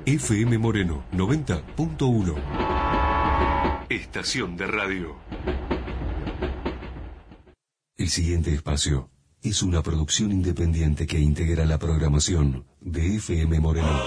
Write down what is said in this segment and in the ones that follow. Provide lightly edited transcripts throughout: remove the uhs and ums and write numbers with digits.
FM Moreno 90.1. Estación de radio. El siguiente espacio es una producción independiente que integra la programación de FM Moreno.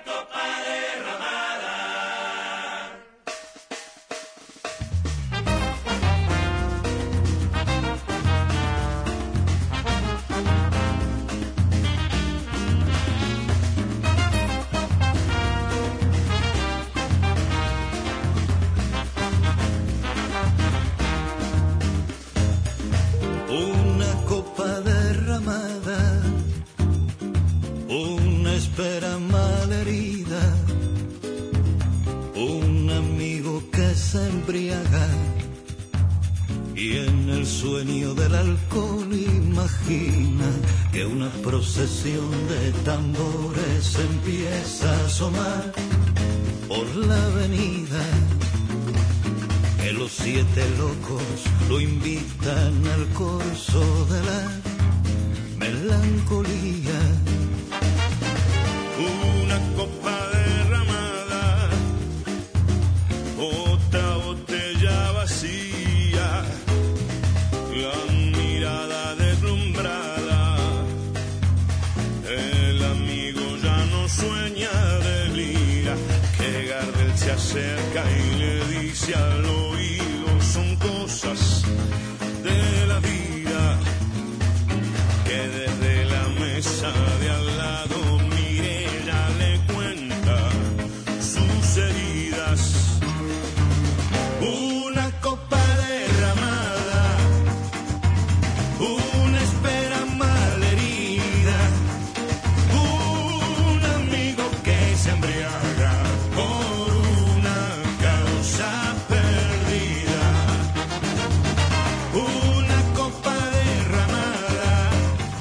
De tambores empieza a asomar por la avenida, que los 7 locos lo invitan al corso de la melancolía. Una copa derramada, otra botella vacía, la mirada deslumbrada. Sueña, delira, que Gardel se acerca y le dice al oído: son cosas de la vida, que desde la mesa de al lado Mirella le cuenta sus heridas. Una copa derramada, una espera malherida, se embriaga por una causa perdida. Una copa derramada,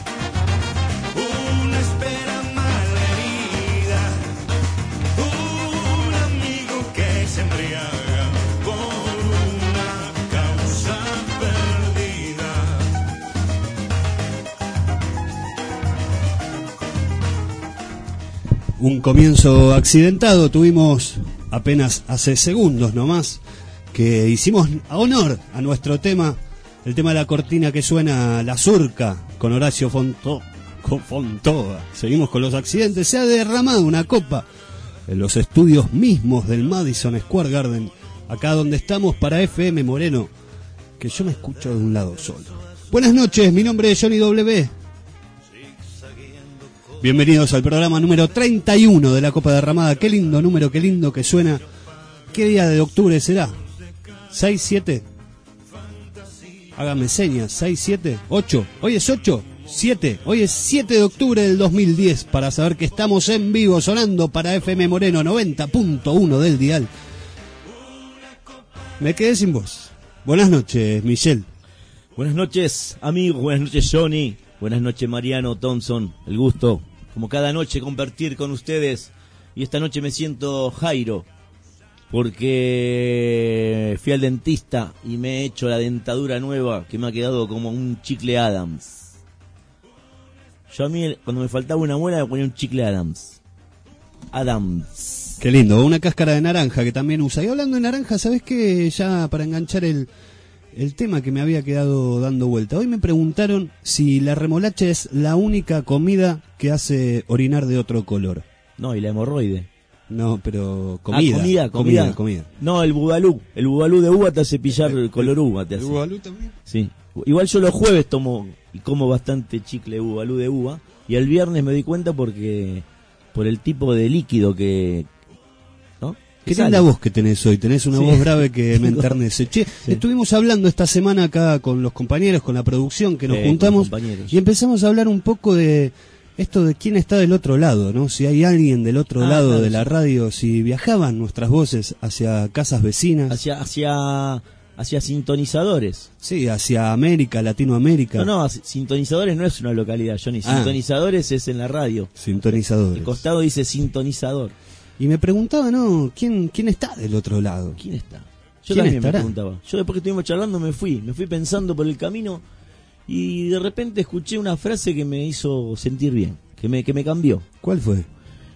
una espera malherida, un amigo que se embriaga por una causa perdida. Un comienzo accidentado tuvimos apenas hace segundos nomás, que hicimos honor a nuestro tema, el tema de la cortina que suena, La Surca, con Horacio Fontoa. Seguimos con los accidentes. Se ha derramado una copa en los estudios mismos del Madison Square Garden, acá donde estamos para FM Moreno, que yo me escucho de un lado solo. Buenas noches, mi nombre es Johnny W. Bienvenidos al programa número 31 de la Copa Derramada. Qué lindo número, qué lindo que suena. ¿Qué día de octubre será? ¿6, 7? Hágame señas. 6, 7, 8. Hoy es 8, 7. Hoy es 7 de octubre del 2010. Para saber que estamos en vivo sonando para FM Moreno 90.1 del dial. Me quedé sin voz. Buenas noches, Michelle. Buenas noches, amigos. Buenas noches, Johnny. Buenas noches, Mariano, Thompson. El gusto, como cada noche, compartir con ustedes. Y esta noche me siento Jairo, porque fui al dentista y me he hecho la dentadura nueva, que me ha quedado como un chicle Adams. Yo a mí, cuando me faltaba una muela, me ponía un chicle Adams. Qué lindo, una cáscara de naranja que también usa. Y hablando de naranja, ¿sabes qué? Ya para enganchar el tema que me había quedado dando vuelta. Hoy me preguntaron si la remolacha es la única comida que hace orinar de otro color. No, y la hemorroide. No, pero comida. Comida. No, el bubalú de uva te hace pillar el color uva. ¿El bubalú también? Sí. Igual yo los jueves tomo y como bastante chicle bubalú de uva. Y el viernes me di cuenta por el tipo de líquido que... Qué linda voz que tenés hoy, tenés una voz grave que me enternece. Che, estuvimos hablando esta semana acá con los compañeros, con la producción, que nos juntamos y empezamos a hablar un poco de esto de quién está del otro lado, ¿no? Si hay alguien del otro lado de la radio, si viajaban nuestras voces hacia casas vecinas. Hacia sintonizadores. Sí, hacia América, Latinoamérica. No, sintonizadores no es una localidad, Johnny. Sintonizadores es en la radio. Sintonizadores. El costado dice sintonizador. Y me preguntaba, ¿no? ¿Quién está del otro lado? ¿Quién está? Yo también me preguntaba. Yo después que estuvimos charlando me fui pensando por el camino y de repente escuché una frase que me hizo sentir bien, que me cambió. ¿Cuál fue?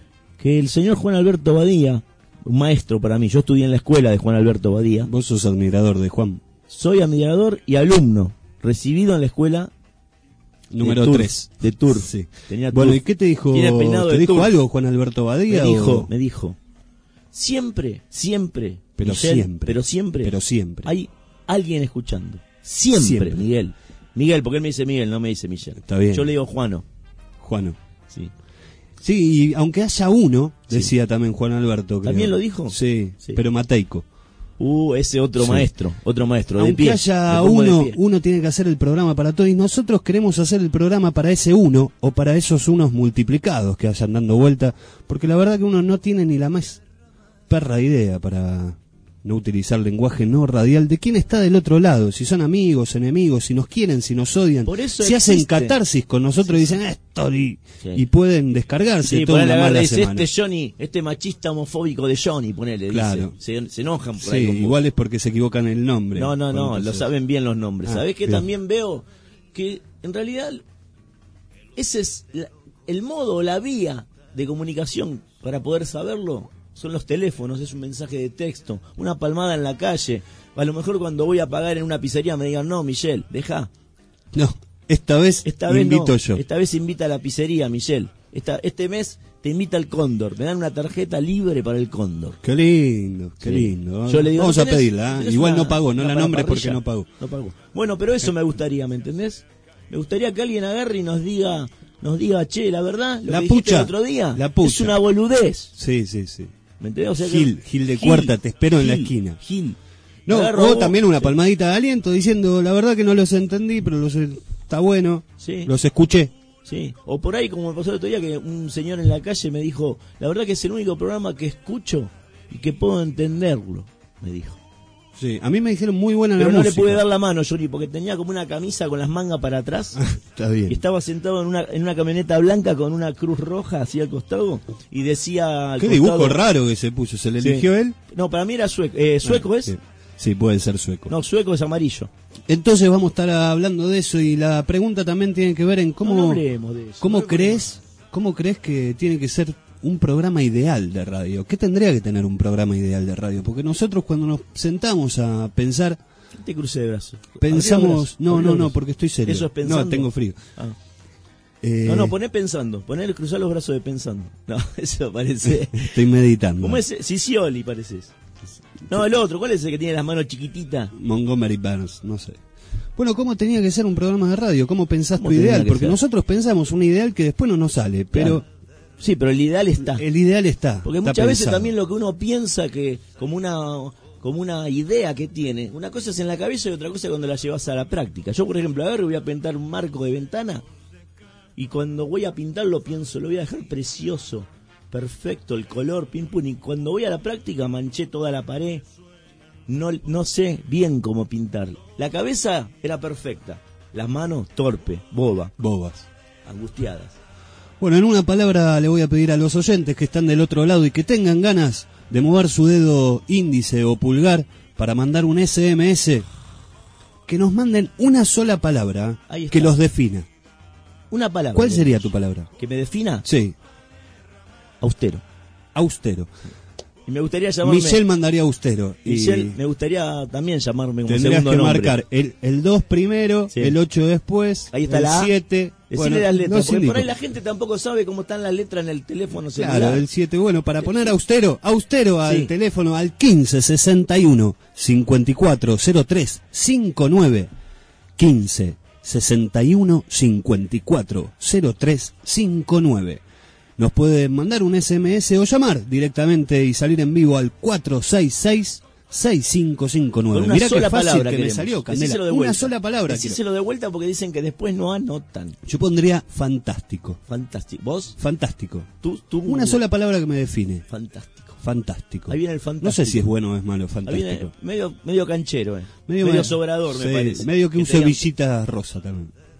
que el señor Juan Alberto Badía, un maestro para mí, yo estudié en la escuela de Juan Alberto Badía, Vos sos admirador de Juan. soy admirador y alumno, recibido en la escuela Número de Tours, 3. de Tours. Sí. Tenía Bueno, Tours. ¿y qué te dijo? Tiene peinado ¿Te de dijo Tours. algo Juan Alberto Badía? Me dijo, siempre, Pero Miguel, siempre. pero siempre, hay alguien escuchando. Siempre, Siempre. Miguel, porque él me dice Miguel, no me dice Michel. Está bien. Yo le digo Juano. Juano. Sí. Sí, y aunque haya uno, decía también Juan Alberto. creo. ¿También lo dijo? Sí, Sí. pero mateico. Ese otro Sí. maestro, de Aunque pie. haya me pongo de uno, pie. uno tiene que hacer el programa para todos y nosotros queremos hacer el programa para ese uno o para esos unos multiplicados que vayan dando vuelta, porque la verdad que uno no tiene ni la más perra idea, para no utilizar lenguaje no radial, de quién está del otro lado, si son amigos, enemigos, si nos quieren, si nos odian, Por eso si hacen existe. catarsis con nosotros y dicen esto Sí. y pueden descargarse Sí, toda ponele, una agarra y mala dice, semana. este Johnny, este machista homofóbico de Johnny, ponele, Claro. dice. Se enojan por Sí, ahí con vos. igual es porque se equivocan el nombre. No, lo Entonces- saben bien los nombres. Ah, ¿Sabés que bien. también veo que en realidad ese es el modo, la vía de comunicación para poder saberlo? Son los teléfonos, es un mensaje de texto, una palmada en la calle. A lo mejor cuando voy a pagar en una pizzería me digan, no, Michelle, deja. No, esta vez invito no, yo. Esta vez invita a la pizzería, Michelle. Este mes te invita al Cóndor. Me dan una tarjeta libre para el Cóndor. Qué lindo, qué Sí. lindo. Yo le digo, Vamos ¿no a tenés- pedirla, ¿eh? tenés Igual una- no pagó, no una la para nombres porque parrilla? no pagó. No pagó. Bueno, pero eso me gustaría, ¿me entendés? Me gustaría que alguien agarre y nos diga, che, la verdad, lo La que dijiste pucha, el otro día la pucha. es una boludez. Sí, sí, sí. ¿Me entendés? O sea que- Gil de Cuarta, te espero en la esquina. Gil. No, Agarro o vos, también una sí. palmadita de aliento diciendo, la verdad que no los entendí, pero está bueno, Sí. los escuché. Sí, o por ahí, como me pasó el otro día, que un señor en la calle me dijo, la verdad que es el único programa que escucho y que puedo entenderlo, me dijo. Sí, a mí me dijeron muy buena Pero la no música. le pude dar la mano, Johnny, porque tenía como una camisa con las mangas para atrás. Está bien. Y estaba sentado en una camioneta blanca con una cruz roja así al costado y decía al Qué costado- dibujo raro que se puso, ¿se le Sí. eligió él? No, para mí era sueco. ¿Sueco es? Sí. Sí, puede ser sueco. No, sueco es amarillo. Entonces vamos a estar hablando de eso y la pregunta también tiene que ver en cómo, No hablemos de eso. ¿cómo No crees que tiene que ser un programa ideal de radio? ¿Qué tendría que tener un programa ideal de radio? Porque nosotros cuando nos sentamos a pensar, No te crucé de brazos. pensamos, Abrió no, brazos. porque estoy serio. Eso es pensando. No, tengo frío. Ah. Eh, No, poné pensando. Poner cruzar los brazos de pensando. No, eso parece. Estoy meditando. ¿Cómo es? Sicioli pareces. No, el otro. ¿Cuál es el que tiene las manos chiquititas? Montgomery Burns, no sé. Bueno, ¿cómo tenía que ser un programa de radio? ¿Cómo pensás ¿Cómo tu tenía ideal? que Porque ser? nosotros pensamos un ideal que después no nos sale, pero Claro. Sí, pero el ideal está. el ideal está. Porque está muchas veces pensado. también lo que uno piensa que como una idea que tiene, una cosa es en la cabeza y otra cosa es cuando la llevas a la práctica. Yo, por ejemplo, agarro y voy a pintar un marco de ventana y cuando voy a pintarlo pienso, lo voy a dejar precioso, perfecto, el color, pim pum, y cuando voy a la práctica manché toda la pared. No sé bien cómo pintar. La cabeza era perfecta, las manos torpe, bobas, angustiadas. Bueno, en una palabra le voy a pedir a los oyentes que están del otro lado y que tengan ganas de mover su dedo índice o pulgar para mandar un SMS, que nos manden una sola palabra Ahí está. que los defina. Una palabra. ¿Cuál sería tu palabra? ¿Que me defina? Sí, Austero. austero. Y me gustaría llamarme... Michelle mandaría austero. Y Michelle, me gustaría también llamarme como tendrías segundo que nombre. marcar el 2 primero, Sí. el 8 después, Ahí está el la A. 7. Decirle las letras, porque indico. por ahí la gente tampoco sabe cómo están las letras en el teléfono celular. Claro, el 7, bueno, para poner austero al Sí. teléfono al 15 61 54 03 59 15 61 54 03 59. Nos puede mandar un SMS o llamar directamente y salir en vivo al 466 6559. Con una Mirá qué sola fácil palabra que me queremos. salió, Candela. Decíselo de Una vuelta. sola palabra. Decíselo de vuelta porque dicen que después no anotan. Yo pondría fantástico. Fantástico. ¿Vos? Fantástico. Tú Una sola palabra que me define. Fantástico. Fantástico. Ahí viene el fantástico. No sé si es bueno o es malo, Ahí fantástico. viene medio canchero, medio sobrador, me Sí, parece. medio que use tenga- visita rosa también.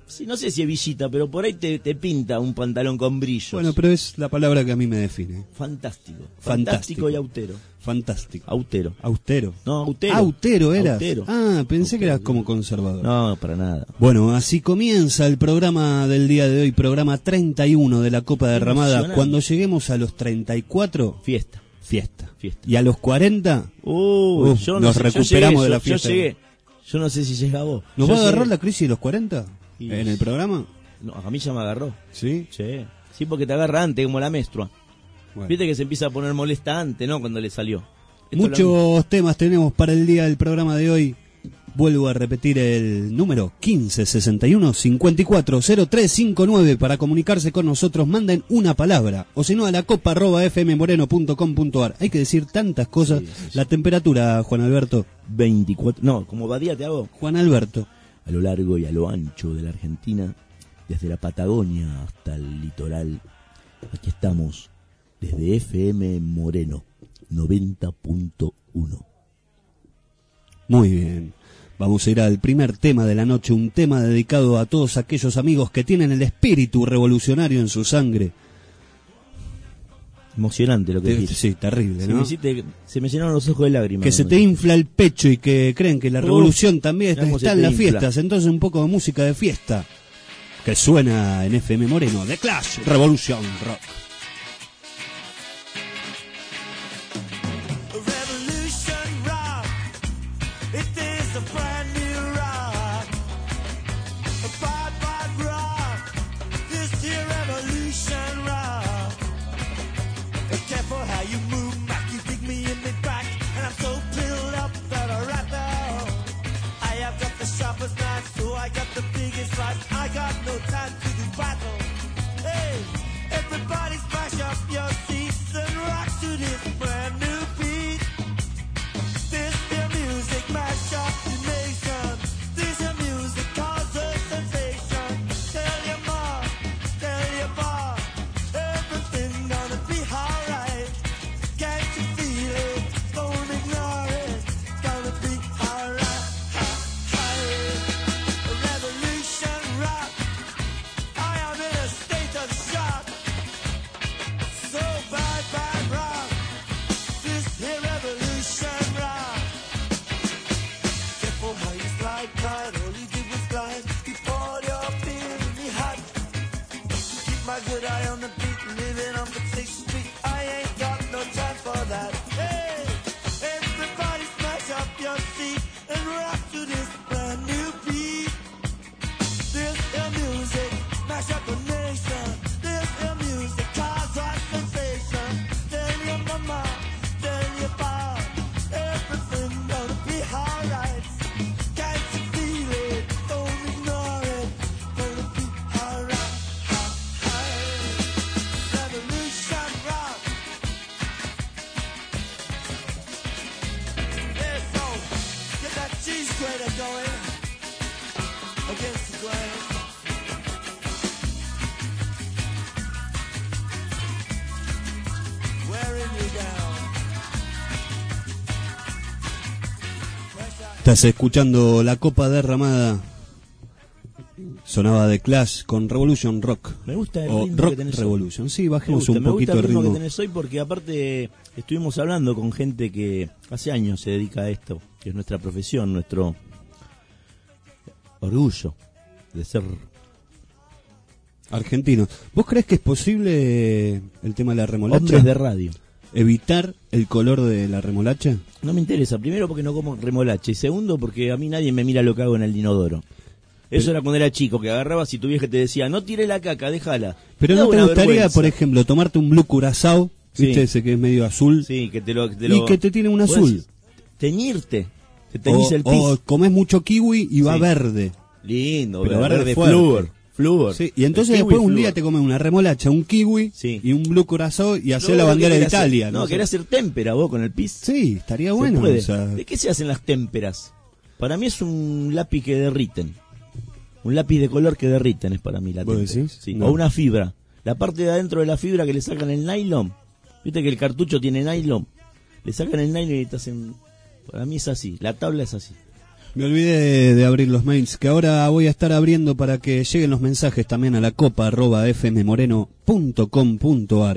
sí, no sé si es villita, pero por ahí te pinta un pantalón con brillos. Bueno, pero es la palabra que a mí me define. Fantástico. Fantástico. Fantástico y autero. Fantástico. Autero. Austero. No, autero. Autero eras. Autero. Ah, pensé Autero. que eras como conservador. No, para nada. Bueno, así comienza el programa del día de hoy, programa 31 de la Copa Derramada. Emocionante. Cuando lleguemos a los 34, Fiesta. fiesta. Fiesta. Y a los 40, Yo no nos sé, recuperamos de la yo fiesta. llegué. Yo no sé si llega vos. ¿nos Yo va a agarrar llegué. la crisis de los 40 Y- en el programa? No, a mí ya me agarró. Sí. Sí. Sí, porque te agarra antes, como la menstrua. Bueno. Viste que se empieza a poner molesta antes, ¿no? Cuando le salió. Esto es lo mismo. Muchos temas tenemos para el día del programa de hoy. Vuelvo a repetir el número 1561-540359 para comunicarse con nosotros. Manden una palabra o si no a la copa@fmmoreno.com.ar. Hay que decir tantas cosas. Sí, sí, sí. La temperatura, Juan Alberto. 24. No, como Badía te hago. Juan Alberto. A lo largo y a lo ancho de la Argentina, desde la Patagonia hasta el litoral. Aquí estamos, desde FM Moreno 90.1. Muy bien. Vamos a ir al primer tema de la noche, un tema dedicado a todos aquellos amigos que tienen el espíritu revolucionario en su sangre. Emocionante lo que dijiste. Sí, terrible, Se ¿no? se me llenaron los ojos de lágrimas. Que se te cuando- infla el pecho y que creen que la revolución también mirá cómo está se en te las infla. fiestas. Entonces un poco de música de fiesta que suena en FM Moreno, The Clash, Revolution Rock. Revolution rock. It is a brand new rock. A bad rock. This here revolution rock. Be careful how you move, Mac. You dig me in the back, and I'm so filled up that I rattle. I have got the sharpest knife, so I got the biggest slice. I got no time to do battle. Hey, everybody smash up your seats and rock to this brand new beat. This your music mash up the nation. This your music causes sensation. Tell your mom, tell your boss, everything gonna be alright. Can't you feel it? Don't ignore it. Gonna be alright. Revolution rock. I am in a state of shock. So bad rock. This here revolution rock. Careful how you slide, glide. All you did was glide. You poured your beer in the hot. Keep my good eye on the beat, living on the 6th Street. I ain't got no time for that. Hey, everybody smash up your seat and rock to this brand new beat. This is music, mash up the nation. This is music, cause a sensation. Tell your mama, tell your pop, everything gonna be alright. Can't you feel it? Don't ignore it. Gonna be alright. Revolution rock. Yeah, so get that cheese grater going against the grain. Wearing you down. Estás escuchando la Copa Derramada. Sonaba The Clash con Revolution Rock. Me gusta el O ritmo Rock que tenés hoy. Revolution. Sí, Me bajemos gusta, un me gusta poquito el el ritmo ritmo. que tenés hoy porque aparte estuvimos hablando con gente que hace años se dedica a esto, que es nuestra profesión, nuestro orgullo de ser. Argentino. ¿Vos crees que es posible el tema de la remolacha? Hombres de radio. ¿Evitar el color de la remolacha? No me interesa, primero porque no como remolacha y segundo porque a mí nadie me mira lo que hago en el inodoro. Eso era cuando era chico, que agarrabas y tu vieja te decía, no tire la caca, déjala. Pero Me ¿no da te una gustaría, vergüenza. por ejemplo, tomarte un Blue Curazao? Sí. ¿Viste ese que es medio azul? Sí, que te lo... Y que te tiene un Vos azul. decís, teñirte, te teñís el pis. O comes mucho kiwi y va Sí. verde. Lindo, Pero verde, verde fuerte. flúor. Sí, y entonces El kiwi después un flúor. día te comes una remolacha, un kiwi Sí. y un Blue Curazao y hacer No, la bandera ¿qué de querés hacer? Italia. No, sé. querés hacer témpera vos con el pis. Sí, estaría Se bueno. puede. o sea, ¿De qué se hacen las témperas? Para mí es un lápiz que derriten. Un lápiz de color que derriten es para mí la ¿Vos témpera. decís? Sí. No. O una fibra. La parte de adentro de la fibra que le sacan el nylon. Viste que el cartucho tiene nylon. Le sacan el nylon y te hacen... Para mí es así. La tabla es así. Me olvidé de abrir los mails, que ahora voy a estar abriendo para que lleguen los mensajes también a la copa@fmmoreno.com.ar.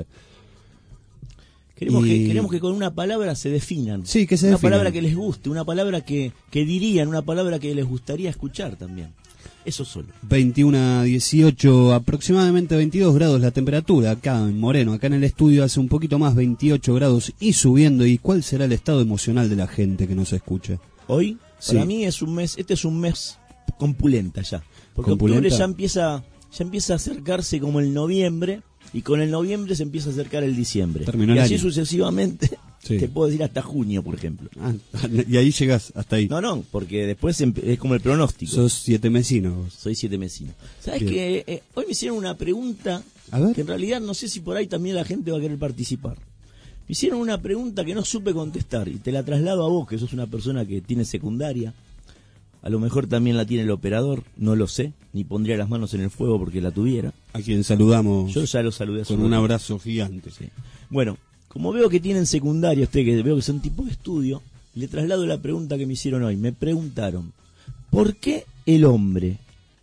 Queremos que con una palabra se definan. Sí, que se una definan. palabra que les guste, una palabra que dirían, una palabra que les gustaría escuchar también. Eso solo. 21 a 18, aproximadamente 22 grados la temperatura acá en Moreno. Acá en el estudio hace un poquito más, 28 grados y subiendo. ¿Y cuál será el estado emocional de la gente que nos escucha? Hoy, Sí. para mí es un mes, este es un mes con pulenta ya. Porque ¿Con octubre pulenta? ya empieza a acercarse como el noviembre, y con el noviembre se empieza a acercar el diciembre. Terminó y el así año. sucesivamente, Sí. te puedo decir hasta junio, por ejemplo. Ah, y ahí llegás, hasta ahí. No, porque después es como el pronóstico. Sos 7 mesinos vos. Soy 7 mesino. ¿Sabes Bien. que hoy me hicieron una pregunta A ver. que en realidad no sé si por ahí también la gente va a querer participar? Me hicieron una pregunta que no supe contestar y te la traslado a vos, que sos una persona que tiene secundaria. A lo mejor también la tiene el operador, no lo sé, ni pondría las manos en el fuego porque la tuviera. A quien saludamos Yo ya lo saludé a su con un nombre. abrazo gigante. Sí. Bueno, como veo que tienen secundaria, ustedes que veo que son tipo de estudio, le traslado la pregunta que me hicieron hoy. Me preguntaron, ¿por qué el hombre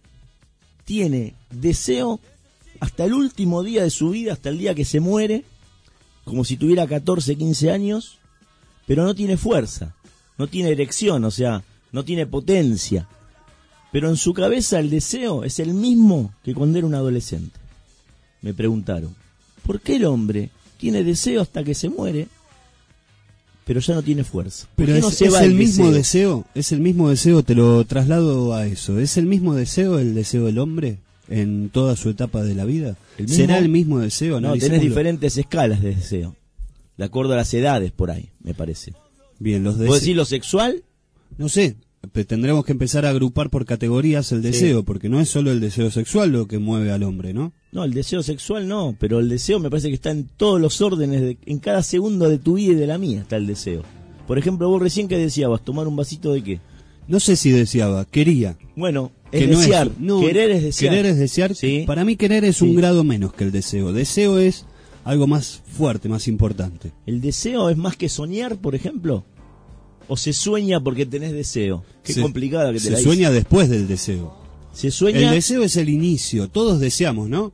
tiene deseo hasta el último día de su vida, hasta el día que se muere, como si tuviera 14, 15 años, pero no tiene fuerza, no tiene erección, o sea, no tiene potencia? Pero en su cabeza el deseo es el mismo que cuando era un adolescente. Me preguntaron, ¿por qué el hombre tiene deseo hasta que se muere, pero ya no tiene fuerza? ¿Por Pero qué no es, se es va el mismo deseo, es el mismo deseo, te lo traslado a eso. ¿Es el mismo deseo el deseo del hombre en toda su etapa de la vida? ¿El mismo? ¿Será el mismo deseo? No, tenés Analicémoslo. diferentes escalas de deseo, de acuerdo a las edades por ahí, me parece. Bien, los ¿Vos deseos. decís lo sexual? No sé, tendremos que empezar a agrupar por categorías el deseo, porque no es solo el deseo sexual lo que mueve al hombre, ¿no? No, el deseo sexual no, pero el deseo me parece que está en todos los órdenes, en cada segundo de tu vida y de la mía está el deseo. Por ejemplo, vos recién que deseabas tomar un vasito de qué. No sé si deseaba, quería. Bueno, es Que no desear, no, querer es desear. Querer es desear. Sí. Para mí querer es Sí. un grado menos que el deseo. Deseo es algo más fuerte, más importante. ¿El deseo es más que soñar, por ejemplo? ¿O se sueña porque tenés deseo? Qué Se- complicada que te se la hice. sueña después del deseo. Se sueña, El deseo es el inicio, todos deseamos, ¿no?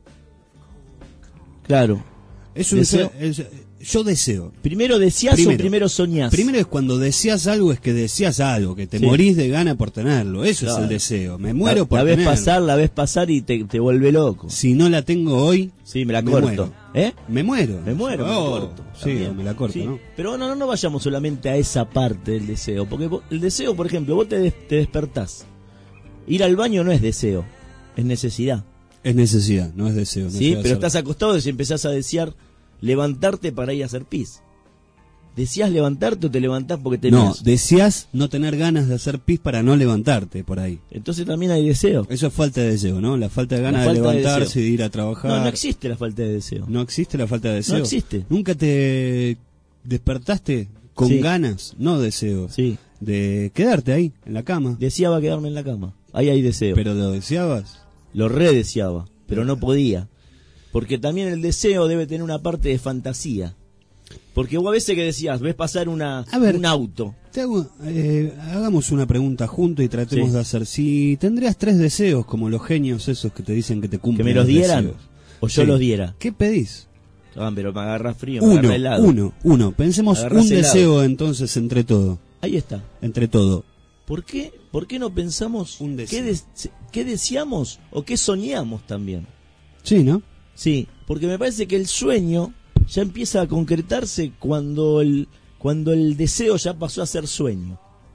claro. Es un Deseo. yo deseo. ¿Primero deseás o primero soñás? Primero es cuando deseas algo, es que deseas algo, que te Sí. morís de gana por tenerlo. Eso es Claro. el deseo. Me muero por la ves tenerlo. la ves pasar y te vuelve loco. Si no la tengo hoy, Sí, me la me corto. muero. ¿Eh? me muero. Me muero, me la Oh, corto. Sí, también. me la corto, Sí. ¿no? Pero no vayamos solamente a esa parte del deseo. Porque el deseo, por ejemplo, vos te despertás. Ir al baño no es deseo, es necesidad. Es necesidad, no es deseo. Sí, necesidad pero de estás acostado y empezás a desear levantarte para ir a hacer pis. ¿Deseás levantarte o te levantás porque tenés? No, deseas no tener ganas de hacer pis para no levantarte por ahí. Entonces también hay deseo. Eso es falta de deseo, ¿no? La falta de ganas de falta de levantarse deseo. y de ir a trabajar. No existe la falta de deseo. ¿No existe la falta de deseo? No existe. ¿Nunca te despertaste con Sí. ganas, no deseos, Sí, de quedarte ahí, en la cama? deseaba quedarme en la cama. Ahí hay deseo. ¿Pero lo deseabas? Lo redeseaba, pero no podía. Porque también el deseo debe tener una parte de fantasía. Porque vos a veces que decías, ves pasar A ver. un auto. Te hago, hagamos una pregunta juntos y tratemos Sí. de hacer. Si tendrías 3 deseos, como los genios esos que te dicen que te Que cumplen me los dieran. deseos. O yo Sí. los diera. ¿Qué pedís? Ah, pero me agarra frío, me agarra helado. Uno. Pensemos Agarrás un helado. deseo entonces entre todo. Ahí está. Entre todo. ¿Por qué no pensamos Un deseo. qué deseamos o qué soñamos también? Sí, ¿no? Sí, porque me parece que el sueño ya empieza a concretarse cuando el deseo ya pasó a ser sueño.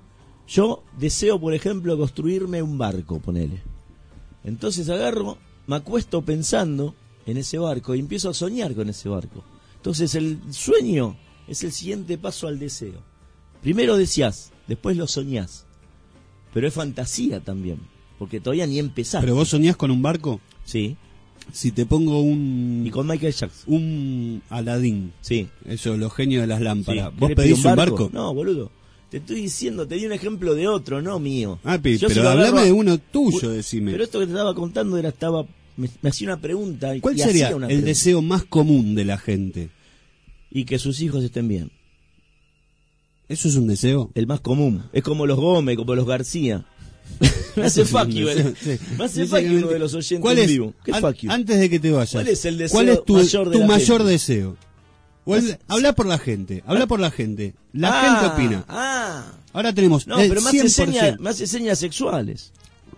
Yo deseo, por ejemplo, construirme un barco, ponele. Entonces agarro, me acuesto pensando en ese barco y empiezo a soñar con ese barco. Entonces el sueño es el siguiente paso al deseo. Primero deseás, después lo soñás. Pero es fantasía también, porque todavía ni empezaste. ¿Pero vos soñás con un barco? Sí, Si te pongo y con Michael Jackson. un Aladín, Sí. eso, los genios de las lámparas, Sí. ¿vos ¿Querés pedir pedís un barco? No, boludo. Te estoy diciendo, te di un ejemplo de otro, no mío. Ah, Yo pero si lo hablame agarro a- de uno tuyo, decime. Pero esto que te estaba contando me hacía una pregunta. ¿Cuál y sería hacía una el pregunta. deseo más común de la gente? Y que sus hijos estén bien. ¿Eso es un deseo? El más común. Es como los Gómez, como los García. Me hace fuck you, Sí. Me hace fuck you uno de los oyentes ¿Cuál en es, vivo. ¿Qué fuck you? antes de que te vayas, ¿Cuál es el deseo ¿cuál es tu mayor de la mayor gente? deseo? Habla por la gente, habla por la gente. La gente opina. Ahora tenemos No, el pero 100%. me hace señas sexuales.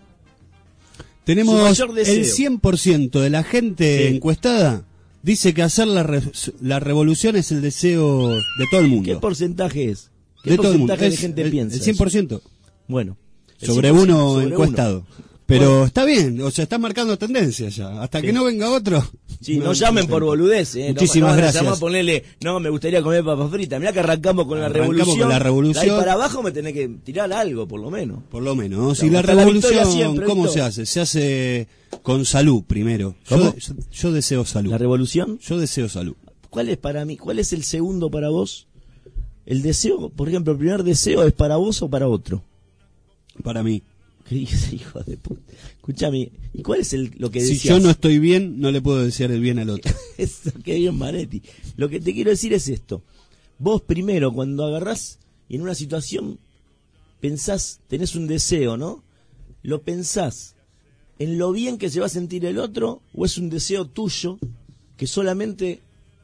Tenemos Su mayor deseo. el 100% de la gente Sí. encuestada dice que hacer la revolución es el deseo de todo el mundo. ¿Qué porcentaje es? ¿Qué De todo el mundo. porcentaje de Es gente el, piensa? el 100%. Eso? Bueno. el Sobre 100% uno sobre encuestado. uno. Pero Bueno. está bien, o sea, está marcando tendencia ya. Hasta que no venga otro. Sí, no llamen por boludeces. Muchísimas gracias. Ponerle, no, me gustaría comer papas fritas. Mirá que arrancamos con la Arrancamos revolución. con la revolución. De ahí para abajo me tenés que tirar algo, por lo menos. Por lo menos, ¿no? Si Claro, la hasta la victoria revolución, siempre, ¿cómo Víctor. se hace? Se hace con salud primero. ¿Cómo? Yo deseo salud. La revolución, Yo deseo salud. ¿cuál es para mí? ¿Cuál es el segundo para vos? El deseo, por ejemplo, el primer deseo es para vos o para otro. Para mí. ¿Qué dices, hijo de puta? Escuchame, ¿y cuál es lo que Si decías? yo no estoy bien, no le puedo desear el bien al otro. Eso, qué bien, Manetti. Lo que te quiero decir es esto. Vos primero, cuando agarrás y en una situación pensás, tenés un deseo, ¿no? Lo pensás en lo bien que se va a sentir el otro, o es un deseo tuyo que solamente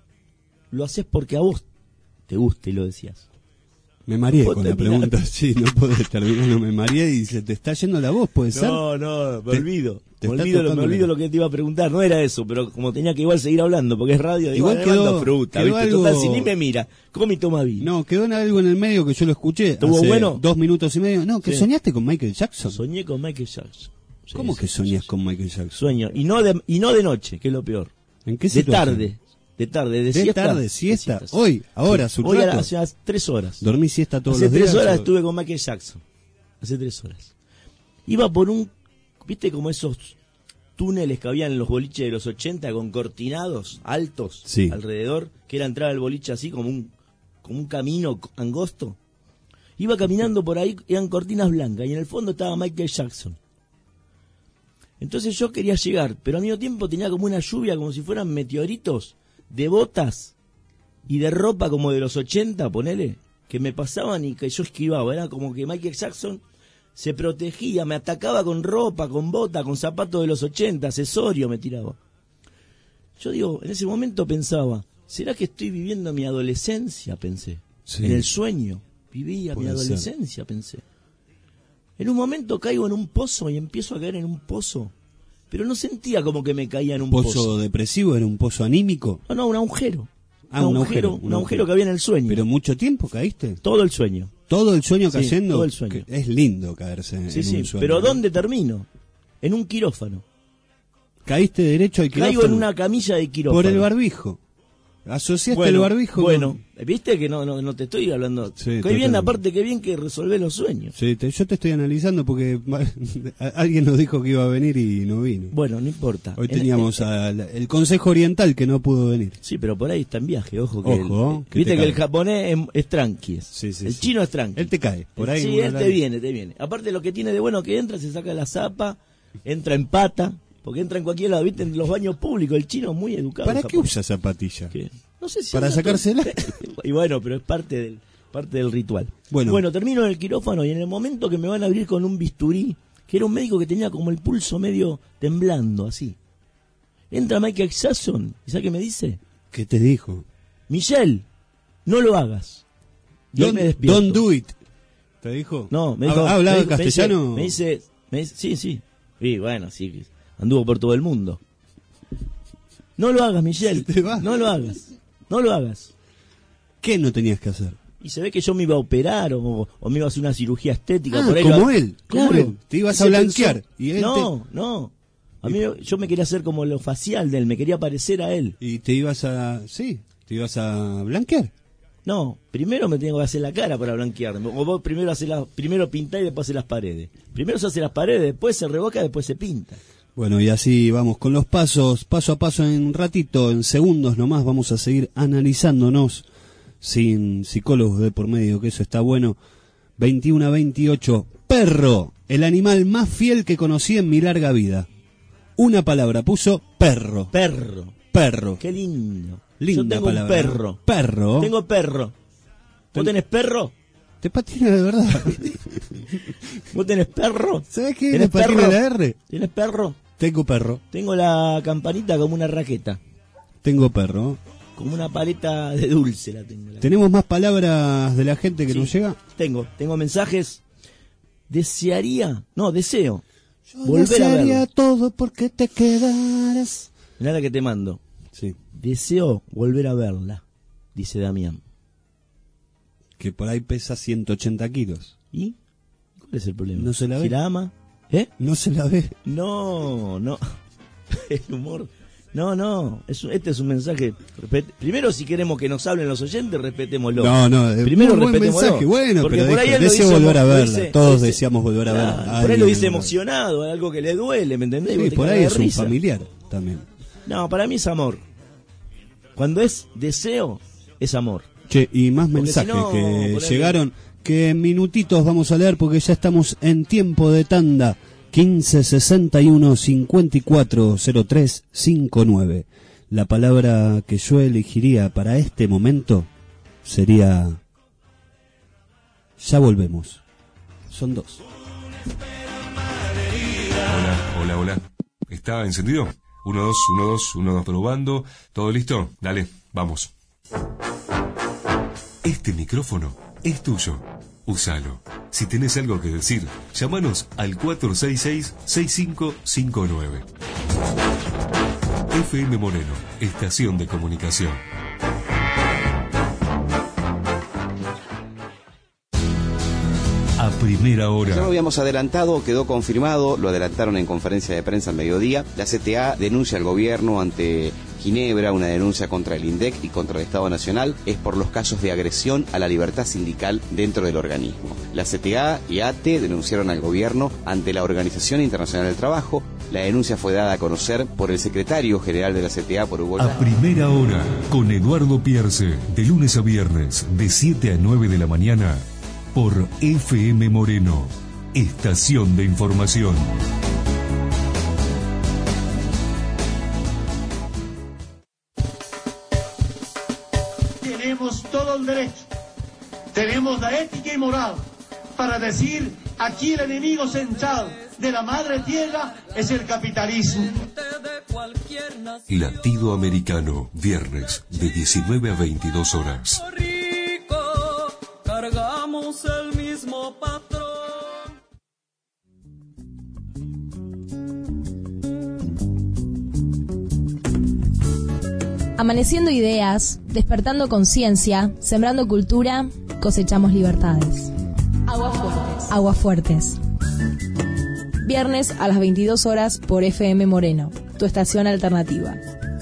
lo haces porque a vos te gusta y lo decías. Me mareé ¿Puedo con la terminar? pregunta. Sí, no puedo terminar, no me mareé y se te está yendo la voz, ¿puede ser? No, me Te- olvido. te Me está olvido, tocando me olvido la- lo que te iba a preguntar. No era eso, pero como tenía que igual seguir hablando, porque es radio, digo, Igual "Ay, quedó- mando fruta, quedó ¿viste? algo- Total, si ni me mira, come y toma vino. No, quedó algo en el medio que yo lo escuché. ¿Estuvo hace bueno? 2 minutos y medio. No, que Sí. soñaste con Michael Jackson. Soñé con Michael Jackson. Sí, ¿Cómo sí, que sí, soñás sí. con Michael Jackson? Sueño. Y no de noche, que es lo peor. ¿En qué De situación? tarde. De De siesta. tarde, siesta. De Hoy, ahora, Sí. hace un Hoy rato. hace 3 horas. ¿Dormí siesta todos Hace los días? 3 horas o- estuve con Michael Jackson. Hace 3 horas. Iba por ¿viste como esos túneles que había en los boliches de los 80 con cortinados altos Sí. alrededor, que era entrar al boliche así como un camino angosto? Iba caminando por ahí, eran cortinas blancas y en el fondo estaba Michael Jackson. Entonces yo quería llegar, pero al mismo tiempo tenía como una lluvia, como si fueran meteoritos de botas y de ropa como de los 80, ponele, que me pasaban y que yo esquivaba. Era como que Michael Jackson se protegía, me atacaba con ropa, con bota, con zapatos de los 80, accesorio me tiraba. Yo digo, en ese momento pensaba, ¿será que estoy viviendo mi adolescencia? Pensé. Sí. En el sueño. Vivía mi Puede ser. adolescencia, pensé. En un momento caigo en un pozo y empiezo a caer en un pozo. Pero no sentía como que me caía en un ¿Pozo pozo. depresivo? ¿Era un pozo anímico? No, un agujero. Ah, un agujero. Un agujero que había en el sueño. ¿Pero mucho tiempo caíste? Todo el sueño. ¿Todo el sueño Sí, cayendo? todo el sueño. Que es lindo caerse Sí, en sí. un sueño. Pero ¿no? ¿dónde termino? En un quirófano. ¿Caíste derecho al quirófano? Caigo en una camilla de quirófano. Por el barbijo. ¿Asociaste Bueno, el barbijo? Bueno, viste que no te estoy hablando. Sí, Qué bien, totalmente. aparte, qué bien que resolvés los sueños. Sí, yo te estoy analizando porque alguien nos dijo que iba a venir y no vino. Bueno, no importa. Hoy teníamos el Consejo Oriental que no pudo venir. Sí, pero por ahí está en viaje, ojo. Que Ojo, que viste te que el cae. japonés es tranqui. Sí, sí, el sí. chino es tranqui. Él te cae, por ahí. Sí, uno él la- te viene. Aparte, lo que tiene de bueno que entra, se saca la zapa, entra en pata, porque entra en cualquier lado, viste, en los baños públicos. El chino es muy educado. ¿Para el qué japonés. usa zapatilla? ¿Qué? No sé si ¿Para anda sacársela? Y bueno, pero es parte del ritual. Bueno. Termino en el quirófano y en el momento que me van a abrir con un bisturí, que era un médico que tenía como el pulso medio temblando, así. Entra Michael Jackson, ¿y sabes qué me dice? ¿Qué te dijo? Michelle, no lo hagas. Y ahí me despierto. Don't do it. ¿Te dijo? No, me dijo. ¿Ha hablado me en dijo- castellano? Me dice, sí. Y bueno, sí, anduvo por todo el mundo. No lo hagas, Michelle. Se te va. No lo hagas. No lo hagas. ¿Qué no tenías que hacer? Y se ve que yo me iba a operar o me iba a hacer una cirugía estética. Ah, por ahí como lo- él, como Claro. él. Te ibas Y a se blanquear. pensó- Y él no. A mí yo me quería hacer como lo facial de él, me quería parecer a él. Y te ibas a... Sí, te ibas a blanquear. No, primero me tengo que hacer la cara para blanquearme. O vos primero pintás y después hacer las paredes. Primero se hace las paredes, después se revoca, después se pinta. Bueno, y así vamos con los pasos, paso a paso en un ratito, en segundos nomás, vamos a seguir analizándonos sin psicólogos de por medio, que eso está bueno. 21 a 28, perro, el animal más fiel que conocí en mi larga vida. Una palabra puso perro. Perro. Perro. Qué lindo. Linda Yo tengo palabra. un perro. Perro. Tengo perro. ¿Vos tenés perro? Te patina de verdad. ¿Vos tenés perro? ¿Sabés qué? ¿Tenés ¿Me patina perro? la R? ¿Tenés perro? Tengo perro. Tengo la campanita como una raqueta. Tengo perro. Como una paleta de dulce la tengo. ¿Tenemos más palabras de la gente que Sí. nos llega? Tengo mensajes. Deseo Yo volver a desearía verla. todo porque te quedaras. Mirá la que te mando. Sí. Deseo volver a verla, dice Damián. Que por ahí pesa 180 kilos. ¿Y? ¿Cuál es el problema? No se la ve. ¿Si la ama? ¿Eh? No se la ve. No. El humor. No. Este es un mensaje. Primero, si queremos que nos hablen los oyentes, respetémoslo. No, es Primero un buen respetémoslo. mensaje, bueno, Porque pero por ahí dijo, él lo deseo dice volver a lo verla. dice- Todos lo dice- deseamos volver a ver Claro, a por ahí lo alguien dice en un- emocionado, algo que le duele, ¿me entendés? Y Sí, vos te por cagás ahí de es un risa. familiar también. No, para mí es amor. Cuando es deseo, es amor. Che, y más Porque mensajes si no, que ponele- llegaron, que en minutitos vamos a leer porque ya estamos en tiempo de tanda. 15 61 54 03 59. La palabra que yo elegiría para este momento sería... Ya volvemos. Son dos. Hola. ¿Está encendido? 1, 2, 1, 2, 1, 2, probando. ¿Todo listo? Dale, vamos. Este micrófono es tuyo. Úsalo. Si tenés algo que decir, llámanos al 466-6559. FM Moreno, estación de comunicación. A primera hora. Ya lo habíamos adelantado, quedó confirmado, lo adelantaron en conferencia de prensa al mediodía. La CTA denuncia al gobierno ante Ginebra, una denuncia contra el INDEC y contra el Estado Nacional, es por los casos de agresión a la libertad sindical dentro del organismo. La CTA y ATE denunciaron al gobierno ante la Organización Internacional del Trabajo. La denuncia fue dada a conocer por el secretario general de la CTA, por Hugo A Llano. primera hora, con Eduardo Pierce, de lunes a viernes, de 7 a 9 de la mañana, por FM Moreno, estación de información. Tenemos todo el derecho, tenemos la ética y moral para decir aquí el enemigo central de la madre tierra es el capitalismo. Latido Americano, viernes, de 19 a 22 horas. Cargamos el mismo patrón. Amaneciendo ideas, despertando conciencia, sembrando cultura, cosechamos libertades. Aguas Fuertes. Viernes a las 22 horas por FM Moreno, tu estación alternativa.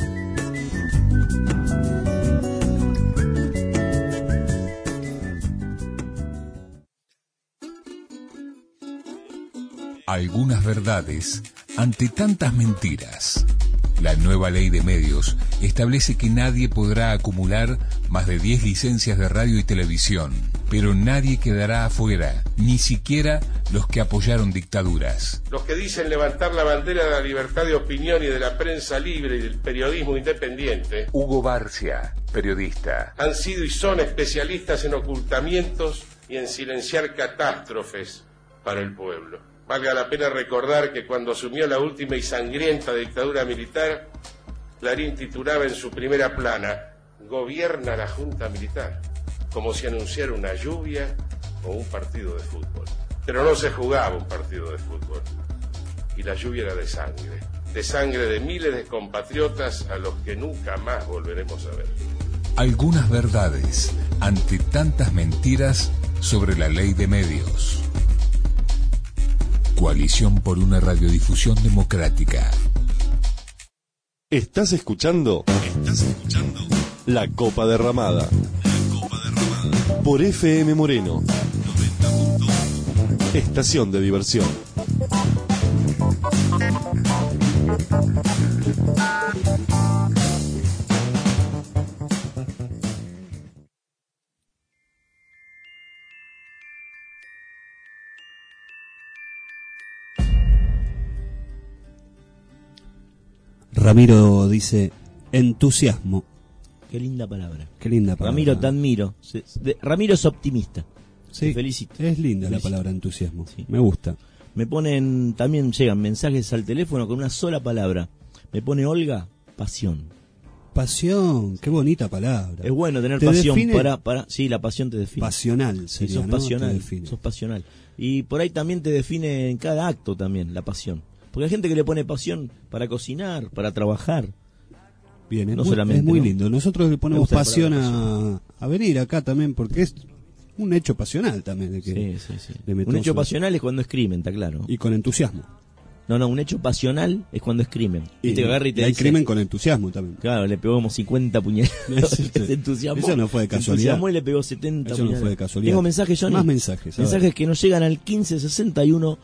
Algunas verdades ante tantas mentiras. La nueva ley de medios establece que nadie podrá acumular más de 10 licencias de radio y televisión, pero nadie quedará afuera, ni siquiera los que apoyaron dictaduras. Los que dicen levantar la bandera de la libertad de opinión y de la prensa libre y del periodismo independiente Hugo Barcia, periodista. han sido y son especialistas en ocultamientos y en silenciar catástrofes para el pueblo. Valga la pena recordar que cuando asumió la última y sangrienta dictadura militar, Clarín titulaba en su primera plana: "Gobierna la Junta Militar", como si anunciara una lluvia o un partido de fútbol. Pero no se jugaba un partido de fútbol, y la lluvia era de sangre de miles de compatriotas a los que nunca más volveremos a ver. Algunas verdades ante tantas mentiras sobre la ley de medios. Coalición por una radiodifusión democrática. ¿Estás escuchando? La Copa Derramada. Por FM Moreno. Estación de diversión. Ramiro dice entusiasmo. Qué linda palabra. Qué linda palabra. Ramiro, te admiro. Ramiro es optimista. Sí, Te felicito. es linda la palabra entusiasmo. Me gusta. Me ponen, también llegan mensajes al teléfono con una sola palabra. Me pone Olga, pasión. Pasión, qué bonita palabra. Es bueno tener ¿Te pasión define? para sí, la pasión te define. Pasional Sí, sería, sos ¿no? pasional, Te define. sos pasional. Y por ahí también te define en cada acto también la pasión. Porque hay gente que le pone pasión para cocinar, para trabajar. Bien, es, No muy, solamente, es muy ¿no? lindo. Nosotros le Me ponemos gusta la pasión palabra a venir acá también, porque es un hecho pasional también. De que Sí. le Un metemos hecho pasional es cuando es crimen, está claro. Y con entusiasmo. No, un hecho pasional es cuando es crimen. Y, te agarra y te y hay dice, crimen con entusiasmo también. Claro, le pegó como 50 puñaladas. Se entusiasmó. Eso no fue de Se casualidad. entusiasmó y le pegó 70 Eso no puñaladas. fue de casualidad. Tengo mensajes, Johnny. Más mensajes. a Mensajes ver. que nos llegan al 1561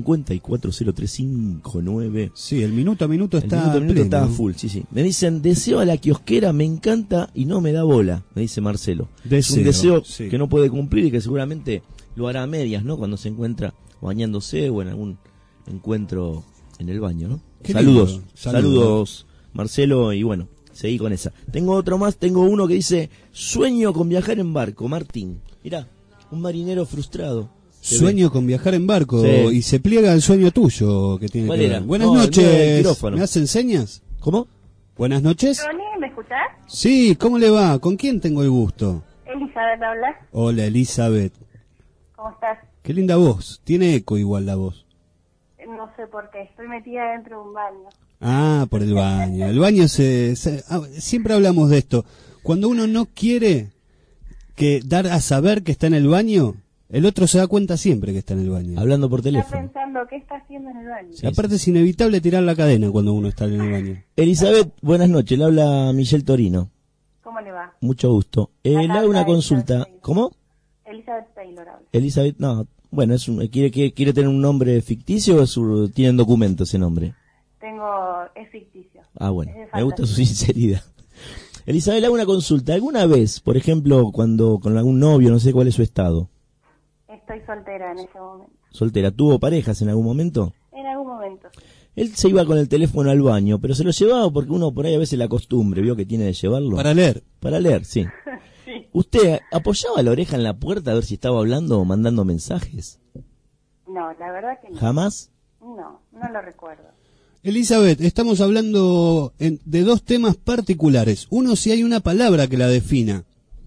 540359. Sí, el minuto a minuto está El minuto a minuto pleno. está full, sí. Me dicen, deseo a la kiosquera, me encanta y no me da bola, me dice Marcelo. Es un deseo sí. que no puede cumplir y que seguramente lo hará a medias, ¿no? Cuando se encuentra bañándose o en algún encuentro en el baño, ¿no? Qué Saludos, lindo. saludos Marcelo, y bueno, seguí con esa. Tengo otro más, tengo uno que dice, sueño con viajar en barco, Martín. Mirá, un marinero frustrado. Se Sueño con viajar en barco Sí. y se pliega el sueño tuyo que tiene ¿Cuál que era? ver. Buenas No, el mío del noches. quirófano. ¿Me hacen señas? ¿Cómo? Buenas noches. Tony, ¿me escuchás? Sí, ¿cómo le va? ¿Con quién tengo el gusto? Elizabeth habla. Hola, Elizabeth. ¿Cómo estás? Qué linda voz. Tiene eco igual la voz. No sé por qué, estoy metida dentro de un baño. Ah, por el baño. El baño siempre hablamos de esto. Cuando uno no quiere dar a saber que está en el baño, el otro se da cuenta siempre que está en el baño. Hablando por Está teléfono. pensando qué está haciendo en el baño. Aparte es inevitable tirar la cadena cuando uno está en el baño. Elizabeth, buenas noches, le habla Michelle Torino. ¿Cómo le va? Mucho gusto. Le hago una consulta. ¿Cómo? Elizabeth Taylor habla. Elizabeth, no, bueno, ¿quiere tener un nombre ficticio o tienen documento ese nombre? Es ficticio. Ah, bueno, Es de me gusta su fantasía. sinceridad. Elizabeth, le hago una consulta. ¿Alguna vez, por ejemplo, cuando con algún novio, no sé cuál es su estado, Estoy soltera en ese momento. soltera, tuvo parejas en algún momento? En algún momento. Él se iba con el teléfono al baño, pero se lo llevaba porque uno por ahí a veces la costumbre, ¿vio que tiene de llevarlo? Para leer. Para leer, sí. Sí. ¿Usted apoyaba la oreja en la puerta a ver si estaba hablando o mandando mensajes? No, la verdad que no. ¿Jamás? No lo recuerdo. Elizabeth, estamos hablando de dos temas particulares. Uno, si hay una palabra que la defina.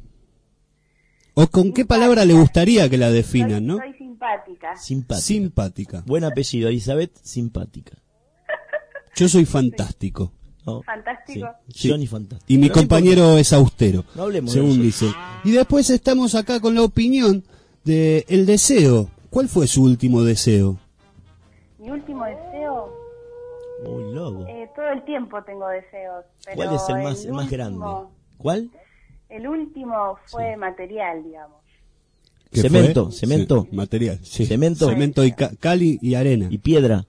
¿O con qué palabra le gustaría que la definan, no? Soy simpática. Simpática. Buen apellido, Elizabeth, simpática. Yo soy fantástico. ¿No? Fantástico. Sí. Johnny fantástico. Y mi Pero no compañero es austero, No hablemos de según eso. dice. Y después estamos acá con la opinión de el deseo. ¿Cuál fue su último deseo? Mi último deseo, Muy loco. todo el tiempo tengo deseos. Pero ¿Cuál es el más último- grande? ¿Cuál? El último fue material, digamos. ¿Qué Cemento, fue? cemento. Sí, material. Sí. Cemento. Cemento y cali y arena. Y piedra.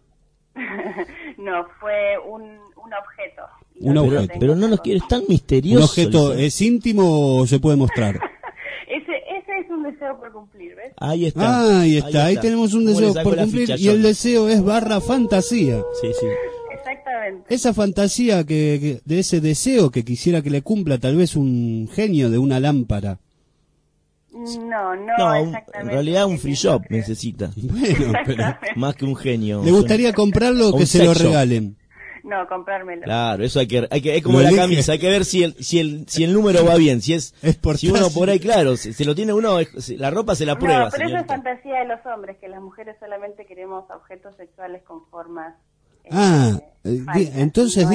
No, fue un objeto. Un No objeto. tengo Pero no nos otra quieres tan ¿Un misterioso. objeto Elizabeth. es íntimo o se puede mostrar? cosa. Ese es un deseo por cumplir, ¿ves? Ahí está. Ah, ahí está. Ahí tenemos un ¿Cómo le deseo saco por la cumplir ficha, y el Johnny? deseo es / fantasía. Sí. Exactamente. Esa fantasía que de ese deseo que quisiera que le cumpla tal vez un genio de una lámpara. No, No, en exactamente. realidad un free shop necesita. Bueno, pero Más que un genio. le gustaría comprarlo o Un que se lo sex shop. regalen. No, comprármelo. Claro, eso hay que es como Lo la elige. camisa, hay que ver si el número va bien, si por si uno taza. por ahí, claro, si lo tiene uno, la ropa se la prueba, No, pero eso es señorita. fantasía de los hombres, que las mujeres solamente queremos objetos sexuales con formas. Entonces no es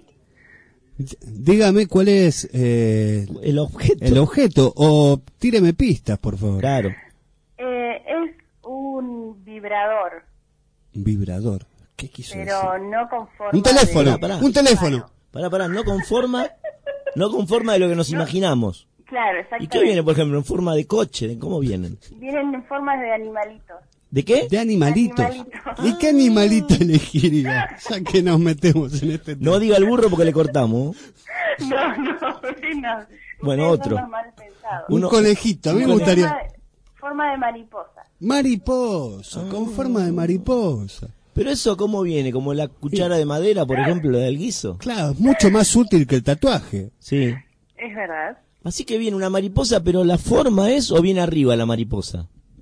dígame cuál es El objeto. el objeto o tíreme pistas, por favor. Claro. Es un vibrador, Un vibrador. ¿Qué quiso decir? pero no con forma Un teléfono, de- Pará. un teléfono. Pará, no conforma de lo que nos imaginamos. Claro, ¿Y exactamente. qué viene, por ejemplo, en forma de coche? ¿Cómo vienen? Vienen en formas de animalitos. ¿De qué? De animalitos. Animalitos. ¿Y qué animalito elegiría? Ya que nos metemos en este tema. No diga el burro porque le cortamos. No. Bueno, Ustedes otro. son los mal pensados. Un uno- conejito, a mí me gustaría. Forma de mariposa. Mariposa, con forma de mariposa. Pero eso, ¿cómo viene? ¿Como la cuchara de madera, por ejemplo, la del guiso? Claro, mucho más útil que el tatuaje. Sí. Es verdad. Así que viene una mariposa, pero ¿la forma es o viene arriba la mariposa?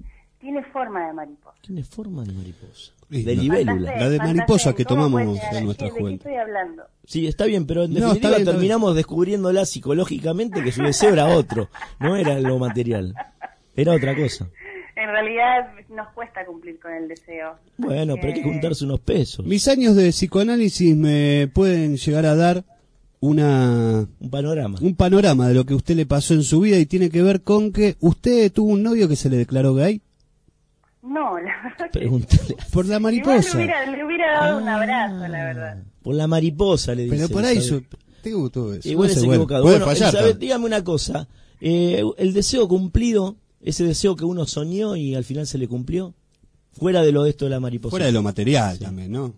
forma de mariposa. Tiene forma de mariposa. Sí, De no. libélula. La de mariposa que ¿Cómo tomamos puede llegar en a- nuestra ¿De qué juventud. estoy hablando? Sí, está bien, pero en No, definitiva está bien, terminamos descubriéndola psicológicamente que su deseo era otro, no era lo material, era otra cosa. En realidad nos cuesta cumplir con el deseo. Bueno, pero hay que juntarse unos pesos. Mis años de psicoanálisis me pueden llegar a dar un panorama de lo que a usted le pasó en su vida y tiene que ver con que usted tuvo un novio que se le declaró gay. No, la verdad que Pregúntale. Por la igual mariposa. le hubiera dado un abrazo, la verdad. Por la mariposa, le dice. Pero por ahí Elizabeth. te gustó eso. Igual No es sé, bueno, equivocado. puede Bueno, fallar, Elizabeth, ¿no? dígame una cosa. El deseo cumplido, ese deseo que uno soñó y al final se le cumplió, fuera de lo de esto de la mariposa. Fuera de lo material también, ¿no?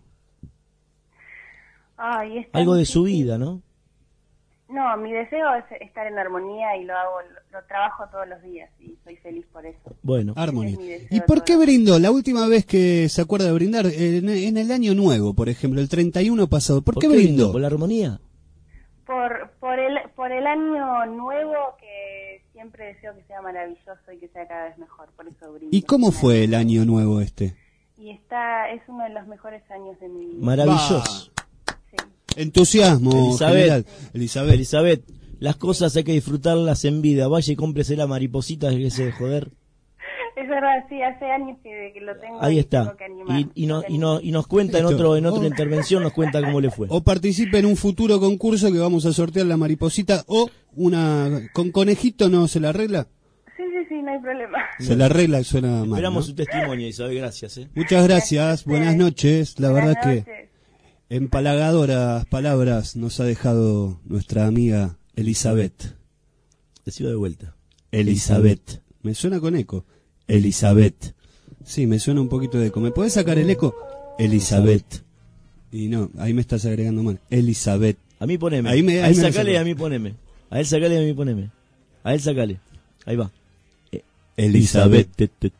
Ay, es tan Algo de su difícil. vida, ¿no? No, mi deseo es estar en armonía y lo trabajo todos los días y soy feliz por eso. Bueno, armonía. Es mi deseo ¿Y por de qué todos brindó? La última vez que se acuerda de brindar, en el año nuevo, por ejemplo, el 31 pasado, ¿por qué brindó? ¿Por la armonía? por el año nuevo, que siempre deseo que sea maravilloso y que sea cada vez mejor, por eso brindo. ¿Y cómo fue el año nuevo este? Y es uno de los mejores años de mi vida. Maravilloso. Entusiasmo, general. Elizabeth, las cosas hay que disfrutarlas en vida. Vaya y cómprese la mariposita que se de joder. Es verdad, sí, hace años que lo tengo. Ahí y está. tengo que animar. Y nos cuenta en otra intervención, nos cuenta cómo le fue. O participe en un futuro concurso que vamos a sortear la mariposita, o con conejito, ¿no se la arregla? Sí, no hay problema. Se la arregla, suena mal, Esperamos ¿no? su testimonio, Isabel, gracias. Muchas gracias, buenas noches. La Buenas verdad que noches. empalagadoras palabras nos ha dejado nuestra amiga Elizabeth. Decido de vuelta. Elizabeth. Me suena con eco. Elizabeth. Sí, me suena un poquito de eco. ¿Me podés sacar el eco? Elizabeth. Y no, ahí me estás agregando mal. Elizabeth. A mí poneme. Ahí me a él lo sacale y sacó. a mí poneme. A él sacale y a mí poneme. A él sacale. Ahí va. Elizabeth.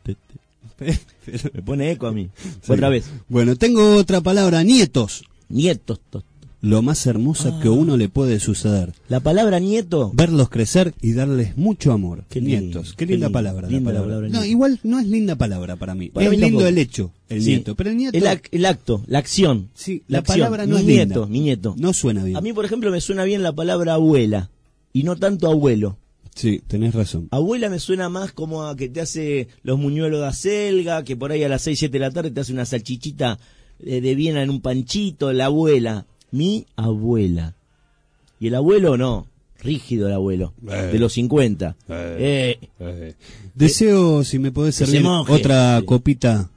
Me pone eco a mí. Sí. Otra vez. Bueno, tengo otra palabra, nietos. Nietos. Lo más hermosa que a uno le puede suceder. La palabra nieto. Verlos crecer y darles mucho amor. Qué lindo, Nietos. Qué qué linda lindo. palabra. Linda la la palabra No, nieto. igual no es linda palabra para mí. Para es mí lindo tampoco. el hecho, el Sí. nieto. Pero el nieto. El acto, la acción. Sí, la la palabra no mi es nieto, linda. mi nieto. No suena bien. A mí, por ejemplo, me suena bien la palabra abuela y no tanto abuelo. Sí, tenés razón. Abuela me suena más como a que te hace los muñuelos de acelga, que por ahí a las 6, 7 de la tarde te hace una salchichita de Viena en un panchito, la abuela. Mi abuela. Y el abuelo no, rígido el abuelo, de los 50. Deseo, si me podés que se servir moje. otra Sí. copita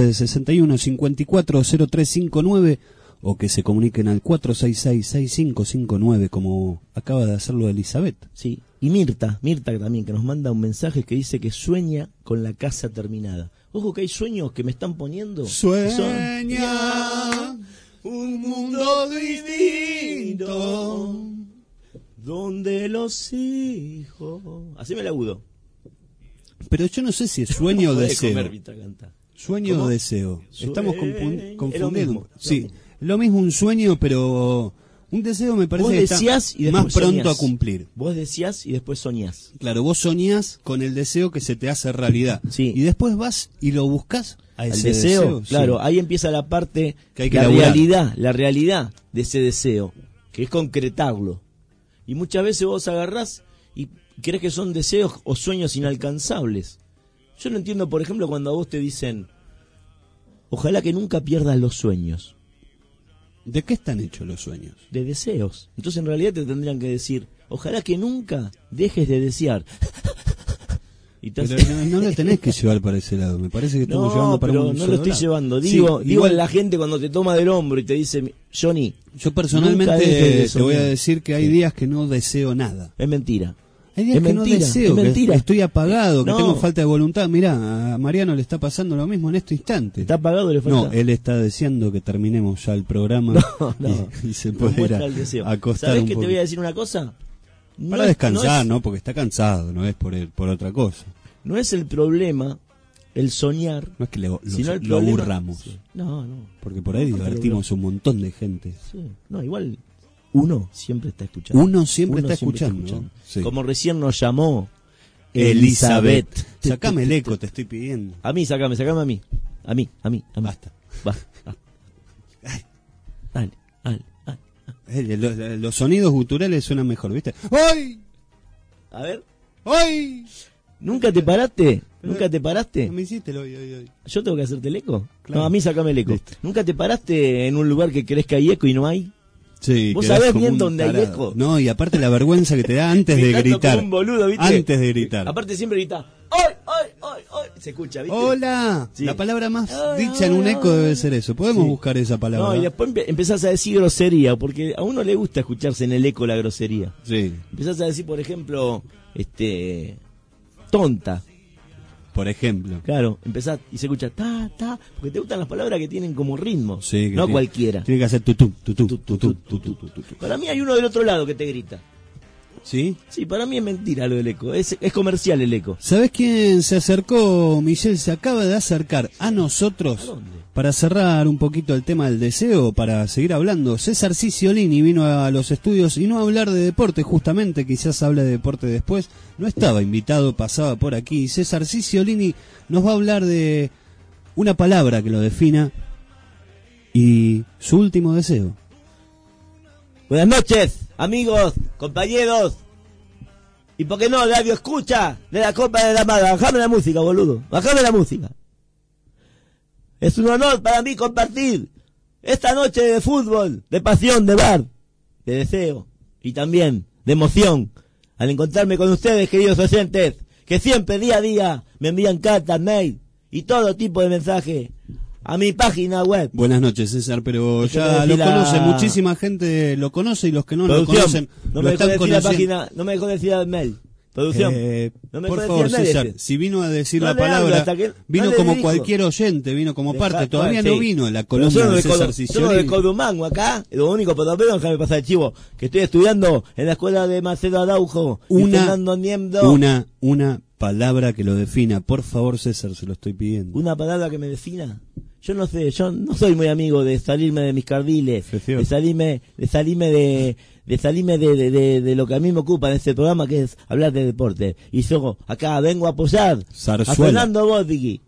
1561-540359 o que se comuniquen al 466-6559 como acaba de hacerlo Elizabeth. Sí, y Mirta también, que nos manda un mensaje que dice que sueña con la casa terminada. Ojo que hay sueños que me están poniendo. que son- Sueña un mundo distinto. donde los hijos... Haceme el agudo. Pero yo no sé si es sueño o Podés deseo. comer mientras canta. Sueño ¿Cómo? o deseo. Estamos Es lo confundiendo. mismo. Sí, lo mismo un sueño, pero un deseo me parece Vos que está decías y más después pronto soñás. a cumplir. Vos decías y después soñás. Claro, vos soñás con el deseo que se te hace realidad. Sí. Y después vas y lo buscas a Al ese deseo, sí. claro, ahí empieza la parte, Que hay que la laburar. realidad de ese deseo, que es concretarlo. Y muchas veces vos agarrás y crees que son deseos o sueños inalcanzables. Yo no entiendo, por ejemplo, cuando a vos te dicen, ojalá que nunca pierdas los sueños. ¿De qué están hechos los sueños? De deseos. Entonces en realidad te tendrían que decir, ojalá que nunca dejes de desear. Y te Pero hace- no lo tenés que llevar para ese lado. Me parece que estamos llevando para pero un no solo lo estoy lado. llevando. Sí, Digo igual, a la gente cuando te toma del hombro y te dice, Johnny, yo nunca personalmente dejes de te voy a soñar. decir que hay días que no deseo nada. Es mentira. Hay días Es que mentira, no deseo, es que mentira. estoy apagado, que No. tengo falta de voluntad. Mirá, a Mariano le está pasando lo mismo en este instante. ¿Está apagado o le falta? No, él está deseando que terminemos ya el programa No. y se No pueda ir muestra a el deseo. acostar ¿Sabés un que poco. te voy a decir una cosa? Para es- descansar, es- ¿no? Porque está cansado, no es por otra cosa. No es el problema el soñar, No es que sino el lo problema- aburramos. Sí. No. Porque por ahí No, porque divertimos un montón de gente. Sí. No, igual uno siempre está escuchando. Uno siempre está escuchando, sí. Como recién nos llamó Elizabeth. Sacame el eco, te estoy pidiendo. A mí, sacame a mí. A mí. Basta. Va. Dale. Los sonidos guturales suenan mejor, ¿viste? ¡Ay! A ver. ¡Ay! ¿Nunca te paraste? ¿Nunca te paraste? No me hiciste el hoy. ¿Yo tengo que hacerte el eco? Claro. No, a mí sacame el eco. Listo. ¿Nunca te paraste en un lugar que crees que hay eco y no hay? Sí, ¿Vos quedás sabés como bien un dónde hay tarado. eco? No, y aparte la vergüenza que te da antes de Gritando gritar. como un boludo, ¿viste? Antes de gritar. Aparte siempre grita, ¡ay! Se escucha, ¿viste? ¡Hola! Sí. La palabra más Ay, dicha en un eco debe ser eso. Podemos buscar esa palabra. No, y después empezás a decir grosería, porque a uno le gusta escucharse en el eco la grosería. Sí. Empezás a decir, por ejemplo, tonta. Por ejemplo. Claro, empezás y se escucha ta, porque te gustan las palabras que tienen como ritmo, Sí, que no tiene- cualquiera. Tiene que hacer tutú. Para mí hay uno del otro lado que te grita. ¿Sí? Sí, para mí es mentira lo del eco, es comercial el eco. ¿Sabés quién se acercó, Michelle? Se acaba de acercar a nosotros. ¿A dónde? Para cerrar un poquito el tema del deseo, para seguir hablando. César Ciciolini vino a los estudios y no a hablar de deporte, justamente, quizás hable de deporte después. No estaba invitado, pasaba por aquí. César Ciciolini nos va a hablar de una palabra que lo defina y su último deseo. Buenas noches, amigos, compañeros. ¿Y por qué no, radio escucha de la Copa de la Madre? Bajame la música, boludo. Bajame la música. Es un honor para mí compartir esta noche de fútbol, de pasión, de bar, de deseo y también de emoción al encontrarme con ustedes, queridos oyentes, que siempre día a día me envían cartas, mail y todo tipo de mensajes a mi página web. Buenas noches, César, pero Esto ya me lo decía conoce, la- muchísima gente lo conoce y los que no lo Producción, conocen no lo me dejó están decir la conociendo. página, no me dejó decir el mail. Producción, no me por dejó favor, decir el mail César, ese. si vino a decir No la le hablo palabra, hasta que- vino no le como dirijo. cualquier oyente, vino como parte, todavía sí. no vino la Pero columna yo no de de César Yo no de Ciciolini. Codumango acá, lo único, pero déjame pasar el chivo, que estoy estudiando en la escuela de Marcelo Araujo y Fernando Niemdo. Una palabra que lo defina, por favor, César, se lo estoy pidiendo. Una palabra que me defina. Yo no sé, yo no soy muy amigo de salirme de mis cardiles, de salirme de lo que a mí me ocupa en este programa, que es hablar de deporte. Y yo acá vengo a apoyar Zarzuela. a Fernando Bodvigi.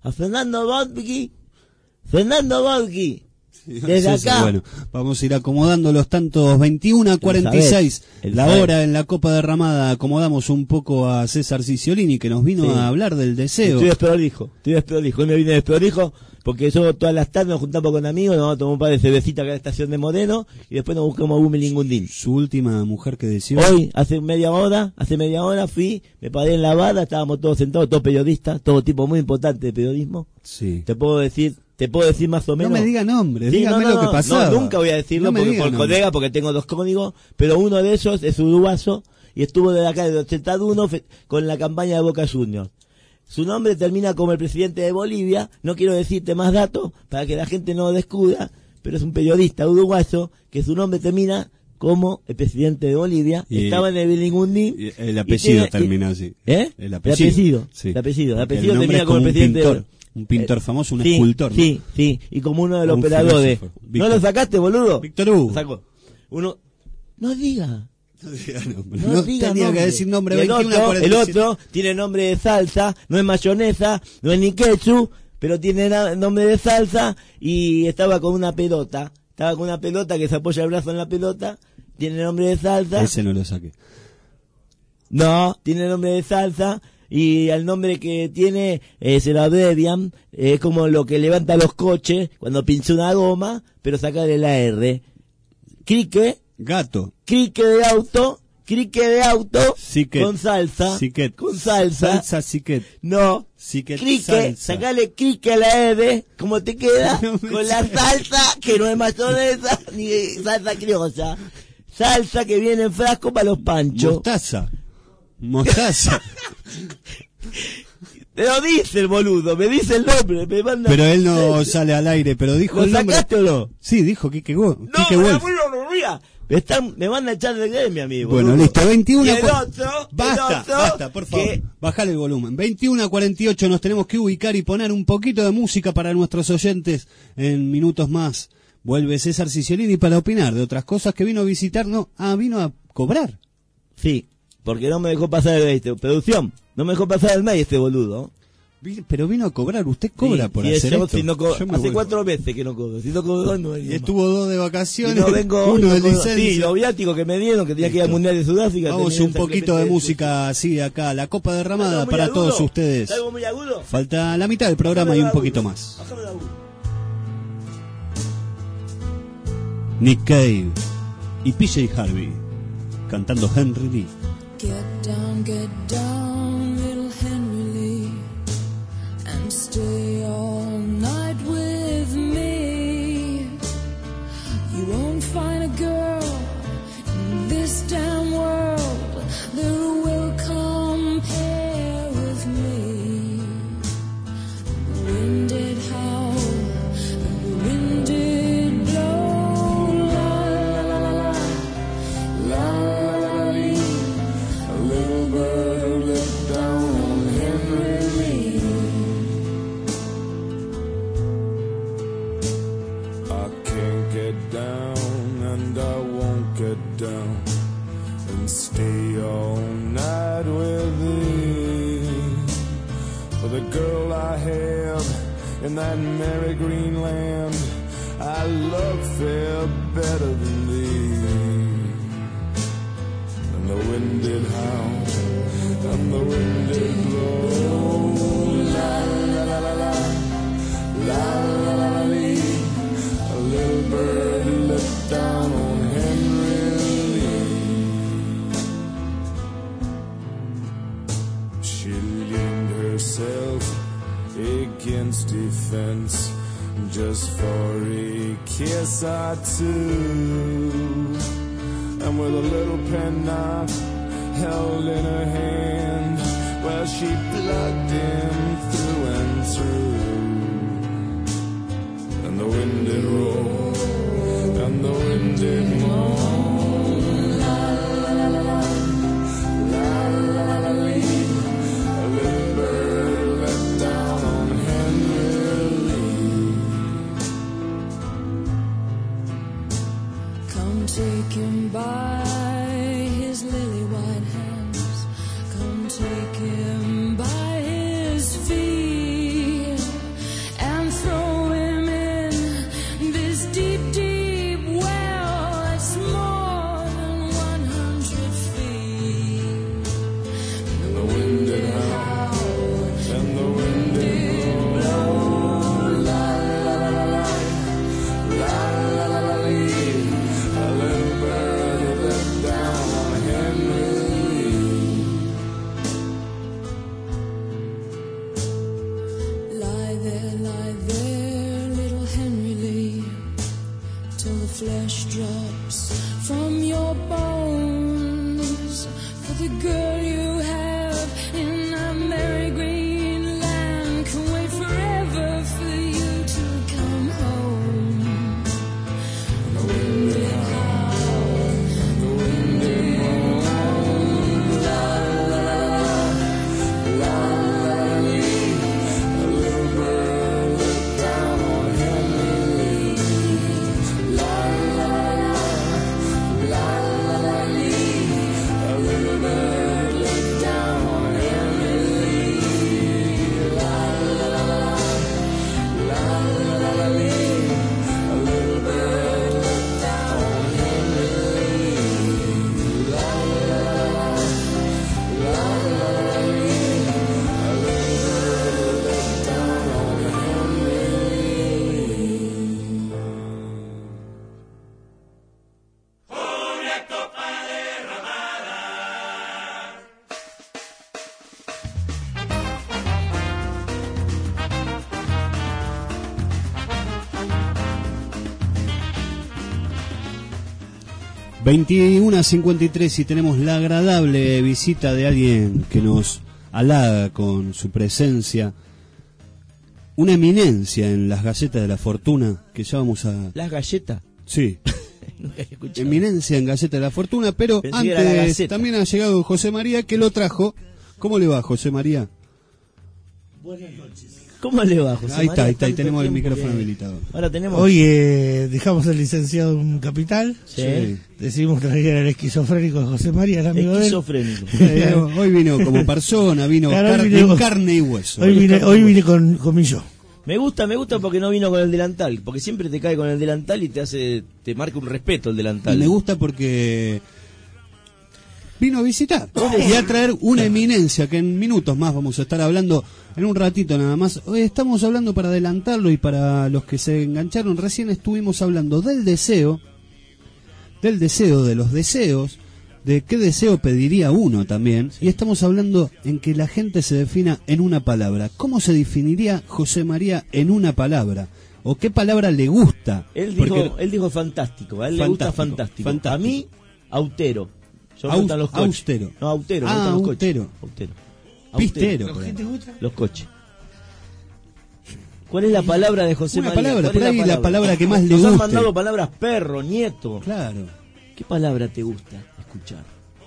Fernando Bodvigi. Desde César, acá. bueno, vamos a ir acomodando los tantos 21:46, la hora en la Copa Derramada. Acomodamos un poco a César Ciciolini, que nos vino Sí. a hablar del deseo. Estoy desprolijo. Hoy me vine desprolijo porque yo todas las tardes nos juntamos con amigos, nos vamos a tomar un par de cervecitas acá en la estación de Moreno y después nos buscamos un melingundín. Su última mujer que deseó. Hoy, hace media hora fui, me paré en la barra, estábamos todos sentados, todos periodistas, todo tipo muy importante de periodismo. Sí. Te puedo decir más o menos. No me diga nombres, Sí, dígame lo que pasaba. No, nunca voy a decirlo No me porque, diga por nombres. colega, porque tengo 2 códigos, pero uno de ellos es uruguayo y estuvo de acá del 81 con la campaña de Boca Juniors. Su nombre termina como el presidente de Bolivia, no quiero decirte más datos para que la gente no lo descubra, pero es un periodista uruguayo que su nombre termina como el presidente de Bolivia, Y- estaba en el Bilingundín. Y el apellido y tiene- termina así. ¿Eh? El apellido. Sí. El apellido Porque el termina nombre es como el un presidente pintor, de un pintor famoso, un Sí, escultor, ¿no? Sí, y como uno de los Un operadores. filósofo. ¿No Víctor. lo sacaste, boludo? Víctor Hugo. Lo sacó. Uno, no diga. No diga tenía nombre. que decir nombre. Y el 21:47. el otro tiene nombre de salsa, no es mayonesa, no es ni ketchup, pero tiene nombre de salsa y estaba con una pelota. Estaba con una pelota que se apoya el brazo en la pelota, tiene nombre de salsa. Ese no lo saqué. No, tiene nombre de salsa y el nombre que tiene se lo abrevian, es como lo que levanta los coches cuando pincha una goma, pero sacarle la R. Crique. Gato. Crique de auto Siquet. con salsa. Siquet. Con salsa. Salsa siquet. No. Siquet Crique, salsa. sacale crique a la R, ¿cómo te queda? Con la salsa, que no es mayonesa ni salsa criolla. Salsa que viene en frasco para los panchos. Mostaza. Te lo dice el boludo, me dice el nombre, me manda... Pero él no sale al aire, pero dijo ¿Lo el nombre. sacaste o no? Sí, dijo Quique Wolf. No, Quique me Wolf. no ría. Me van a echar del gremio, amigo. Bueno, boludo. listo, 21. Y el otro, Basta, por favor. Bajale el volumen. 21:48 nos tenemos que ubicar y poner un poquito de música para nuestros oyentes. En minutos más vuelve César Ciciolini para opinar de otras cosas que vino a visitar. No, vino a cobrar. Sí. Porque no me dejó pasar producción, no me dejó pasar el mail este boludo. Pero vino a cobrar, usted cobra Sí, por sí, hacer yo, esto. si no Yo me hace vuelvo. 4 veces que no cobro. Si no cobro, no vengo Y estuvo 2 de más. vacaciones, Y no vengo, uno no de cobro. licencia. Sí, los viáticos que me dieron, que tenía que ir al Mundial de Sudáfrica. Vamos tenía un esa poquito de clepete música así acá, la copa derramada ¿Algo muy para agudo? todos ustedes. ¿Algo muy agudo? Falta la mitad del programa y un poquito más. Bájame la agudo. Nick Cave y PJ Harvey cantando Henry Lee. Get down, little Henry Lee, and stay all night with me. You won't find a girl in this damn world that will compare with me. The wind did howl, and the wind did blow, la la la la la la la la. A little bird let down on Henry Lee. I can't get down and I won't get down and stay all night with thee. For the girl I have in that merry green land, I love fair better than thee. And the wind did howl, and the wind did blow, la la la la la, la la la la lee. A little bird let down on Henry Lee. She leaned herself against a fence just for a kiss or two. And with a little penknife held in her hand, well, she plugged him through and through. And the wind did roll, and the wind did moan, la la la la la, la la la la. A little bird let down on Henry Lee. Come take him by his lily white hands. Come take him by his feet and throw him in this deep, deep well that's more than 100 feet. And the wind did howl, and the wind did blow, la la la la la, la la la la lee. A little bird let down on Henry Lee. Lie there, little Henry Lee, till the flesh drops from your bones. For the girl you have in a merry green land can wait forever for you to come home. And the wind did howl, and the wind did moan, la la la la, la la lee. A little bird let down on Henry Lee, la la la la, la la lee. A little bird let down on Henry Lee, la la la la lee. A little bird let down on Henry Lee, la la la lee. A little bird let down on Henry Lee. Una copa derramada. ...21:53 y tenemos la agradable visita de alguien que nos halaga con su presencia. Una eminencia en las galletas de la fortuna, que ya vamos a... ¿Las galletas? Sí. Nunca había escuchado. Eminencia en galletas de la fortuna, pero Pensé que era la antes Gaceta. también ha llegado José María, que lo trajo. ¿Cómo le va, José María? Buenas noches. ¿Cómo le va, José Ahí María? está, ahí Tanto tenemos el tiempo micrófono que- habilitado. Ahora tenemos... Hoy dejamos al licenciado en Capital. Sí. Decidimos traer al esquizofrénico de José María, el amigo de él. Esquizofrénico. Hoy vino como persona, vino Claro, hoy en vine- carne y hueso. Hoy vine con mi yo. Me gusta porque no vino con el delantal, porque siempre te cae con el delantal y te marca un respeto el delantal. Y me gusta porque vino a visitar y a traer una eminencia que en minutos más vamos a estar hablando, en un ratito nada más. Hoy estamos hablando, para adelantarlo y para los que se engancharon, recién estuvimos hablando del deseo, de los deseos, de qué deseo pediría uno también, y estamos hablando en que la gente se defina en una palabra. ¿Cómo se definiría José María en una palabra? ¿O qué palabra le gusta? Él Porque- dijo fantástico, a él le gusta fantástico. A mí, autero. Yo me gustan los coches. Austero. No, autero, me Ah, gustan los autero. coches. Autero. Pistero. Autero. por ahí. ¿Qué te gusta? Los coches. ¿Cuál es la palabra de José Una María? palabra, ¿Cuál por es ahí la palabra que más le Nos han guste. mandado palabras perro, nieto. Claro. ¿Qué palabra te gusta escuchar?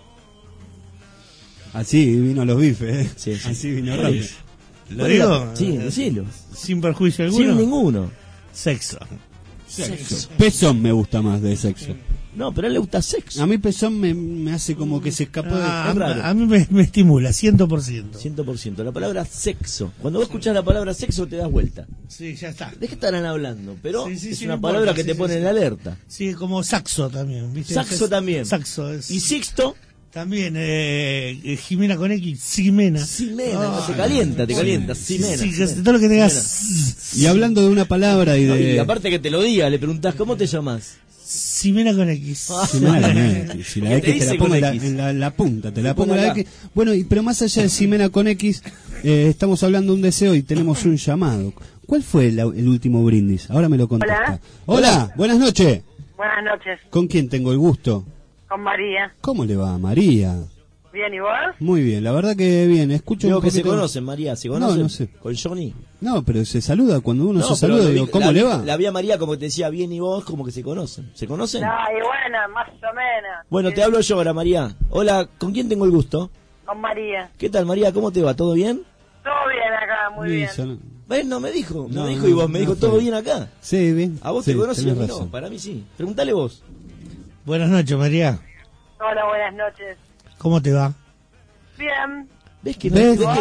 Así vino los bifes, ¿eh? Sí, sí. Así vino ¿Cuál rápido. es? ¿Lo digo? Sí, decilo. Sin perjuicio alguno. Sin ninguno. Sexo. Sexo. Pezón me gusta más de sexo. No, pero a él le gusta sexo. A mí pezón me hace como que se escapó de... Ah, es raro. a mí me estimula, 100%. 100%. La palabra sexo. Cuando vos escuchás la palabra sexo te das vuelta. Sí, ya está. ¿De qué estarán hablando? Pero Sí, sí, es sí, una no palabra importa, que te sí, pone sí, en sí. alerta. Sí, como saxo también, ¿viste? Saxo también. Saxo es... Y sixto, También, Jimena con X, Ximena. Ximena. Te calienta. Ximena. Sí, que todo lo que tengas. Y hablando de una palabra y No, de... y aparte que te lo diga, le preguntás, ¿cómo te llamas? Ximena con X. Ximena con X. Si la ¿Qué X te te la dice pongo con en la, X? en la punta, te la pongo en pongo la acá. X. Bueno, pero más allá de Ximena con X, estamos hablando de un deseo y tenemos un llamado. ¿Cuál fue el último brindis? Ahora me lo contesta. Hola, buenas noches. Buenas noches, ¿Con quién tengo el gusto? con María. ¿Cómo le va, María? Bien, ¿y vos? Muy bien, la verdad que bien. Escucho Digo un que se poquito... conocen, María, ¿se conocen? No sé. ¿Con Johnny? No, pero se saluda cuando uno se pero saluda. Digo, ¿cómo la le vi- va? La vi a María como te decía, bien y vos, como que se conocen. ¿Se conocen? No, y bueno, más o menos. Bueno, te hablo yo ahora, María. Hola, ¿con quién tengo el gusto? Con María. ¿Qué tal, María? ¿Cómo te va? ¿Todo bien? Todo bien acá, muy bien. ¿Ves? No me dijo. No, me dijo no, y vos me no dijo, fue. ¿todo bien acá? Sí, bien. A vos Sí, te conocí y a tenés mí no. razón. Para mí sí. Preguntale vos. Buenas noches, María. Hola, buenas noches. ¿Cómo te va? Bien. ¿Ves que ¿Ves? no?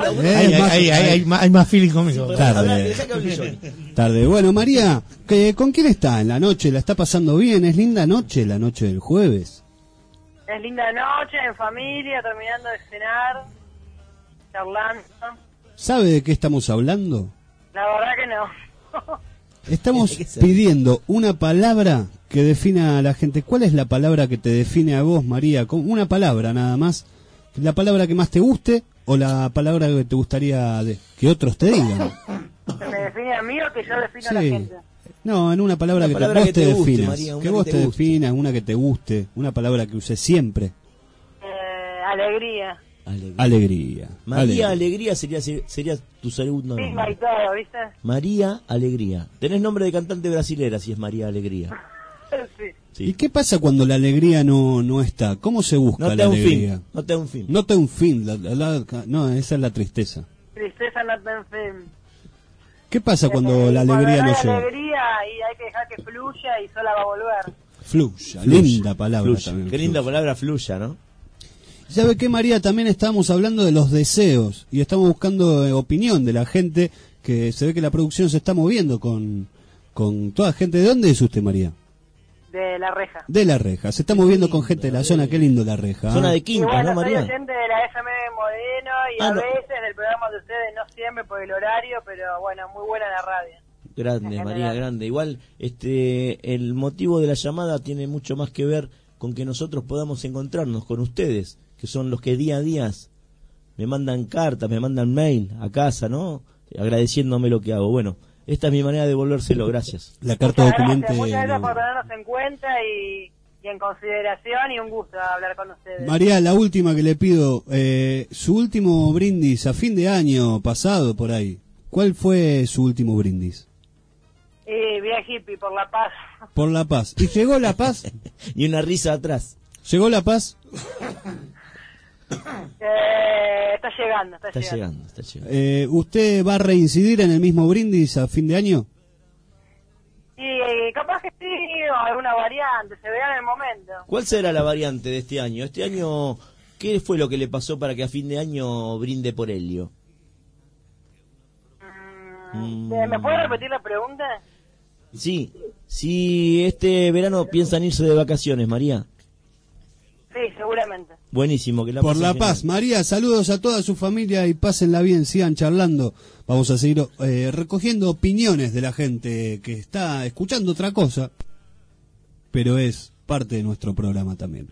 Hay más feeling conmigo. Tarde. Dejá que hable Johnny. Tarde. Bueno, María, ¿con quién está en la noche? ¿La está pasando bien? ¿Es linda noche, la noche del jueves? Es linda noche, en familia, terminando de cenar, charlando. ¿Sabe de qué estamos hablando? La verdad que no. Estamos pidiendo una palabra que defina a la gente. ¿Cuál es la palabra que te define a vos, María? Con una palabra nada más. ¿La palabra que más te guste o la palabra que te gustaría que otros te digan? ¿Se me define a mí o que yo defino a la Sí. gente? No, en una palabra Una que palabra vos que te te guste, definas. María, una que que vos te te guste. definas, una que te guste. Una palabra que uses siempre. Alegría. Alegría. María Alegría sería tu segundo Sí, nombre. y todo, ¿viste? María Alegría. Tenés nombre de cantante brasilera si es María Alegría. Sí. ¿Y qué pasa cuando la alegría no está? ¿Cómo se busca No te la da un alegría? fin. No te da un fin. No te da un fin. No, esa es la tristeza. Tristeza no te en fin. ¿Qué pasa cuando la alegría no Cuando hay llega? alegría y hay que dejar que fluya y sola va a volver. Fluya. Fluya. Linda palabra Fluya. también. Qué linda palabra fluya, ¿no? ¿Sabe qué, María? También estábamos hablando de los deseos y estamos buscando opinión de la gente, que se ve que la producción se está moviendo con toda gente. ¿De dónde es usted, María? De La Reja. De La Reja. Se está moviendo con gente de la zona. Qué lindo La Reja. Zona de Y Quinta, bueno, ¿no, soy María? oyente de la FM Modeno y Ah, a no. veces del programa de ustedes, no siempre por el horario, pero bueno, muy buena la radio. Grande, En María, general. grande. Igual, el motivo de la llamada tiene mucho más que ver con que nosotros podamos encontrarnos con ustedes, que son los que día a día me mandan cartas, me mandan mail a casa, ¿no? Agradeciéndome lo que hago. Bueno, esta es mi manera de devolvérselo, gracias. La carta Muchas documente. gracias, muchas gracias no. por tenernos en cuenta y en consideración y un gusto hablar con ustedes. María, la última que le pido, su último brindis a fin de año pasado por ahí. ¿Cuál fue su último brindis? Y bien hippie, por la paz. Por la paz. ¿Y llegó la paz? Y una risa atrás. ¿Llegó la paz? Está llegando. Está llegando. ¿Usted va a reincidir en el mismo brindis a fin de año? Y capaz que sí, o alguna variante, se verá en el momento. ¿Cuál será la variante de este año? Este año, ¿qué fue lo que le pasó para que a fin de año brinde por helio? ¿Me puede repetir la pregunta? Sí, si este verano piensan irse de vacaciones, María. Sí, seguramente. Buenísimo, que la Por pasen la genial. paz, María, saludos a toda su familia y pásenla bien, sigan charlando. Vamos a seguir recogiendo opiniones de la gente que está escuchando otra cosa, pero es parte de nuestro programa también.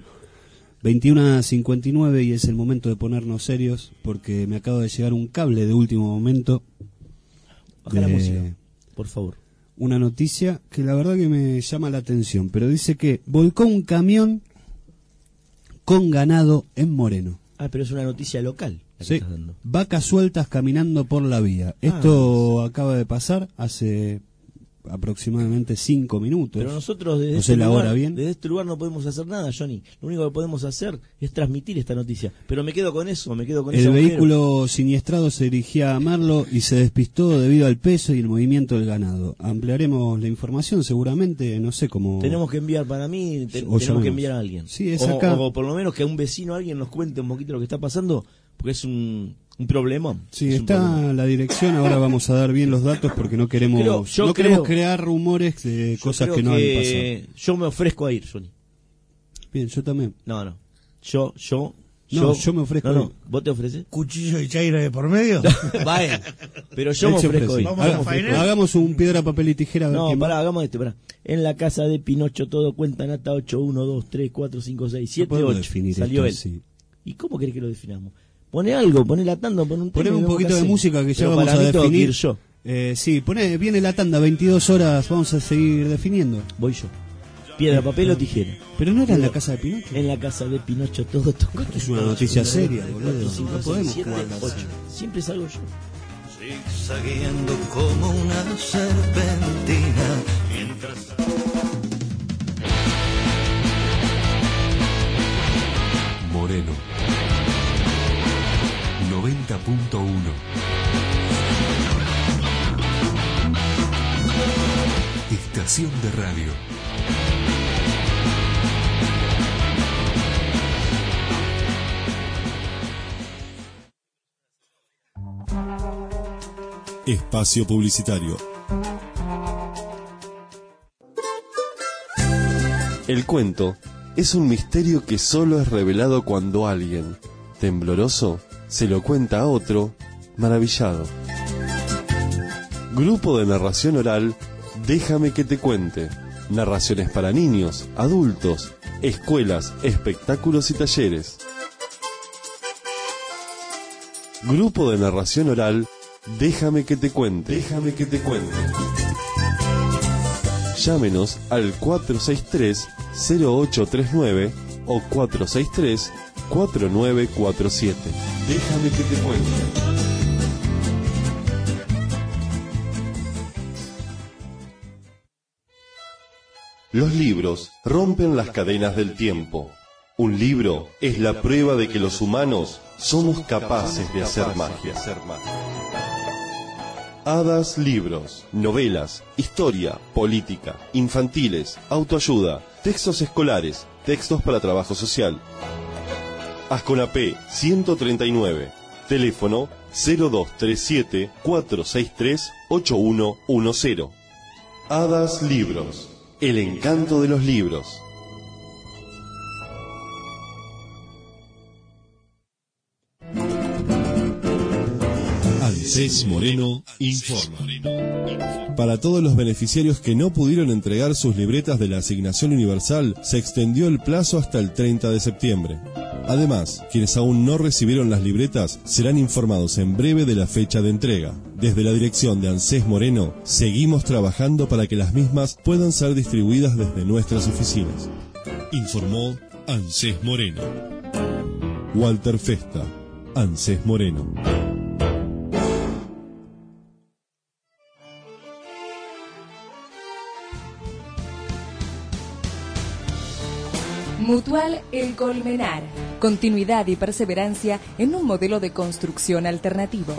21:59 y es el momento de ponernos serios porque me acaba de llegar un cable de último momento. Baja la música, por favor. Una noticia que la verdad que me llama la atención, pero dice que volcó un camión con ganado en Moreno. Ah, pero es una noticia local la que Sí, estás dando. vacas sueltas caminando por la vía. Esto acaba de pasar hace aproximadamente 5 minutos. Pero nosotros desde, no sé este la lugar, hora bien. desde este lugar no podemos hacer nada, Johnny. Lo único que podemos hacer es transmitir esta noticia. Pero me quedo con eso, me quedo con El ese agujero. vehículo siniestrado se dirigía a Merlo y se despistó debido al peso y el movimiento del ganado. Ampliaremos la información seguramente, no sé cómo... Tenemos que enviar para mí, O tenemos llamemos. que enviar a alguien. Sí, es o, acá. o por lo menos que un vecino, alguien nos cuente un poquito lo que está pasando, porque es un problema. Sí, Es un problema. está la dirección, ahora vamos a dar bien los datos porque no queremos, Pero yo no queremos creo- crear rumores de Yo cosas creo que no han pasado. Yo me ofrezco a ir, Johnny. Bien, yo también. No. Yo me ofrezco a No, ir. ¿vos te ofreces? ¿Cuchillo y chaira de por medio? Va él. Pero yo Él me se ofrezco a ofrece. ir. Vamos a Yo me ofrezco. faenar. Hagamos un piedra, papel y tijera. A ver No, quién va. pará, hagamos pará. En la casa de Pinocho todo cuenta nata 8, 1, 2, 3, 4, 5, 6, 7, podemos 8. definir Salió él. esto así. ¿Y cómo querés que lo definamos? Pone algo, pone la tanda, pone un tema. Poneme y un vemos poquito qué de hacemos. música que ya Pero vamos para a mí tengo que definir. ir yo. Sí, viene la tanda, 22 horas, vamos a seguir definiendo. Voy yo. Piedra, papel o tijera. Pero no era en la casa de Pinocho. En la casa de Pinocho todo toca. Esto es una noticia seria, boludo. 4, 5, No 6, podemos 7, jugar 8. Siempre salgo yo. Zigzagueando como una serpentina mientras... Moreno 90.1. Estación de radio. Espacio publicitario. El cuento es un misterio que solo es revelado cuando alguien, tembloroso, se lo cuenta a otro, maravillado. Grupo de narración oral, Déjame que te cuente. Narraciones para niños, adultos, escuelas, espectáculos y talleres. Grupo de narración oral, Déjame que te cuente. Déjame que te cuente. Llámenos al 463-0839 o 463-4947. Déjame que te cuente. Los libros rompen las cadenas del tiempo. Un libro es la prueba de que los humanos somos capaces de hacer magia. Hadas Libros, novelas, historia, política, infantiles, autoayuda, textos escolares, textos para trabajo social. Asconapé 139, teléfono 0237 463 8110. Hadas Libros, el encanto de los libros. ANSES Moreno informa. Para todos los beneficiarios que no pudieron entregar sus libretas de la Asignación Universal, se extendió el plazo hasta el 30 de septiembre. Además, quienes aún no recibieron las libretas serán informados en breve de la fecha de entrega. Desde la dirección de ANSES Moreno, seguimos trabajando para que las mismas puedan ser distribuidas desde nuestras oficinas. Informó ANSES Moreno. Walter Festa, ANSES Moreno. Mutual El Colmenar. Continuidad y perseverancia en un modelo de construcción alternativo.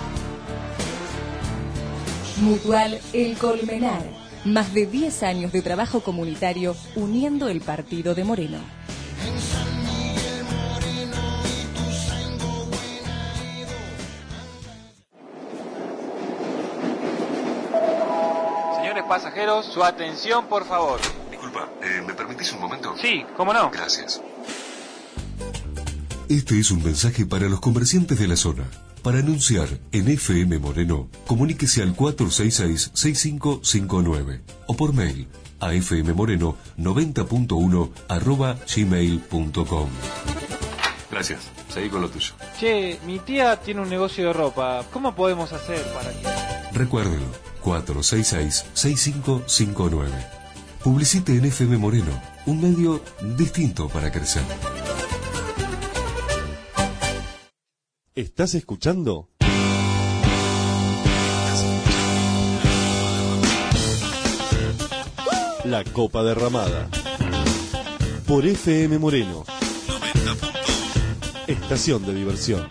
Mutual El Colmenar. Más de 10 años de trabajo comunitario uniendo el partido de Moreno. Señores pasajeros, su atención, por favor. Disculpa, ¿me permitís un momento? Sí, ¿cómo no? Gracias. Este es un mensaje para los comerciantes de la zona. Para anunciar en FM Moreno, comuníquese al 466-6559 o por mail a fmmoreno90.1@gmail.com. Gracias, seguí con lo tuyo. Che, mi tía tiene un negocio de ropa. ¿Cómo podemos hacer para que...? Recuérdelo, 466-6559. Publicite en FM Moreno, un medio distinto para crecer. ¿Estás escuchando? La Copa Derramada. Por FM Moreno. 90.1. Estación de diversión.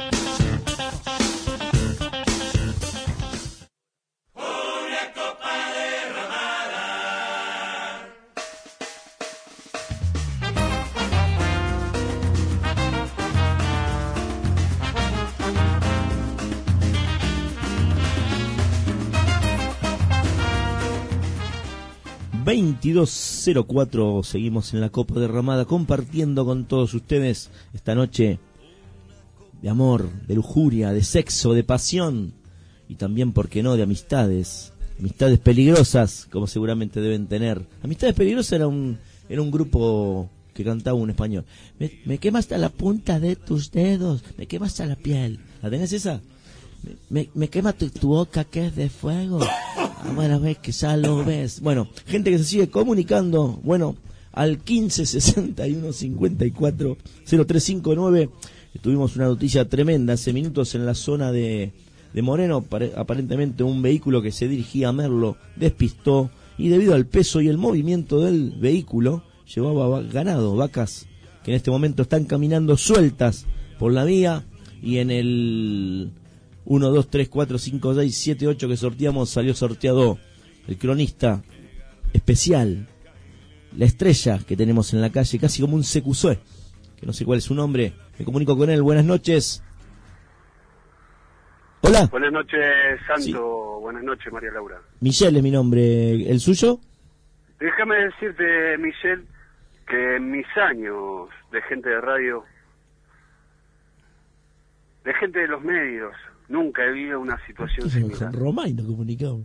...22:04... seguimos en la Copa Derramada... ...compartiendo con todos ustedes... ...esta noche... ...de amor, de lujuria, de sexo, de pasión... ...y también, ¿por qué no?, de amistades... ...amistades peligrosas... ...como seguramente deben tener... Amistades peligrosas era un grupo... ...que cantaba un español... Me quema hasta la punta de tus dedos... ...me quema hasta la piel... ¿La tenés esa? Me quema tu boca que es de fuego... Bueno, ves que ya lo ves. Bueno, gente que se sigue comunicando, bueno, al 15 61 54 0359. Tuvimos una noticia tremenda hace minutos en la zona de Moreno. Aparentemente un vehículo que se dirigía a Merlo despistó y debido al peso y el movimiento del vehículo llevaba ganado, vacas que en este momento están caminando sueltas por la vía, y en el 1, 2, 3, 4, 5, 6, 7, 8 que sorteamos, salió sorteado el cronista especial, la estrella que tenemos en la calle, casi como un CQC, que no sé cuál es su nombre. Me comunico con él. Buenas noches. Hola. Buenas noches, Santo. Sí. Buenas noches, María Laura. Michelle es mi nombre. ¿El suyo? Déjame decirte, Michelle, que en mis años de gente de radio, de gente de los medios, nunca he vivido una situación similar. Con Romay nos comunicamos.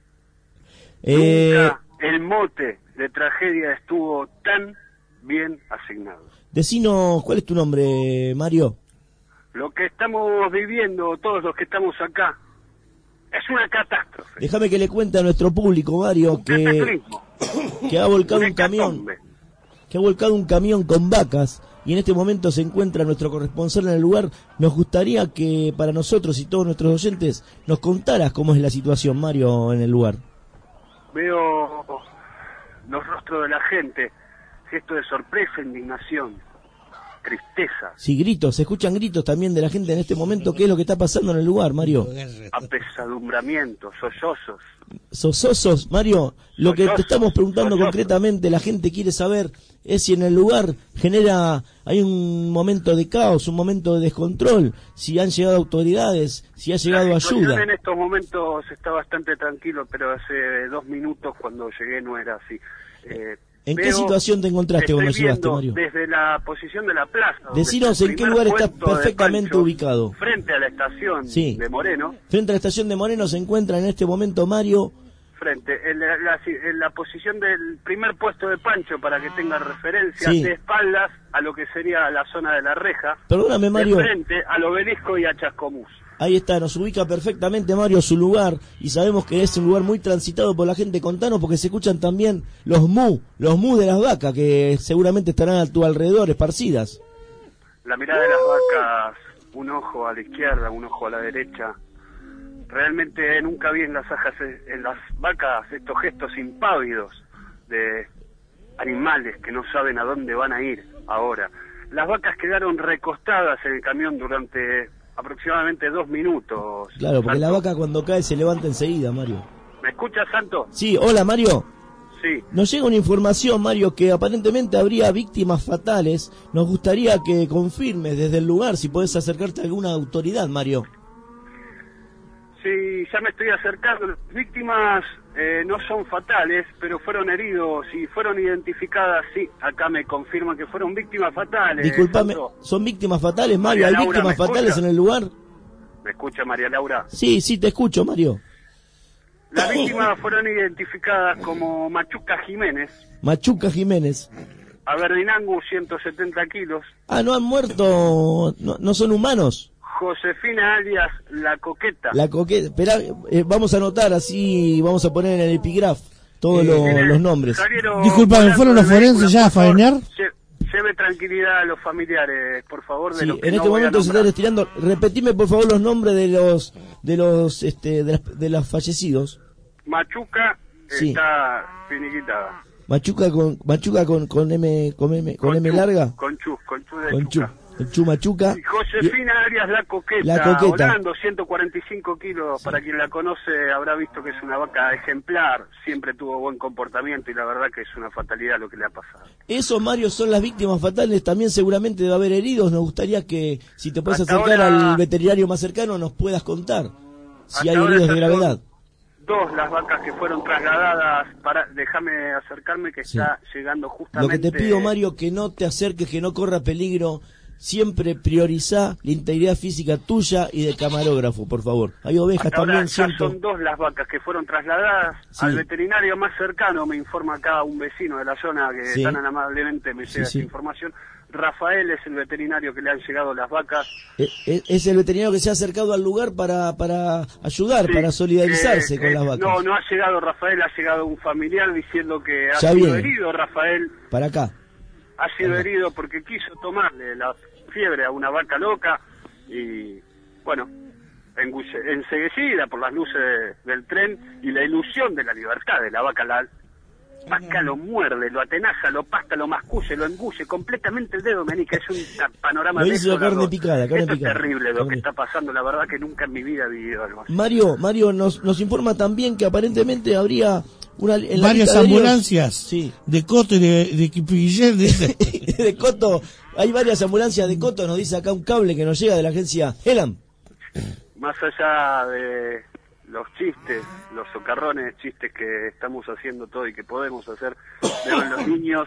Nunca el mote de tragedia estuvo tan bien asignado. Decinos, ¿cuál es tu nombre, Mario? Lo que estamos viviendo, todos los que estamos acá, es una catástrofe. Déjame que le cuente a nuestro público, Mario, que ha volcado un camión. Que ha volcado un camión con vacas. Y en este momento se encuentra nuestro corresponsal en el lugar. Nos gustaría que para nosotros y todos nuestros oyentes nos contaras cómo es la situación, Mario, en el lugar. Veo los rostros de la gente, gesto de sorpresa, indignación, tristeza. Sí, gritos, se escuchan gritos también de la gente en este momento. ¿Qué es lo que está pasando en el lugar, Mario? Apesadumbramientos, sollozos. Sosos, Mario, lo que te estamos preguntando concretamente, la gente quiere saber es si en el lugar hay un momento de caos, un momento de descontrol, si han llegado autoridades, si ha llegado ayuda. En estos momentos está bastante tranquilo, pero hace 2 minutos cuando llegué no era así. ¿En qué situación te encontraste cuando llegaste, Mario? Desde la posición de la plaza. Decinos en qué lugar estás perfectamente ubicado. Frente a la estación de Moreno. Frente a la estación de Moreno se encuentra en este momento, Mario. Frente, en la posición del primer puesto de Pancho, para que tenga referencia, de espaldas a lo que sería la zona de la reja. Perdóname, Mario. De frente al Obelisco y a Chascomús. Ahí está, nos ubica perfectamente, Mario, su lugar, y sabemos que es un lugar muy transitado por la gente. Contanos, porque se escuchan también los mu de las vacas, que seguramente estarán a tu alrededor, esparcidas. La mirada de las vacas, un ojo a la izquierda, un ojo a la derecha. Realmente nunca vi en las vacas estos gestos impávidos de animales que no saben a dónde van a ir. ahora. Las vacas quedaron recostadas en el camión durante aproximadamente 2 minutos. Claro, porque Santo. la vaca cuando cae se levanta enseguida, Mario. ¿Me escuchas, Santo? Sí, hola, Mario. Sí. Nos llega una información, Mario, que aparentemente habría víctimas fatales. Nos gustaría que confirmes desde el lugar si podés acercarte a alguna autoridad, Mario. Sí, ya me estoy acercando. Las víctimas no son fatales, pero fueron heridos y fueron identificadas. Sí, acá me confirman que fueron víctimas fatales. Disculpame, Santo. ¿son víctimas fatales, Mario? ¿Hay María Laura, víctimas ¿me fatales escucha? en el lugar? ¿Me escucha, María Laura? Sí, te escucho, Mario. Las víctimas fueron identificadas como Machuca Jiménez, Machuca Jiménez. Aberdinangu, 170 kilos, Ah, no han muerto, no son humanos. Josefina alias La Coqueta. La coqueta, esperá, vamos a anotar así, vamos a poner en el epígrafo todos Miren, los nombres. salieron Disculpame, volando ¿fueron los del vehículo, forenses ya a por favor. faenear? Lleve tranquilidad a los familiares, por favor, de Sí, los que en no este voy a momento se nombrar. están estirando. Repetime por favor los nombres de los fallecidos. Machuca Sí. está finiquitada. Machuca con M larga. Con chu de Con chuca. El Chu Machuca. Y Josefina Arias La Coqueta, La Coqueta. volando 145 kilos, para quien la conoce habrá visto que es una vaca ejemplar, siempre tuvo buen comportamiento y la verdad que es una fatalidad lo que le ha pasado. Esos, Mario, son las víctimas fatales. También seguramente debe haber heridos. Nos gustaría que, si te puedes Hasta acercar ahora- al veterinario más cercano, nos puedas contar si Hasta hay ahora heridos de esas son gravedad. 2 las vacas que fueron trasladadas, déjame acercarme que Sí. está llegando Lo justamente. que te pido, Mario, que no te acerques, que no corra peligro. Siempre priorizá la integridad física tuya y del camarógrafo, por favor. Hay ovejas Hasta ahora también, ya siento. son 2 las vacas que fueron trasladadas Sí. al veterinario más cercano, me informa acá un vecino de la zona que Sí. tan amablemente me llega Sí. esta información. Rafael es el veterinario que le han llegado las vacas. Es el veterinario que se ha acercado al lugar para ayudar, Sí, para solidarizarse con las vacas. No ha llegado Rafael, ha llegado un familiar diciendo que ha Ya sido viene. herido Rafael. Para acá. Ha sido herido porque quiso tomarle la fiebre a una vaca loca y, bueno, enseguecida por las luces del tren y la ilusión de la libertad de la vaca. La vaca lo muerde, lo atenaza, lo pasta, lo masculle, lo engulle completamente el dedo menica. Es un panorama Lo hizo desolador. carne picada, carne Esto picada. es terrible lo Carne- que está pasando. La verdad que nunca en mi vida he vivido algo así. Mario nos informa también que aparentemente habría en la Varias lista de heridos- ambulancias de Coto y de Quipiguillén. de Coto, hay varias ambulancias de Coto, nos dice acá un cable que nos llega de la agencia Helam. Más allá de los chistes, los socarrones, chistes que estamos haciendo todo y que podemos hacer, veo en los niños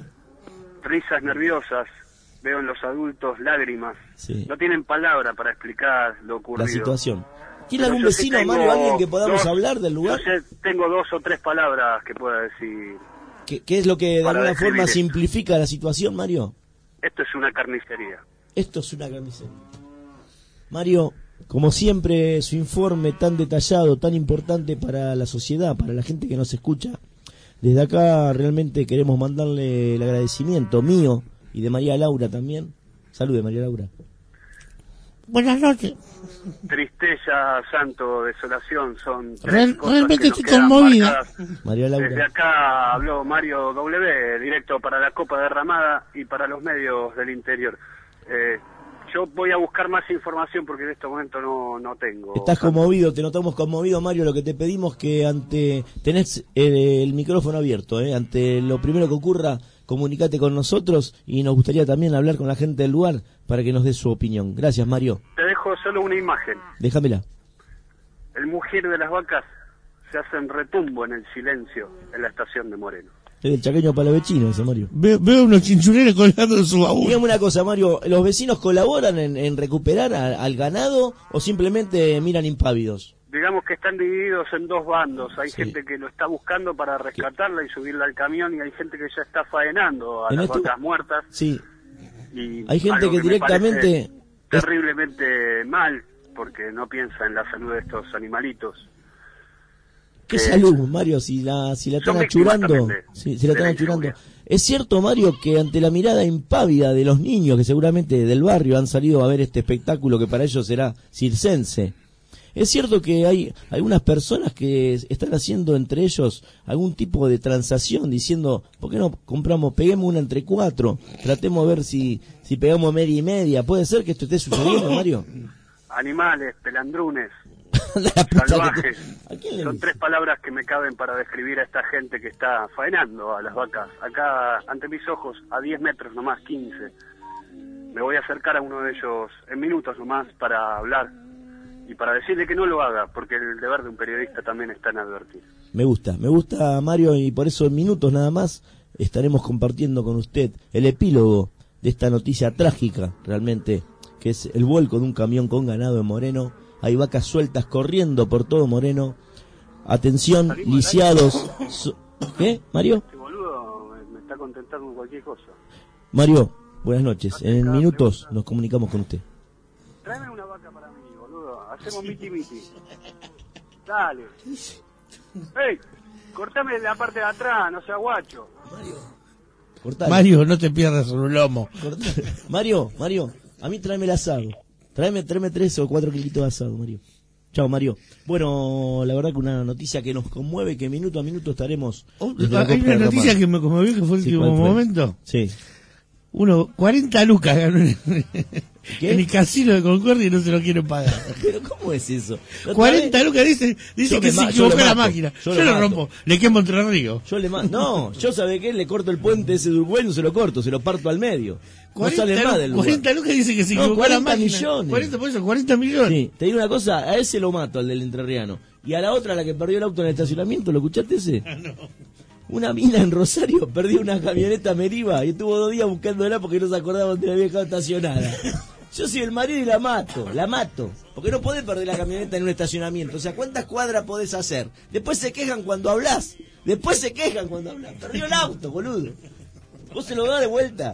risas nerviosas, veo en los adultos lágrimas. Sí. No tienen palabra para explicar lo ocurrido. La situación. ¿Tiene Pero algún yo sí vecino, tengo Mario, alguien que podamos 2, hablar del lugar? Yo tengo 2 o 3 palabras que pueda decir. ¿Qué es lo que de Para alguna describir forma esto. simplifica la situación, Mario? Esto es una carnicería. Esto es una carnicería. Mario, como siempre, su informe tan detallado, tan importante para la sociedad, para la gente que nos escucha. Desde acá realmente queremos mandarle el agradecimiento mío y de María Laura también. Salude, María Laura. Buenas noches. Tristeza, santo, desolación, son 3 Real- cosas realmente que nos estoy quedan conmovida. marcadas. María Laura. Desde acá habló Mario W, directo para la Copa Derramada y para los medios del interior. Yo voy a buscar más información porque en este momento no tengo. Estás conmovido, te notamos conmovido, Mario. Lo que te pedimos que tenés el micrófono abierto, ante lo primero que ocurra, comunicate con nosotros y nos gustaría también hablar con la gente del lugar para que nos dé su opinión. Gracias, Mario. Te dejo solo una imagen. Déjamela. El mugir de las vacas se hacen retumbo en el silencio en la estación de Moreno. Es del chaqueño palavecino ese, Mario. Veo unos chinchureros colgando en su baúl. Dígame una cosa, Mario, ¿los vecinos colaboran en recuperar al ganado o simplemente miran impávidos? Digamos que están divididos en 2 bandos. Hay gente que lo está buscando para rescatarla y subirla al camión y hay gente que ya está faenando a En las esto- vacas muertas. Sí. Y Hay gente algo que me directamente parece terriblemente mal porque no piensa en la salud de estos animalitos. ¿Qué salud, Mario, si la están son víctimas achurando? también Sí, si la de están la achurando. Es cierto, Mario, que ante la mirada impávida de los niños que seguramente del barrio han salido a ver este espectáculo que para ellos será circense, Es cierto que hay algunas personas que están haciendo entre ellos algún tipo de transacción diciendo, ¿por qué no peguemos una entre 4? Tratemos de ver si pegamos media y media. ¿Puede ser que esto esté sucediendo, Mario? Animales, pelandrunes, puta salvajes. ¿A quién le Son dice? 3 palabras que me caben para describir a esta gente que está faenando a las vacas. Acá, ante mis ojos, a 10 metros nomás, 15. Me voy a acercar a uno de ellos en minutos nomás para hablar y para decirle que no lo haga, porque el deber de un periodista también está en advertir. Me gusta Mario, y por eso en minutos nada más estaremos compartiendo con usted el epílogo de esta noticia trágica, realmente, que es el vuelco de un camión con ganado en Moreno. Hay vacas sueltas corriendo por todo Moreno. Atención, lisiados. ¿Qué, Mario? Este boludo me está contentando con cualquier cosa. Mario, buenas noches. En minutos nos comunicamos con usted. Tráeme una vaca para mí, boludo. Hacemos miti. Dale. ¡Ey! Cortame la parte de atrás, no sea guacho. Cortale. Mario, no te pierdas un lomo. Mario, a mí tráeme el asado. Tráeme 3 o 4 kilitos de asado, Mario. Chao, Mario. Bueno, la verdad que una noticia que nos conmueve, que minuto a minuto estaremos... Hay una noticia que me conmovió, que fue el último momento. Sí. 40 lucas ganó en el casino de Concordia y no se lo quieren pagar. ¿Pero cómo es eso? 40 lucas dice que se equivocó la máquina. Yo lo rompo, le quemo Entre Ríos. Yo sabe qué, le corto el puente ese de Uruguay, no se lo corto, se lo parto al medio. No sale más del lugar. 40 lucas dice que se equivocó la máquina. Millones. 40 millones. Sí, te digo una cosa, a ese lo mato, al del entrerriano. Y a la otra, la que perdió el auto en el estacionamiento, ¿lo escuchaste ese? No. Una mina en Rosario perdió una camioneta Meriva y estuvo 2 días buscándola porque no se acordaba dónde la había dejado estacionada. Yo soy el marido y la mato. Porque no podés perder la camioneta en un estacionamiento. O sea, ¿cuántas cuadras podés hacer? Después se quejan cuando hablas. Perdió el auto, boludo. Vos se lo das de vuelta.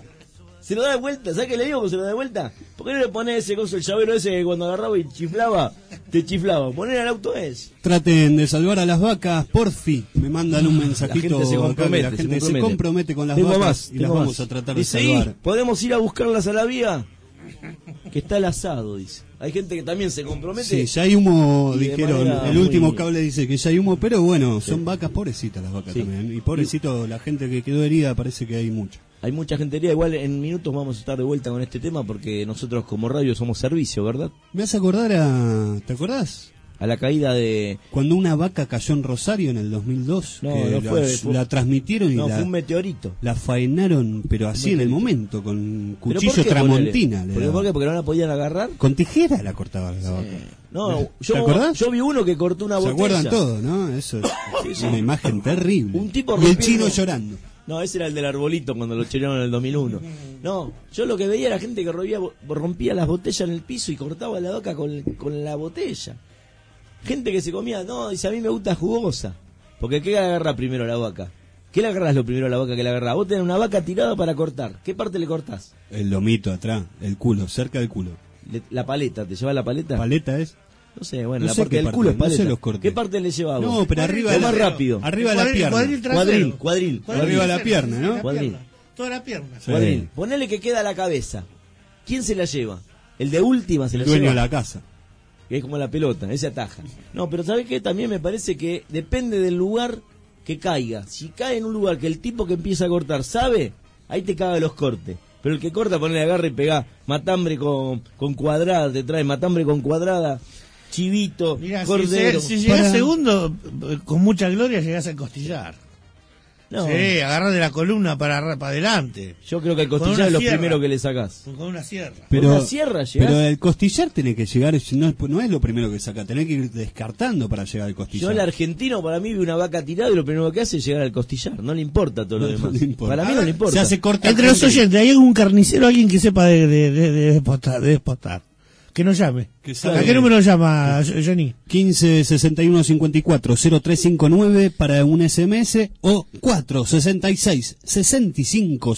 ¿Sabés qué le digo que se lo da de vuelta? ¿Por qué no le ponés ese coso, el llavero ese que cuando agarraba y chiflaba, te chiflaba? Poner al auto ese. Traten de salvar a las vacas, porfi. Me mandan un mensajito. La gente se compromete con las vacas y las vamos a tratar de salvar. ¿Podemos ir a buscarlas a la vía? Que está el asado, dice. Hay gente que también se compromete. Sí, ya hay humo, y dijeron. El último cable dice que ya hay humo, pero bueno, son vacas pobrecitas las vacas también. Y pobrecito, la gente que quedó herida, parece que hay mucha. Hay mucha gente herida. Igual en minutos vamos a estar de vuelta con este tema porque nosotros como radio somos servicio, ¿verdad? Me hace acordar ¿te acordás? A la caída de... Cuando una vaca cayó en Rosario en el 2002. La transmitieron y fue un meteorito. La faenaron, pero así en el momento, con cuchillo tramontina. ¿Por qué? ¿Porque no la podían agarrar? Con tijera la cortaban la vaca. No, ¿Te acordás? Yo vi uno que cortó una botella. ¿Se acuerdan todos, no? Eso es una imagen terrible. Un tipo y el chino llorando. No, ese era el del arbolito cuando lo echaron en el 2001. No, yo lo que veía era gente que rompía las botellas en el piso y cortaba la vaca con la botella. Gente que se comía, dice, a mí me gusta jugosa. Porque ¿qué agarra primero la vaca? ¿Qué le agarras lo primero a la vaca que le agarrás? Vos tenés una vaca tirada para cortar. ¿Qué parte le cortás? El lomito atrás, el culo, cerca del culo. La paleta, ¿te lleva la paleta? ¿Paleta es? No sé, bueno, la parte del culo es paleta. No sé ¿Qué parte le llevaba? No, pero arriba más rápido. Arriba de la pierna. Cuadril. Arriba de la pierna, ¿no? Cuadril. Toda la pierna. Cuadril. Ponele que queda la cabeza. ¿Quién se la lleva? El de última se la lleva. El dueño de la casa. Que es como la pelota, ese ataja. No, pero ¿sabés qué? También me parece que depende del lugar que caiga. Si cae en un lugar que el tipo que empieza a cortar sabe, ahí te caga los cortes. Pero el que corta, ponele, agarra y pegá matambre con cuadrada, te trae matambre con cuadrada, chivito, mirá, cordero. Si llegás segundo, con mucha gloria llegás al costillar. No. Sí, agarrar de la columna para adelante. Yo creo que el costillar es lo primero que le sacás. Con una sierra. Pero, ¿con una sierra llegás? Pero el costillar tiene que llegar, no es lo primero que saca, tenés que ir descartando para llegar al costillar. Yo el argentino para mí ve una vaca tirada y lo primero que hace es llegar al costillar. No le importa todo lo demás. Para mí no le importa. Se hace corta. Entre los oyentes, ¿hay algún carnicero, alguien que sepa de despostar? Que nos llame. ¿A qué número llama, Johnny? 15 61 54 0359 para un SMS o 466 65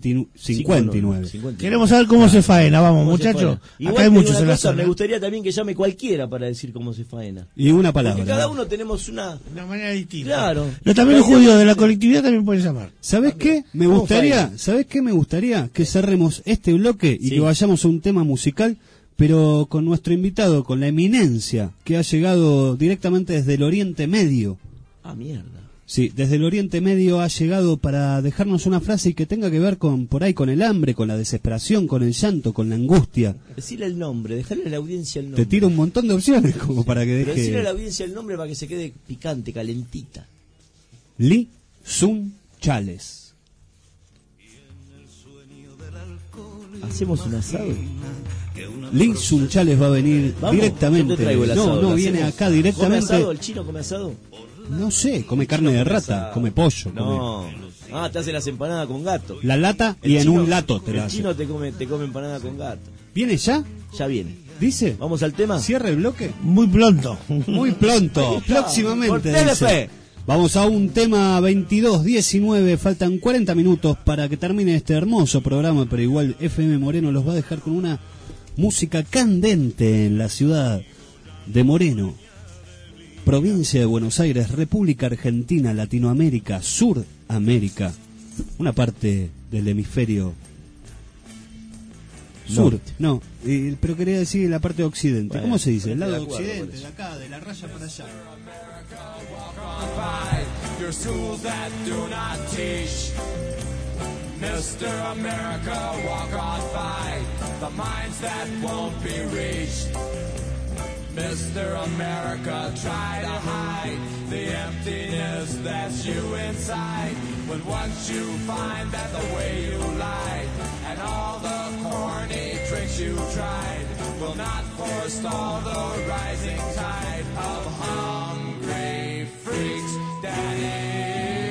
59. Queremos saber cómo se faena, vamos, muchachos. Acá hay muchos en la zona. Me gustaría también que llame cualquiera para decir cómo se faena. Y una palabra. Porque cada uno tenemos una manera distinta. Claro. Pero también los judíos de la colectividad también pueden llamar. ¿Sabés qué? Me gustaría que cerremos este bloque y que vayamos a un tema musical pero con nuestro invitado, con la eminencia, que ha llegado directamente desde el Oriente Medio. Ah, mierda. Sí, desde el Oriente Medio ha llegado para dejarnos una frase y que tenga que ver con por ahí con el hambre, con la desesperación, con el llanto, con la angustia. Decirle el nombre, dejarle a la audiencia el nombre. Te tiro un montón de opciones como para que deje. Pero decirle a la audiencia el nombre para que se quede picante, calentita. Lee Sun Chales. ¿Hacemos un asado? Lee Sun Chales va a venir directamente. Yo te traigo el asado, no viene acá directamente. ¿Come asado? ¿El chino come asado? No sé, come carne de rata, asado. come pollo. No. Ah, te hace las empanadas con gato. La lata El y en chino- un lato te la El hace. chino te come empanada con gato. ¿Viene ya? Ya viene. ¿Dice? ¿Vamos al tema? ¿Cierra el bloque? Muy pronto. Muy pronto, Ahí está. próximamente. Cortale, dice. fe. Vamos a un tema 22:19, faltan 40 minutos para que termine este hermoso programa, pero igual FM Moreno los va a dejar con una música candente en la ciudad de Moreno, provincia de Buenos Aires, República Argentina, Latinoamérica, Suramérica, una parte del hemisferio sur, no, pero quería decir la parte de occidente. Bueno, ¿Cómo se dice? El de lado acuerdo, occidente, por de eso. acá, de la raya para allá. Your schools that do not teach. Mr. America, walk on by the minds that won't be reached. Mr. America, try to hide the emptiness that's you inside. When once you find that the way you lied and all the corny tricks you tried will not forestall the rising tide of hungry freaks, Daddy.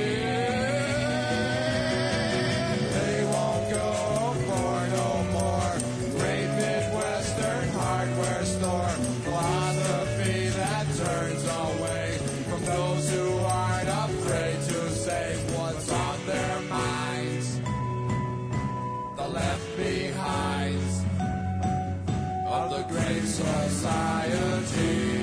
They won't go for no more great Midwestern hardware store philosophy that turns away from those who aren't afraid to say what's on their minds. The left behinds of the great society.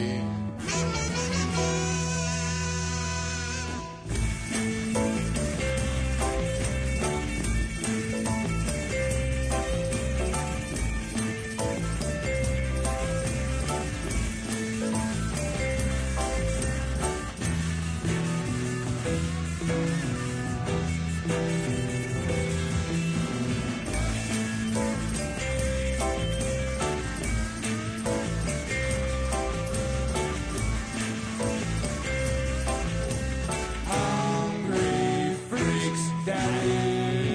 Hungry freaks, Daddy.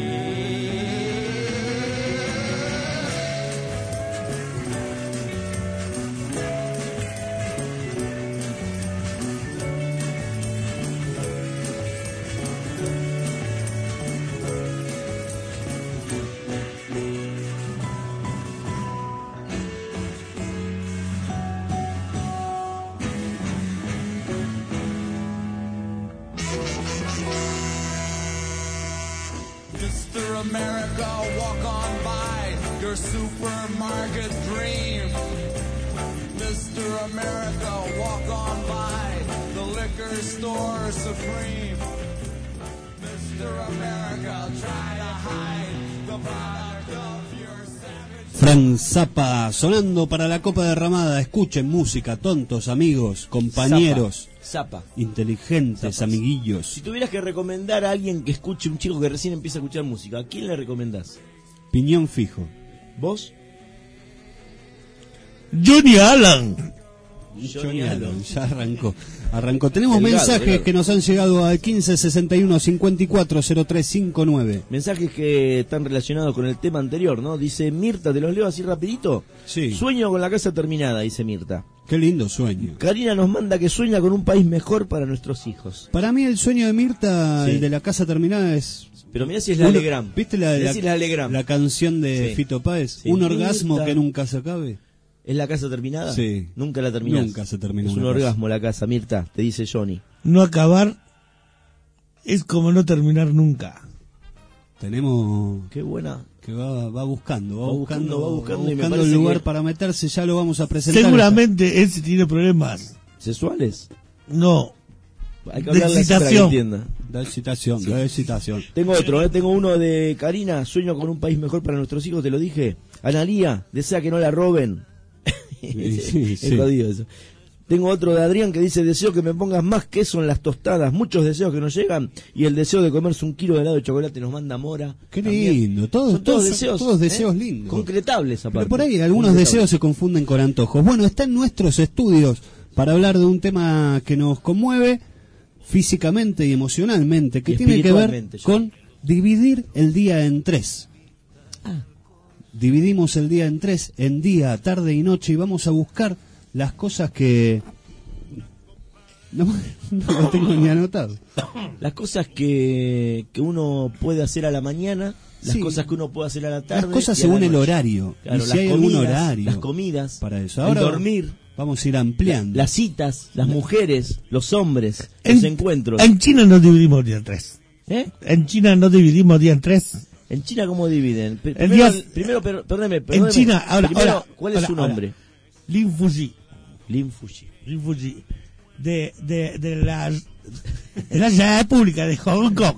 Mr. America, walk on by your supermarket dream. Mr. America, walk on by the liquor store supreme. Mr. America, try to hide the product of your savage. Frank Zappa sonando para la Copa Derramada. Escuchen música, tontos, amigos, compañeros, Zappa. inteligentes, Zappa. amiguillos. Si tuvieras que recomendar a alguien que escuche, un chico que recién empieza a escuchar música, ¿a quién le recomendás? Piñón fijo. ¿Vos? Johnny Allen. Johnny Allen, ya arrancó. Tenemos Delgado, mensajes delgado. que nos han llegado al 1561 540359. Mensajes que están relacionados con el tema anterior, ¿no? Dice Mirta, ¿te los leo así rapidito? Sí. Sueño con la casa terminada, dice Mirta. Qué lindo sueño. Karina nos manda que sueña con un país mejor para nuestros hijos. Para mí el sueño de Mirta, Sí. el de la casa terminada, es... Pero mirá si es la Alegram. ¿Viste Mirá si es la Alegram. la canción de Sí. Fito Páez? Sí. Un orgasmo Mirta. que nunca se acabe. ¿Es la casa terminada? Sí. Nunca la terminás. Nunca se termina Es un una casa. orgasmo la casa, Mirta, te dice Johnny. No acabar es como no terminar nunca. Tenemos Qué buena. que va buscando, Va buscando y me el parece lugar que- para meterse, ya lo vamos a presentar. Seguramente ese tiene problemas. ¿Sexuales? No. Hay que De hablarle así para que excitación. entienda. Da excitación, da excitación. Tengo otro, tengo uno de Karina, sueño con un país mejor para nuestros hijos, te lo dije. Analía desea que no la roben. Sí. Es jodido eso. Tengo otro de Adrián que dice: deseo que me pongas más queso en las tostadas, muchos deseos que nos llegan, y el deseo de comerse 1 kilo de helado de chocolate nos manda Mora. Qué También. lindo, Son todos deseos, todos deseos lindos. concretables aparte. Pero por ahí algunos deseos se confunden con antojos. Bueno, está en nuestros estudios para hablar de un tema que nos conmueve físicamente y emocionalmente, que Y tiene que ver espiritualmente, ya. con dividir el día en 3. Dividimos el día en 3, en día, tarde y noche, y vamos a buscar las cosas que... No lo tengo ni anotado. Las cosas que uno puede hacer a la mañana, las Sí. cosas que uno puede hacer a la tarde. Las cosas y a la según el noche. horario. Claro, Y si las hay algún comidas, horario las comidas, para eso. el Ahora dormir, vamos a ir ampliando. las citas, las mujeres, los hombres, En- los encuentros. En China no dividimos día en 3. ¿Eh? En China no dividimos día en 3. ¿En China cómo dividen? El día- Perdóneme. En China, ahora, ¿cuál es su nombre? Lin Fuji. Lin Fuji. Lin Fuji. De la República de Hong Kong.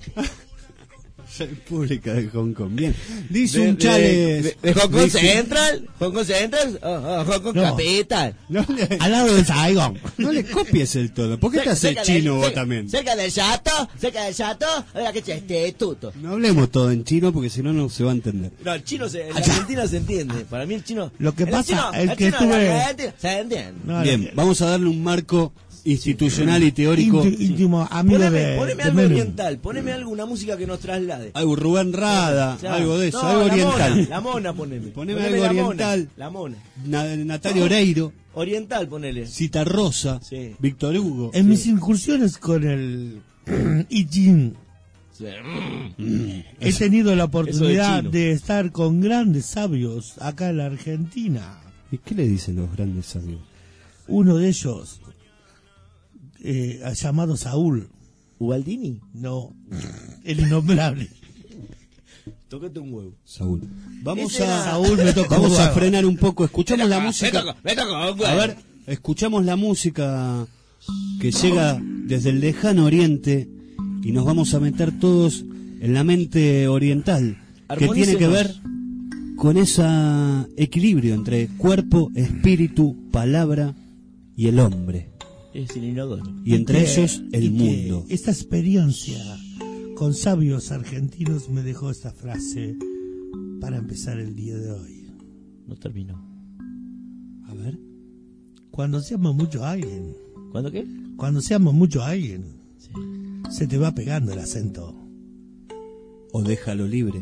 República de Hong Kong. Bien. Dice De- un chale. de Hong Kong dice- Central, Hong Kong Central, Hong Kong No. Capital. Al lado de Saigon. No le copies el todo. ¿Por qué te haces Cerca chino del- vos también? Cerca del chato, oiga que instituto. No hablemos todo en chino porque si no, no se va a entender. No, el chino en la Argentina se entiende. Para mí el chino. Lo que pasa, el el que chino en la estuve- Argentina se entiende. No, Bien, vamos a darle un marco institucional y teórico. íntimo amigo Poneme de algo Menem. oriental, poneme algo, una música que nos traslade. Algo Rubén Rada, Claro. algo de eso, No, algo la oriental. mona, la mona poneme. Poneme Poneme algo la mona, oriental. La mona. Natalia Oreiro, Oriental, ponele. Cita Rosa, Sí. Víctor Hugo. En mis incursiones con el I Ching, Sí. he tenido la Eso oportunidad de chino. de estar con grandes sabios acá en la Argentina. ¿Y qué le dicen los grandes sabios? Uno de ellos, llamado Saúl. ¿Ubaldini? No, el innombrable. Tócate un huevo. Saúl. Vamos Ese era- a Saúl me tocó vamos a huevo. frenar un poco. Escuchamos la Me música. tocó un huevo. A ver, escuchamos la música que llega desde el lejano oriente y nos vamos a meter todos en la mente oriental, que tiene que ver con ese equilibrio entre cuerpo, espíritu, palabra y el hombre. Es el inodoro. Y entre que- ellos el y que mundo. Esta experiencia con sabios argentinos me dejó esta frase para empezar el día de hoy. No terminó. A ver. Cuando se ama mucho a alguien, ¿Cuándo qué? cuando se ama mucho a alguien, se te va pegando el acento. O déjalo libre.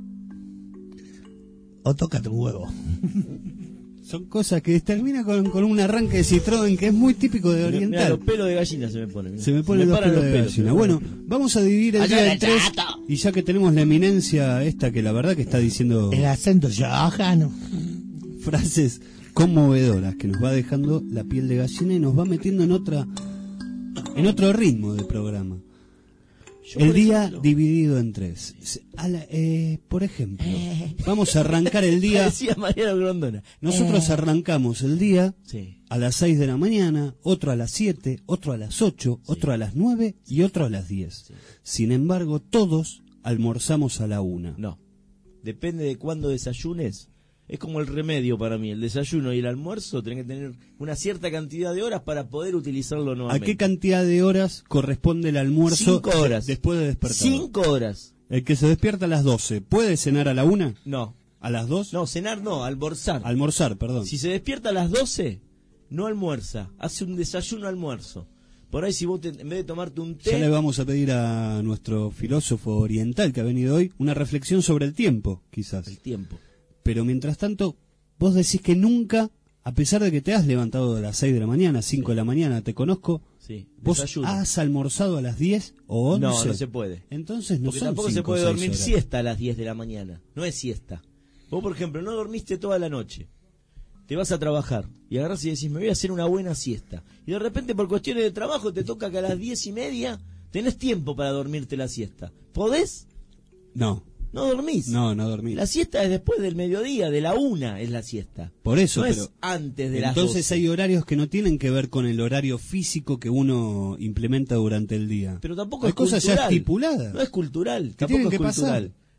O tócate un huevo. Son cosas que termina con un arranque de Citroën que es muy típico de Mirá, oriental. los pelos de gallina se me ponen. mirá. Se me ponen los paran pelos de gallina. Bueno, vamos a dividir el Allá día en en el 3. chato. Y ya que tenemos la eminencia esta que la verdad que está diciendo El acento yojano. frases conmovedoras que nos va dejando la piel de gallina y nos va metiendo en otro ritmo del programa. Yo, El por día ejemplo- dividido en 3. Por ejemplo, vamos a arrancar el día. Decía Mariano Grondona. Nosotros arrancamos el día Sí. a las 6 de la mañana, otro a las 7, otro a las 8, otro a las 9 y otro a las 10. Sin embargo, todos almorzamos a la 1. No. Depende de cuándo desayunes. Es como el remedio para mí. El desayuno y el almuerzo tienen que tener una cierta cantidad de horas para poder utilizarlo ¿A nuevamente. qué cantidad de horas corresponde el almuerzo 5 horas. después de despertar? 5 horas. El que se despierta a las 12, ¿puede cenar a la 1? No. ¿A las 2? No, cenar no, almorzar. Almorzar, perdón. Si se despierta a las 12, no almuerza. Hace un desayuno-almuerzo. Por ahí si vos en vez de tomarte un té... Ya le vamos a pedir a nuestro filósofo oriental que ha venido hoy una reflexión sobre el tiempo, quizás. El tiempo. Pero mientras tanto, vos decís que nunca, a pesar de que te has levantado a las 6 de la mañana, 5 de la mañana, te conozco, Sí, ¿vos desayuno. has almorzado a las 10 o 11? No, no se puede. Entonces no Porque son tampoco se 5 puede o 6 dormir horas. siesta a las 10 de la mañana. No es siesta. Vos, por ejemplo, no dormiste toda la noche. Te vas a trabajar y agarrás y decís, me voy a hacer una buena siesta. Y de repente, por cuestiones de trabajo, te toca que a las 10:30 tenés tiempo para dormirte la siesta. ¿Podés? No. No dormís. No dormí. La siesta es después del mediodía, de la 1 es la siesta. Por eso, no pero es antes de las entonces 12. hay horarios que no tienen que ver con el horario físico que uno implementa durante el día. Pero tampoco hay es cosas cultural. ya estipuladas. No es cultural, Que tampoco tienen es que cultural. pasar.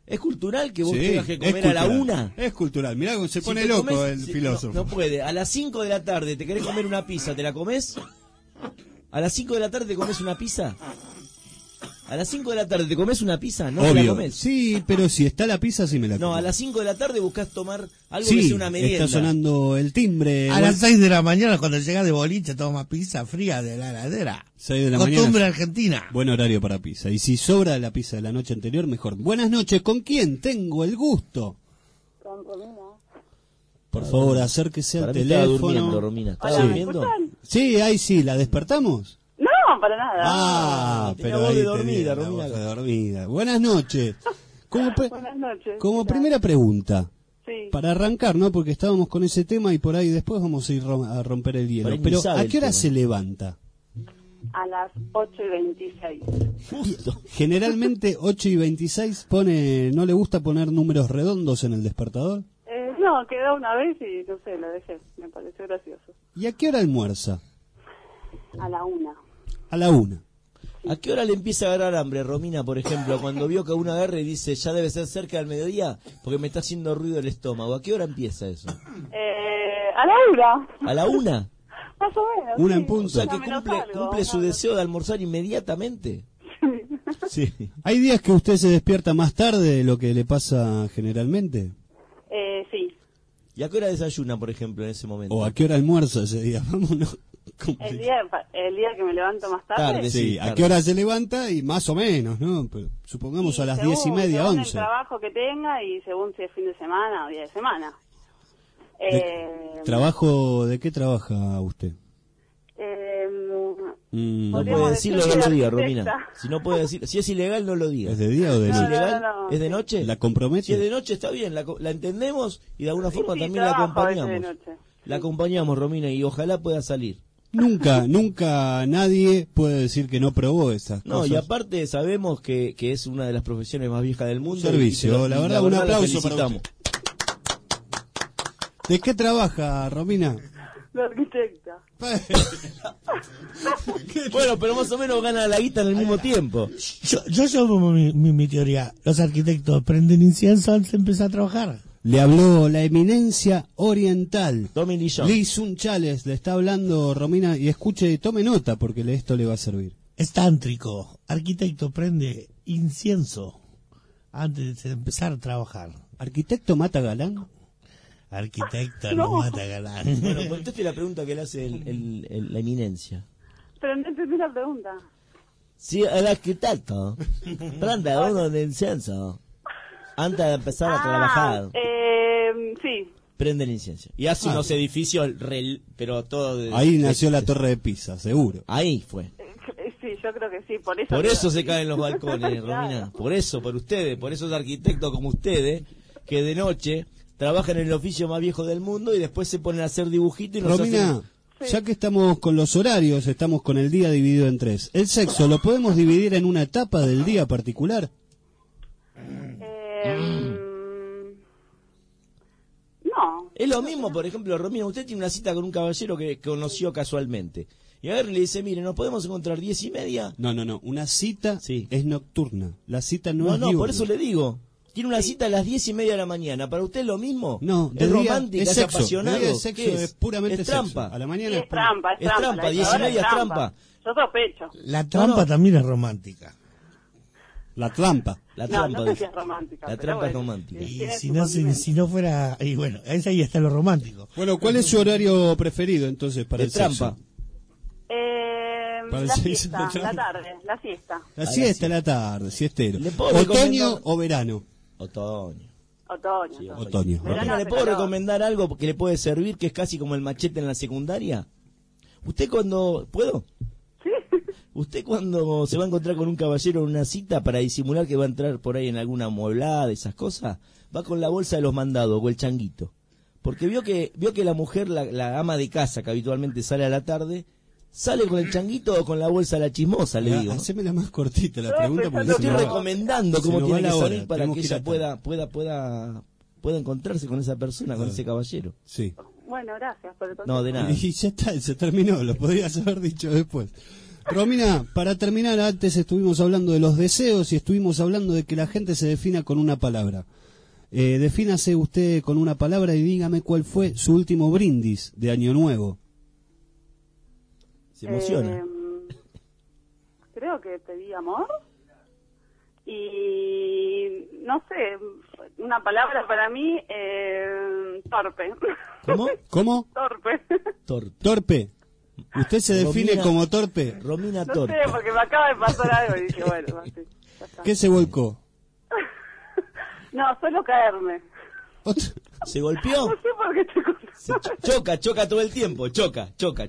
¿Es cultural que vos Sí, tengas que es comer a la cultural. 1? Es cultural. Mirá cómo se Si pone te loco comés- el si- filósofo. No puede. A las 5 de la tarde te querés comer una pizza, ¿te la comés? ¿A las 5 de la tarde te comes una pizza? ¿A las 5 de la tarde te comes una pizza? No te la Obvio. comes. Sí, pero si está la pizza, sí me la como. No, a las 5 de la tarde buscas tomar algo sí, que sea una merienda. está sonando el timbre. A las 6 de la mañana, cuando llega de boliche, toma pizza fría de la heladera. 6 de la Costumbre mañana. argentina. Buen horario para pizza. Y si sobra la pizza de la noche anterior, mejor. Buenas noches, ¿con quién tengo el gusto? Con Romina. Por favor, acérquese al Para mí estaba teléfono. durmiendo, Romina. ¿Estaba Sí. durmiendo? Sí, ahí sí, ¿la despertamos? No, para nada. Ah, tenía pero voz ahí de tenía dormida, la Romina. voz de dormida. Buenas noches. Buenas noches. Como primera pregunta, Sí. para arrancar, ¿no? Porque estábamos con ese tema y por ahí después vamos a ir a romper el hielo. Para Pero, iniciar ¿a el qué hora tema. se levanta? A las 8:26. Generalmente 8:26 pone, ¿no le gusta poner números redondos en el despertador? No, quedó una vez y no sé, lo dejé. Me pareció gracioso. ¿Y a qué hora almuerza? A la 1. A la 1. ¿A qué hora le empieza a agarrar hambre, Romina, por ejemplo, cuando vio que uno agarra y dice, ya debe ser cerca del mediodía porque me está haciendo ruido el estómago? ¿A qué hora empieza eso? A la 1. ¿A la 1? Más o menos. Una sí. en punto. O sea, que Una menos cumple, algo, cumple su una- deseo de almorzar inmediatamente. Sí. ¿Hay días que usted se despierta más tarde de lo que le pasa generalmente? Sí. ¿Y a qué hora desayuna, por ejemplo, en ese momento? ¿O a qué hora almuerza ese día? Vámonos. El día que me levanto más tarde. Tarde, Sí, ¿a tarde. qué hora se levanta? Y más o menos, ¿no? Pero supongamos a las Según- 10:30, según 11. el trabajo que tenga y según si es fin de semana o día de semana. ¿Trabajo? ¿De qué trabaja usted? No Podríamos puede decirlo, decir no que lo diga, arquitecta. Romina. Si no puede decir, si es ilegal, no lo diga. ¿Es de día o de ¿Es noche? ilegal? no. ¿Es de noche? ¿La compromete? Si es de noche está bien, la entendemos y de alguna forma sí, también la trabajo a veces de acompañamos. noche. La acompañamos, Romina, y ojalá pueda salir. Nunca nadie puede decir que no probó esas No, cosas. y aparte sabemos que es una de las profesiones más viejas del mundo. Servicio, y se lo- la y verdad, un la aplauso para felicitamos. ¿De qué trabaja, Romina? La arquitecta. Bueno, pero más o menos gana la guita en el mismo tiempo. Yo como mi teoría. Los arquitectos prenden incienso antes de empezar a trabajar. Le habló la eminencia oriental. Tommy Lee Jones. Lee Sun Chales, le está hablando Romina, y escuche, tome nota porque esto le va a servir. Es tántrico. Arquitecto prende incienso antes de empezar a trabajar. ¿Arquitecto mata galán? Arquitecto no mata galán. Bueno, conteste la pregunta que le hace la eminencia. Pero no entendí la pregunta. Si el arquitecto prende uno de incienso antes de empezar a trabajar, Sí. prende el incienso. Y hace unos edificios, pero todo... Ahí nació la Torre de Pisa, seguro. Ahí fue. Sí, yo creo que sí, por eso. Por eso se caen los balcones, Claro. Romina. Por eso, por ustedes, por esos arquitectos como ustedes, que de noche trabajan en el oficio más viejo del mundo y después se ponen a hacer dibujitos y nos Romina, hacen... ya que estamos con los horarios, estamos con el día dividido en 3. ¿El sexo lo podemos dividir en una etapa del día particular? No. Es lo mismo, por ejemplo, Romina, usted tiene una cita con un caballero que conoció casualmente. Y a ver, le dice, mire, ¿nos podemos encontrar 10:30? No. Una cita es nocturna. La cita no, es No, diurna. por eso le digo. Tiene una cita a las 10:30 de la mañana. ¿Para usted es lo mismo? No, de ¿Es día romántica? es ¿Es sexo. apasionado? De día es sexo, ¿Qué es puramente ¿Es sexo. trampa? A la mañana Es trampa, Es trampa, 10:30 es trampa. Yo sospecho. La trampa también es romántica. La trampa. La No, trampa, no sé dice. si es romántica. La pero trampa es bueno. romántica. Y Tiene si su no, condimento. si no fuera... Y bueno, ahí está lo romántico. Bueno, ¿cuál es su horario preferido entonces para De el sexo? trampa. Para el La sexo siesta, de trampa. la tarde, la siesta. La siesta, la tarde, siestero. ¿Le puedo ¿Otoño recomendar- o verano? Otoño. Otoño. Otoño. Verano Romina, ¿le hace puedo calor. recomendar algo que le puede servir, que es casi como el machete en la secundaria? ¿Usted cuando... ¿Puedo? Sí. ¿Usted cuando se va a encontrar con un caballero en una cita para disimular que va a entrar por ahí en alguna amueblada, esas cosas, va con la bolsa de los mandados o el changuito? Porque vio que la mujer, la ama de casa que habitualmente sale a la tarde, sale con el changuito o con la bolsa de la chismosa, le digo. Hacémela más cortita la pregunta porque Le se estoy nos va- recomendando se cómo nos tiene va que la salir hora, para tenemos que ir a ella pueda encontrarse con esa persona, con ese caballero. Sí. Bueno, gracias por el consejo. No, de nada. Y ya está, se terminó, lo podrías haber dicho después. Romina, para terminar, antes estuvimos hablando de los deseos y estuvimos hablando de que la gente se defina con una palabra. Defínase usted con una palabra y dígame cuál fue su último brindis de Año Nuevo. Se emociona. Creo que pedí amor. Y no sé, una palabra para mí, torpe. ¿Cómo? Torpe. Torpe. ¿Usted se define Romina, como torpe? Romina No Torpe. sé, porque me acaba de pasar algo y dije, bueno, así, ya está. ¿Qué se volcó? No, solo caerme. ¿Se golpeó? No sé por qué te Choca todo el tiempo. Choca.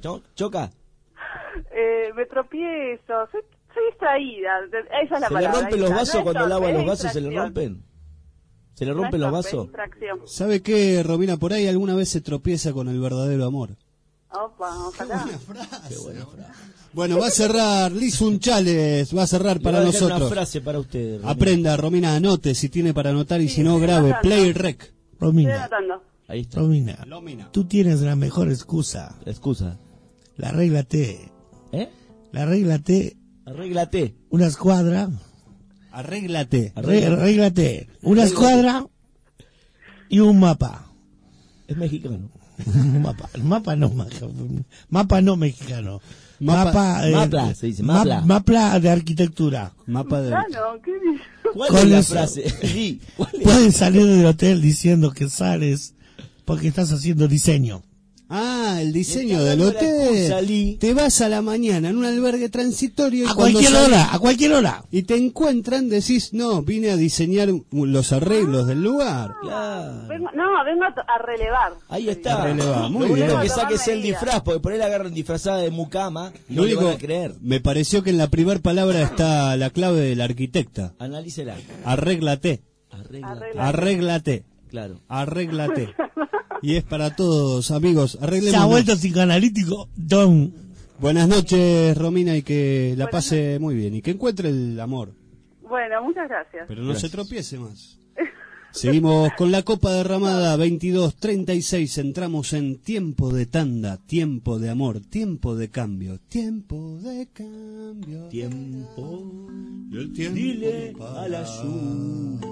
me tropiezo, soy distraída. Esa es la ¿Se le palabra. rompen los vasos No es cuando lava torpe, los es vasos? ¿Se le distracción. rompen? ¿Se le No rompen es los torpe, vasos? es distracción. ¿Sabe qué, Romina? Por ahí alguna vez se tropieza con el verdadero amor. Opa, ojalá. Qué buena frase. Bueno, va a cerrar Liz Unchales, va a cerrar Le para voy a dejar nosotros. una frase para usted, Romina. Aprenda, Romina, anote si tiene para anotar y si no, estoy grabe. anotando. Play rec. Estoy Romina, anotando. Ahí está. Romina, tú tienes la mejor excusa. Excusa. La regla T. ¿Eh? La regla T. Arréglate. Una escuadra. Arréglate. Arréglate. Una escuadra y un mapa. Es mexicano. Un mapa. Mapa no mexicano. Mapla, se dice, mapla. Mapa de arquitectura. Mapa de... Claro, ¿qué dices? ¿Cuál Con es la eso. frase? Sí, ¿cuál es? Puedes salir del hotel diciendo que sales porque estás haciendo diseño. Ah, el diseño Me está del dando la excusa, hotel. Lee. Te vas a la mañana en un albergue transitorio y A cuando cualquier salís- hora, a cualquier hora. y te encuentran, decís, no, vine a diseñar los arreglos del lugar. Claro. Vengo a relevar. Ahí está. A relevar, muy Lo único bien. que saques el Medidas. disfraz, porque por ahí la agarran disfrazada de mucama y Lo no le único, van a creer. me pareció que en la primer palabra está la clave de la arquitecta. Analícela. Arréglate. Arréglate. Claro. Arréglate. Y es para todos, amigos. Se ha Arreglemos. vuelto psicoanalítico, Don. Buenas noches, Romina, y que la pase muy bien. Y que encuentre el amor. Bueno, muchas gracias. Pero no se tropiece más. Seguimos con la copa derramada 22:36. Entramos en tiempo de tanda, tiempo de amor, tiempo de cambio, tiempo de cambio. Tiempo. Y el tiempo Dile para. a la lluvia.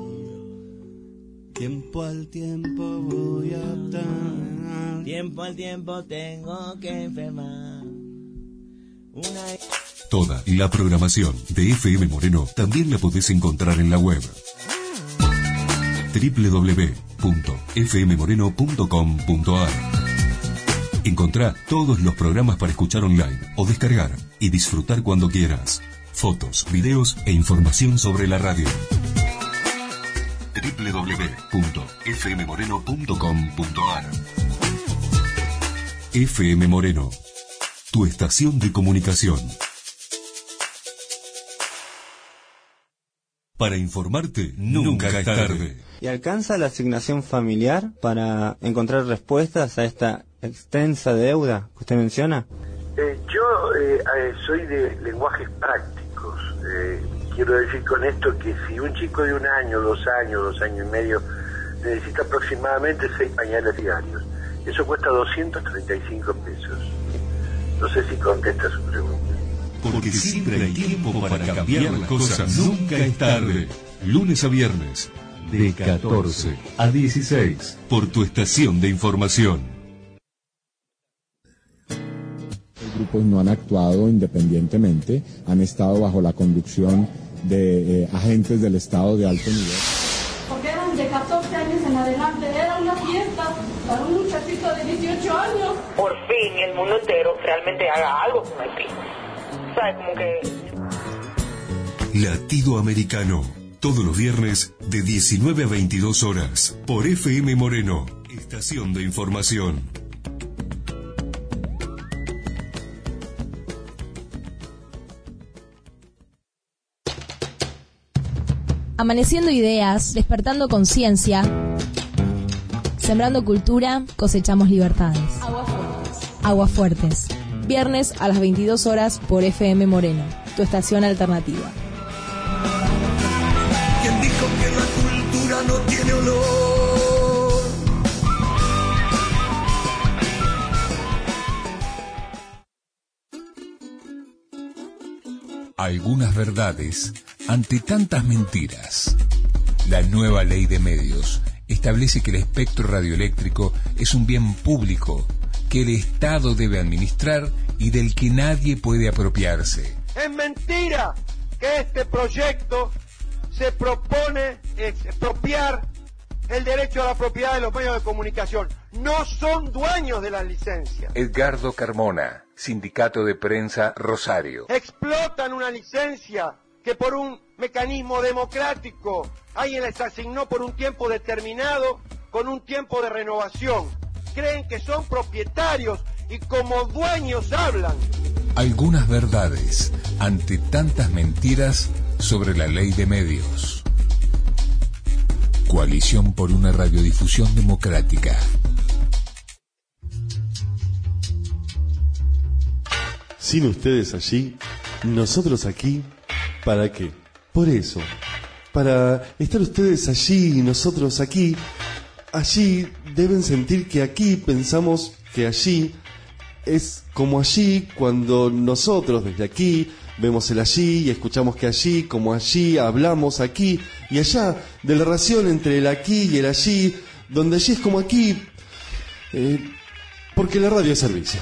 Tiempo al tiempo voy a estar. Tiempo al tiempo tengo que enfermar. Toda la programación de FM Moreno también la podés encontrar en la web www.fmmoreno.com.ar. Encontrá todos los programas para escuchar online o descargar y disfrutar cuando quieras. Fotos, videos e información sobre la radio. www.fmmoreno.com.ar. FM Moreno, tu estación de comunicación. Para informarte, nunca es tarde. ¿Y alcanza la asignación familiar para encontrar respuestas a esta extensa deuda que usted menciona? Yo soy de lenguajes prácticos. Quiero decir con esto que si un chico de 1 año, 2 años, 2 años y medio necesita aproximadamente 6 pañales diarios, eso cuesta 235 pesos. No sé si contesta su pregunta. Porque siempre hay tiempo para cambiar las cosas. Nunca es tarde. Lunes a viernes, de 14 a 16, por tu estación de información. Los grupos no han actuado independientemente, han estado bajo la conducción de agentes del Estado de alto nivel. Porque eran de 14 años en adelante, era una fiesta para un muchachito de 18 años. Por fin el mundo entero realmente haga algo con Haití. ¿Sabes? Como que... Latido Americano, todos los viernes de 19 a 22 horas, por FM Moreno, estación de información. Amaneciendo ideas, despertando conciencia, sembrando cultura, cosechamos libertades. Aguas Fuertes. Viernes a las 22 horas por FM Moreno, tu estación alternativa. ¿Quién dijo que la cultura no tiene olor? Algunas verdades ante tantas mentiras. La nueva ley de medios establece que el espectro radioeléctrico es un bien público que el Estado debe administrar y del que nadie puede apropiarse. Es mentira que este proyecto se propone expropiar el derecho a la propiedad de los medios de comunicación. No son dueños de las licencias. Edgardo Carmona, Sindicato de Prensa Rosario. Explotan una licencia que por un mecanismo democrático alguien les asignó por un tiempo determinado con un tiempo de renovación. Creen que son propietarios y como dueños hablan. Algunas verdades ante tantas mentiras sobre la ley de medios. Coalición por una radiodifusión democrática. Sin ustedes allí, nosotros aquí, ¿para qué? Por eso, para estar ustedes allí y nosotros aquí, allí deben sentir que aquí pensamos que allí es como allí cuando nosotros desde aquí vemos el allí y escuchamos que allí, como allí, hablamos aquí y allá, de la relación entre el aquí y el allí, donde allí es como aquí, porque la radio es servicio.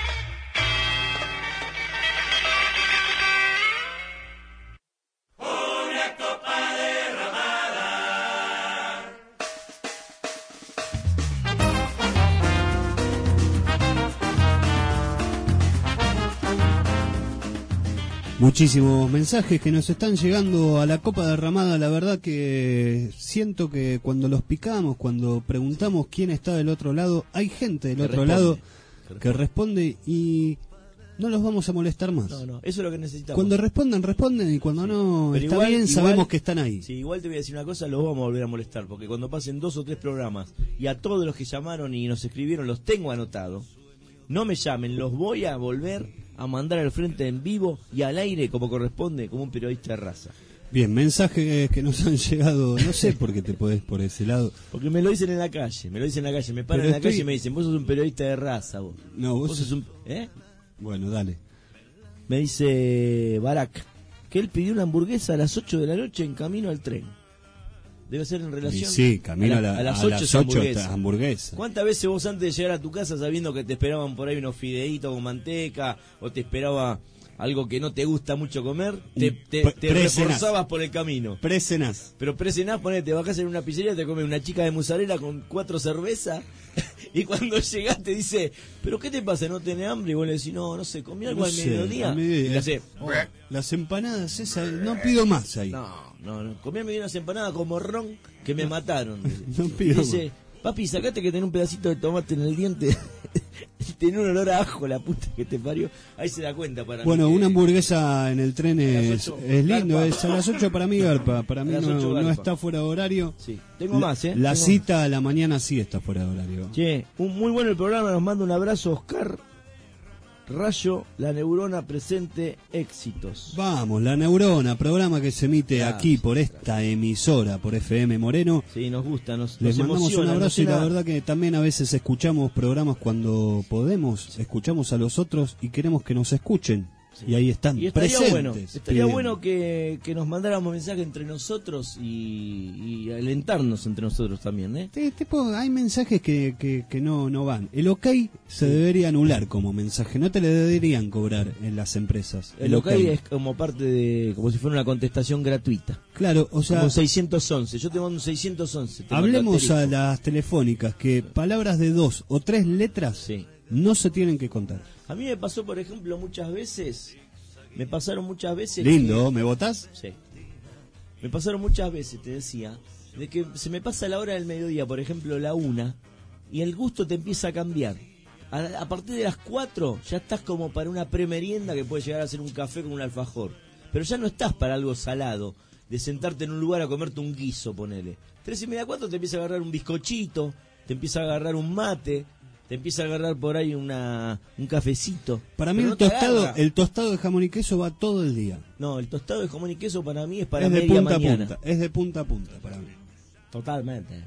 Muchísimos mensajes que nos están llegando a la copa derramada. La verdad que siento que cuando los picamos, cuando preguntamos quién está del otro lado, hay gente del otro lado que responde y no los vamos a molestar más. No, eso es lo que necesitamos. Cuando responden y cuando no pero está bien, sabemos que están ahí. Sí, igual te voy a decir una cosa, los vamos a volver a molestar, porque cuando pasen 2 o 3 programas y a todos los que llamaron y nos escribieron los tengo anotados, no me llamen, los voy a volver a mandar al frente en vivo y al aire como corresponde, como un periodista de raza. Bien, mensajes que nos han llegado, no sé por qué te podés por ese lado. Porque me lo dicen en la calle, me paran en la calle y me dicen, vos sos un periodista de raza, vos. No, vos sos un... Bueno, dale. Me dice Barak que él pidió una hamburguesa a las 8 de la noche en camino al tren. Debe ser en relación sí, camino a las 8 hamburguesa. ¿Cuántas veces vos antes de llegar a tu casa sabiendo que te esperaban por ahí unos fideitos con manteca o te esperaba algo que no te gusta mucho comer, te reforzabas por el camino? Precenás. Pero precenás, ponete, te bajás en una pizzería, te comes una chica de mozzarella con 4 cervezas y cuando llegás te dice, ¿pero qué te pasa? ¿No tenés hambre? Y vos le decís, no sé, comí algo al mediodía. Y le hace, las empanadas esas, no pido más ahí. No, comí al mediodía unas empanadas con morrón que me mataron. No pido dice, más. Papi, sacate que tenés un pedacito de tomate en el diente. Tiene un olor a ajo, la puta que te parió. Ahí se da cuenta para mí. Bueno, una hamburguesa en el tren es lindo. Es a las 8 para mí, garpa. Para mí no está fuera de horario. Sí. Tengo más, La cita a la mañana sí está fuera de horario. Che, muy bueno el programa. Nos manda un abrazo Oscar Rayo, La Neurona presente, éxitos. Vamos, La Neurona, programa que se emite aquí por esta emisora, por FM Moreno. Sí, nos gusta, nos Les mandamos emociona, un abrazo y la verdad que también a veces escuchamos programas cuando podemos, escuchamos a los otros y queremos que nos escuchen. Sí. Y ahí están y estaría presentes. Estaría bueno que nos mandáramos mensajes entre nosotros y alentarnos entre nosotros también, ¿eh? Hay mensajes que no van. El OK se debería anular como mensaje, no te le deberían cobrar en las empresas. El OK es como parte de, como si fuera una contestación gratuita. Claro, o sea... Como 611, yo te mando un 611. Hablemos a las telefónicas que palabras de 2 o 3 letras no se tienen que contar. A mí me pasó, por ejemplo, pasaron muchas veces... Lindo, ¿me votás? Sí. Me pasaron muchas veces, te decía, de que se me pasa la hora del mediodía, por ejemplo, la 1, y el gusto te empieza a cambiar. A partir de las 4 ya estás como para una premerienda que puede llegar a ser un café con un alfajor. Pero ya no estás para algo salado, de sentarte en un lugar a comerte un guiso, ponele. 3:30, 4 te empieza a agarrar un bizcochito, te empieza a agarrar un mate... Te empieza a agarrar por ahí un cafecito. Para mí el tostado de jamón y queso va todo el día. No, el tostado de jamón y queso para mí es para media mañana. Es de punta a punta para mí. Totalmente.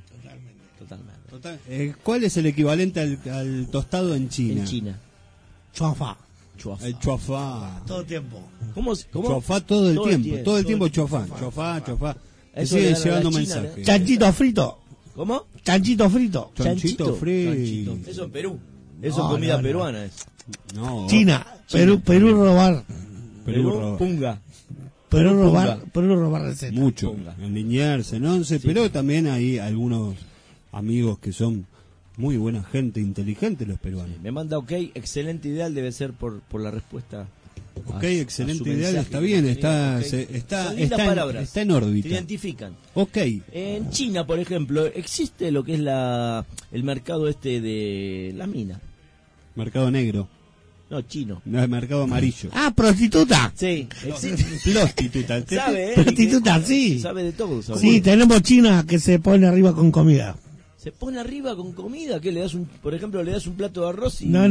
¿Cuál es el equivalente al tostado en China? En China. Chuafa. El chuafá. Todo tiempo. ¿Cómo? Chofá todo el tiempo chofá. Te Eso le siguen dan a la llevando China, mensajes. Chanchito frito. ¿Cómo? Chanchito frito. Chanchito frito. Eso en Perú. Eso No, es comida no. peruana. No. China. Perú robar. Perú punga. Perú robar recetas. Mucho. En Liniers, en Once, pero también hay algunos amigos que son muy buena gente, inteligentes los peruanos. Me manda ok, excelente ideal debe ser por la respuesta. Ok, a excelente su ideal, mensaje. está bien, está Son lindas palabras. está en órbita. Te identifican. Ok. En China, por ejemplo, existe lo que es el mercado de la mina. Mercado negro. No, chino. No, el mercado amarillo. Ah, prostituta. Sí, existe. Prostituta. ¿Sabe? Prostituta, sí. Sabe de todo. ¿Sabe? Sí, tenemos China que se pone arriba con comida. Se pone arriba con comida, ¿qué le das por ejemplo, le das un plato de arroz y No.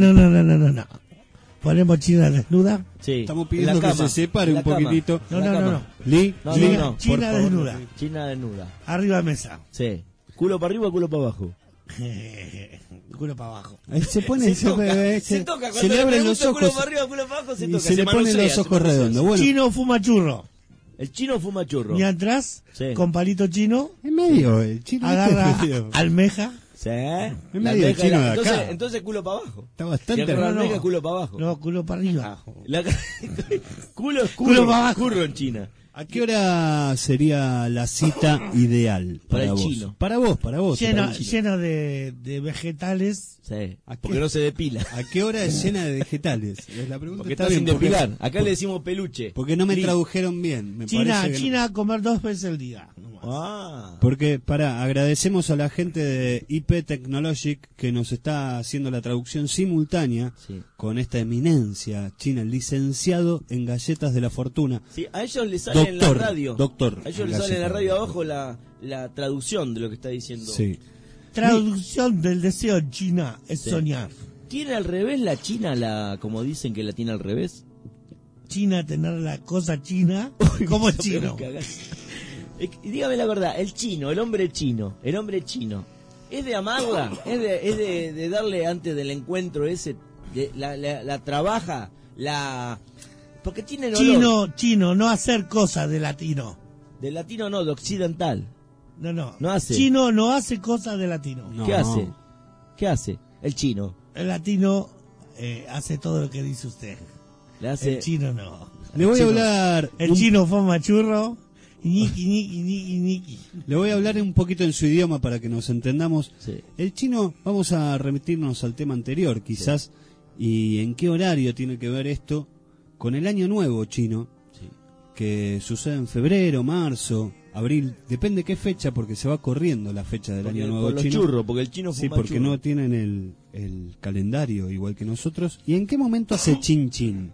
Ponemos China desnuda. Sí. Estamos En pidiendo la que cama, se separe en la un poquitito. cama, en la cama. No. China por favor, desnuda. China desnuda. Arriba mesa. Sí. Culo para arriba, culo para abajo. Culo para abajo. Ahí se pone, Se toca. se le abren los ojos Culo para arriba, culo para abajo, se y toca. se le ponen manosea, los se ojos manosea. redondos. Bueno, Chino fuma churro. El chino fuma churro. Y atrás, Sí. con palito chino, en medio, el chino agarra este medio. almeja. Sí. Es La medio almeja chino era- de acá. entonces culo para abajo. Está bastante Y agarra la No, almeja, no. culo para abajo. No, culo para arriba. Culo es Culo para abajo. curro en China. ¿A qué hora sería la cita ideal Para el vos? chino. Para vos. Lleno, para el chino. lleno de vegetales. Sí. ¿A qué? Porque no se depila. ¿A qué hora es llena de vegetales? Es la pregunta. Porque está está sin bien, porque- depilar. Acá le decimos peluche. Porque no me Li. tradujeron bien. Me China, parece que no. China, comer 2 veces al día. Ah. Porque, agradecemos a la gente de IP Technologic que nos está haciendo la traducción simultánea Sí. con esta eminencia china, licenciado en galletas de la fortuna. Sí, a ellos les sale en la Doctor, radio. doctor, A ellos les en sale en la galleta. radio abajo la traducción de lo que está diciendo. Sí. Traducción del deseo en China es Sí. soñar. ¿Tiene al revés la China, como dicen que la tiene al revés? China, tener la cosa china como el chino. Dígame la verdad, el hombre chino, ¿es de amarla? ¿Es de darle antes del encuentro ese, la trabaja, porque tienen olor. Chino, no hacer cosas de latino. De latino no, de occidental. No. No hace. Chino no hace cosas de latino. No. ¿Qué hace? ¿Qué hace? El chino. El latino hace todo lo que dice usted. Le hace... El chino no. Le voy a hablar. El chino fuma churro. Niki. Le voy a hablar un poquito en su idioma para que nos entendamos. Sí. El chino, vamos a remitirnos al tema anterior, quizás, y en qué horario tiene que ver esto con el año nuevo chino, que sucede en febrero, marzo, abril, depende qué fecha, porque se va corriendo la fecha del Porque año nuevo por los chino. churros, porque el chino Sí, fuma porque churro. no tienen el calendario igual que nosotros. ¿Y en qué momento hace chin chin?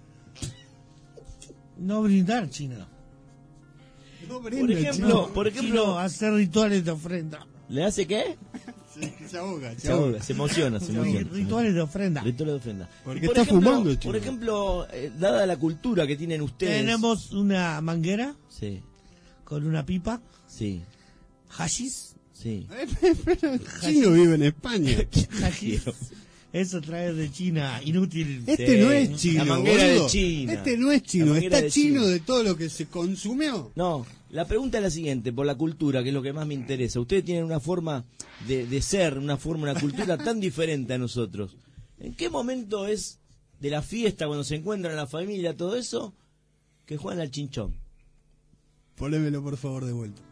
No brindar, chino. Por ejemplo, Chino, hacer rituales de ofrenda. ¿le hace qué? Se ahoga, Se emociona. Rituales de ofrenda. Rituales de ofrenda. Porque Y por está ejemplo, fumando el chino. Por ejemplo, dada la cultura que tienen ustedes. Tenemos una manguera Sí, con una pipa, sí, hashish. sí. Pero el chino vive en España. Hashish. Eso trae de China, inútil. Este Sí. no es chino, La manguera boludo. de China. Este no es chino, La manguera está de chino China. de todo lo que se consumió. No, la pregunta es la siguiente, por la cultura, que es lo que más me interesa. Ustedes tienen una forma de ser, una cultura tan diferente a nosotros. ¿En qué momento es de la fiesta, cuando se encuentran la familia, todo eso, que juegan al chinchón? Ponémelo por favor de vuelta.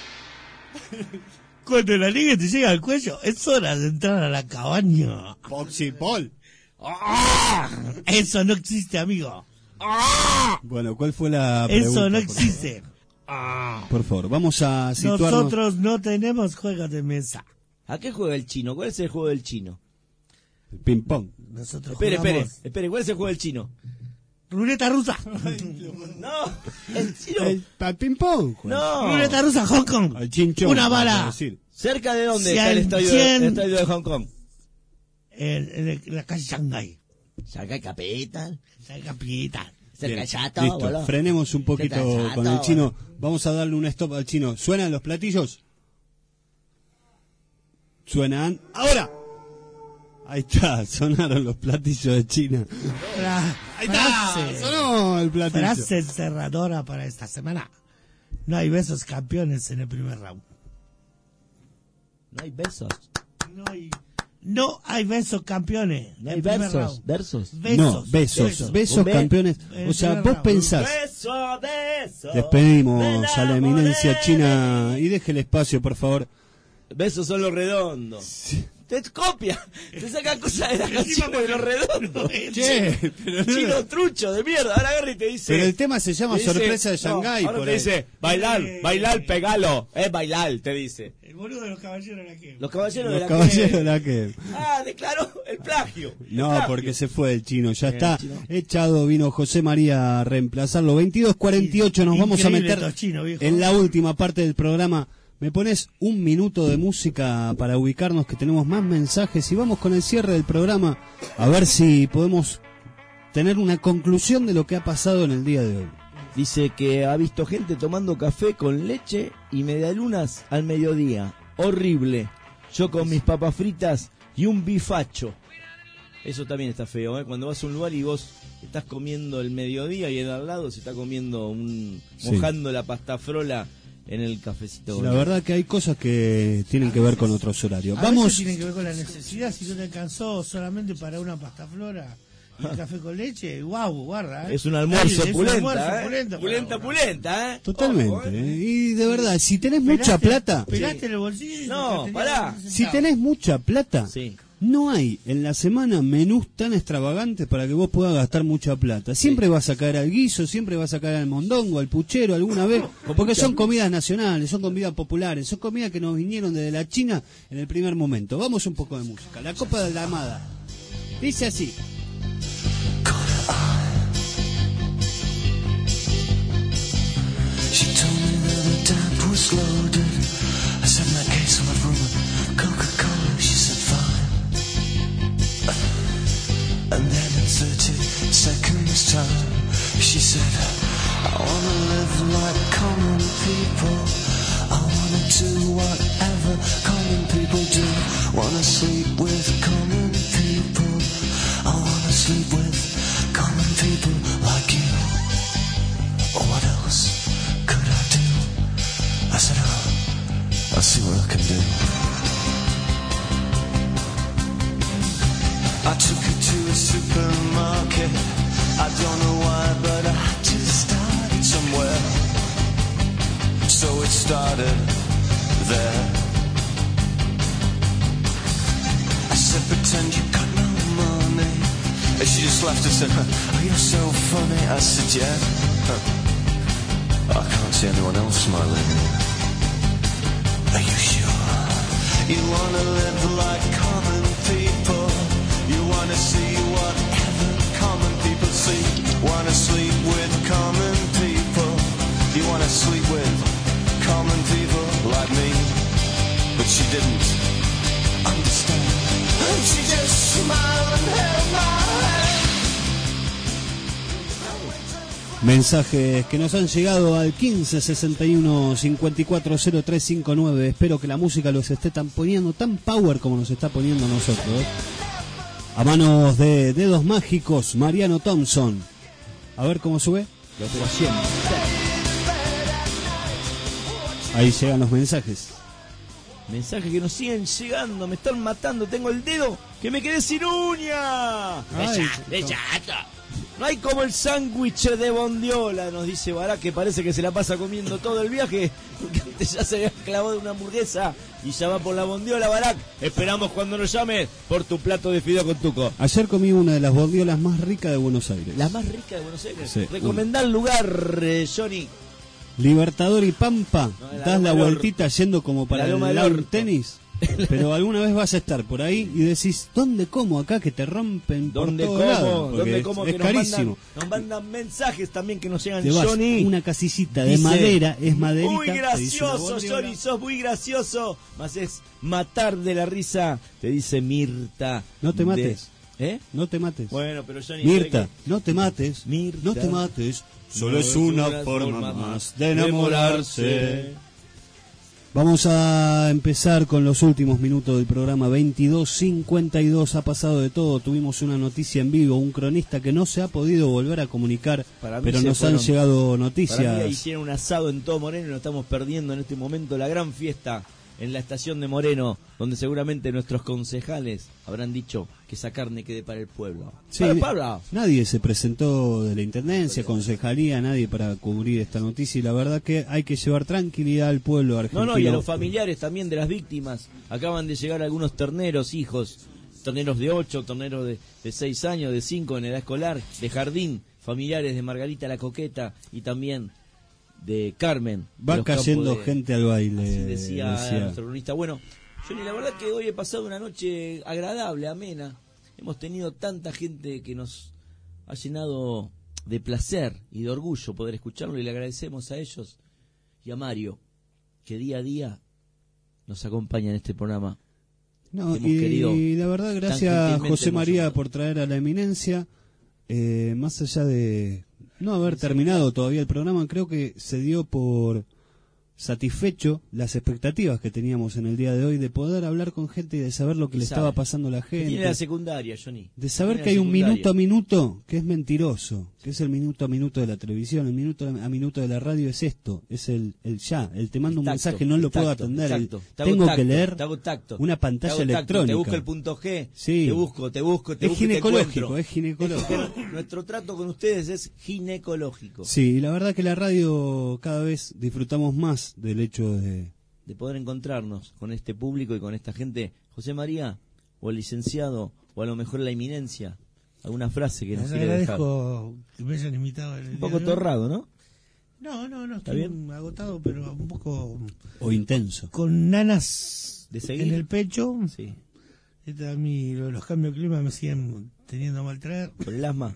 Cuando la liga te llega al cuello, es hora de entrar a la cabaña. Foxy Paul. ¡Ah! Eso no existe, amigo. Bueno, ¿cuál fue la pregunta? Eso no por favor? existe. Por favor, vamos a situarnos. Nosotros no tenemos juegos de mesa. ¿A qué juega el chino? ¿Cuál es el juego del chino? El ping pong. Nosotros Espere, jugamos ¿cuál es el juego del chino? ruleta rusa. No, el chino. El ping pong. No. Ruleta rusa, Hong Kong. El chinchón. Una bala. vamos a decir. ¿Cerca de dónde Cien- está el estadio, cien- el estadio de Hong Kong? En la calle Shanghai. Cerca de Capital. Capital. Cerca Bien, de Chato, listo, boludo. frenemos un poquito Cerca de Chato, con el chino. Vamos a darle un stop al chino. ¿Suenan los platillos? Suenan. ¡Ahora! Ahí está, sonaron los platillos de China. Ahí está, sonó el platillo. Frase cerradora para esta semana. No hay besos campeones en el primer round. No hay besos. No hay besos campeones. No hay versos. ¿Versos? No, besos campeones. O sea, vos pensás. Beso de eso. Despedimos a la eminencia china y deje el espacio, por favor. Besos son los redondos. Sí. Te copia, te saca cosas de la canción de los redondos. Che, pero no. Chino trucho de mierda. Ahora agarra y te dice. Pero el tema se llama Sorpresa de Shanghái. Ahora te dice, bailar, pegalo. Bailar, te dice. El boludo de los caballeros de la que. Los caballeros de la que. Declaró el plagio. No, porque se fue el chino. Ya está echado. Vino José María a reemplazarlo. 22:48. Nos vamos a meter en la última parte del programa. ¿Me pones un minuto de música para ubicarnos, que tenemos más mensajes? Y vamos con el cierre del programa, a ver si podemos tener una conclusión de lo que ha pasado en el día de hoy. Dice que ha visto gente tomando café con leche y medialunas al mediodía. Horrible. Yo con mis papas fritas y un bifacho. Eso también está feo, ¿eh? Cuando vas a un lugar y vos estás comiendo el mediodía y el al lado se está comiendo mojando la pasta frola en el cafecito. La verdad que hay cosas que tienen que ver con otros horarios. Vamos. Tienen que ver con la necesidad. Si no te alcanzó solamente para una pasta flora y un café con leche, guarda. Es un almuerzo pulenta. Totalmente. Y de verdad, si tenés mucha plata. Pegaste en el bolsillo. No, pará. Si tenés mucha plata. No hay en la semana menús tan extravagantes para que vos puedas gastar mucha plata. Siempre vas a caer al guiso, siempre vas a caer al mondongo, al puchero alguna vez, porque son comidas nacionales, son comidas populares, son comidas que nos vinieron desde la China en el primer momento. Vamos un poco de música. La Copa de la Amada. Dice así. She told me that the tap was loaded. I said, in that case, I'll have room with Coca-Cola. She said, fine. And then in 30 seconds time, she said, I wanna live like common people. I wanna do whatever common people do. Wanna sleep with common people. I wanna sleep with common people like you. What else could I do? I said, I'll see what I can do. I took her to a supermarket. I don't know why, but I had to start it somewhere. So it started there. I said, pretend you got no money. And she just laughed and said, oh, you're so funny. I said, yeah. I can't see anyone else smiling. Are you sure? You wanna live like common people. You wanna see whatever common people see. Wanna sleep with common people. You wanna sleep with common people like me. But she didn't understand. And she just smiled and held my hand. Mensajes que nos han llegado al 15 61 54 0359. Espero que la música los esté poniendo tan power como nos está poniendo a nosotros. A manos de Dedos Mágicos, Mariano Thompson. A ver cómo sube. La operación. Ahí llegan los mensajes. Mensajes que nos siguen llegando. Me están matando. Tengo el dedo que me quedé sin uña. Bellato. No hay como el sándwich de bondiola, nos dice Barak, que parece que se la pasa comiendo todo el viaje. Que ya se había clavado una hamburguesa y ya va por la bondiola, Barak. Esperamos cuando nos llames por tu plato de fideo con tuco. Ayer comí una de las bondiolas más ricas de Buenos Aires. ¿La más rica de Buenos Aires? Sí. Recomendá el lugar, Johnny. Libertador y Pampa. Das la vueltita yendo como para el lado del tenis. Pero alguna vez vas a estar por ahí y decís, ¿dónde como acá que te rompen por todos lados? ¿Dónde como? Es que carísimo. Nos mandan mensajes también que nos llegan, te vas Johnny. Una casillita de madera, es maderita. Muy gracioso, Johnny, sos muy gracioso. Más es matar de la risa, te dice Mirta. No te mates. No te mates. Bueno, pero Johnny... Mirta, no te mates. Mirta, no te mates. Solo es una forma más de enamorarse. Vamos a empezar con los últimos minutos del programa. 22:52, ha pasado de todo. Tuvimos una noticia en vivo, un cronista que no se ha podido volver a comunicar, pero nos han llegado noticias. Para mí ahí tiene un asado en todo Moreno y nos estamos perdiendo en este momento la gran fiesta en la estación de Moreno, donde seguramente nuestros concejales habrán dicho que esa carne quede para el pueblo. Sí, ¡Para el pueblo! Nadie se presentó de la intendencia, concejalía, nadie para cubrir esta noticia, y la verdad que hay que llevar tranquilidad al pueblo argentino. No, y a los familiares también de las víctimas. Acaban de llegar algunos terneros, hijos, terneros de 8, terneros de 6 años, de 5 en edad escolar, de jardín, familiares de Margarita la Coqueta y también de Carmen. Va cayendo gente al baile, así decía nuestro cronista. Bueno, Johnny, la verdad que hoy he pasado una noche agradable, amena. Hemos tenido tanta gente que nos ha llenado de placer y de orgullo poder escucharlo, y le agradecemos a ellos y a Mario, que día a día nos acompaña en este programa. No, y la verdad, gracias a José María por traer a la eminencia. Más allá de no haber terminado todavía el programa, creo que se dio por satisfecho las expectativas que teníamos en el día de hoy de poder hablar con gente y de saber lo que le estaba pasando a la gente. Tiene la secundaria, Johnny. De saber que hay un minuto a minuto que es mentiroso, que es el minuto a minuto de la televisión, el minuto a minuto de la radio es esto, es el ya, el te mando un mensaje, no lo puedo atender, tengo que leer una pantalla electrónica. Te busco el punto G, sí. te busco. Es ginecológico, es ginecológico. Nuestro trato con ustedes es ginecológico. Sí, y la verdad que la radio cada vez disfrutamos más del hecho de poder encontrarnos con este público y con esta gente. José María, o el licenciado, o a lo mejor la eminencia, alguna frase que nos quiere dejar. Agradezco que me hayan invitado. Un poco torrado, ¿no? No, estoy bien agotado, pero un poco... O intenso. Con nanas ¿de seguir? En el pecho. Sí. A mí los cambios de clima me siguen teniendo a mal traer. ¿Con el asma?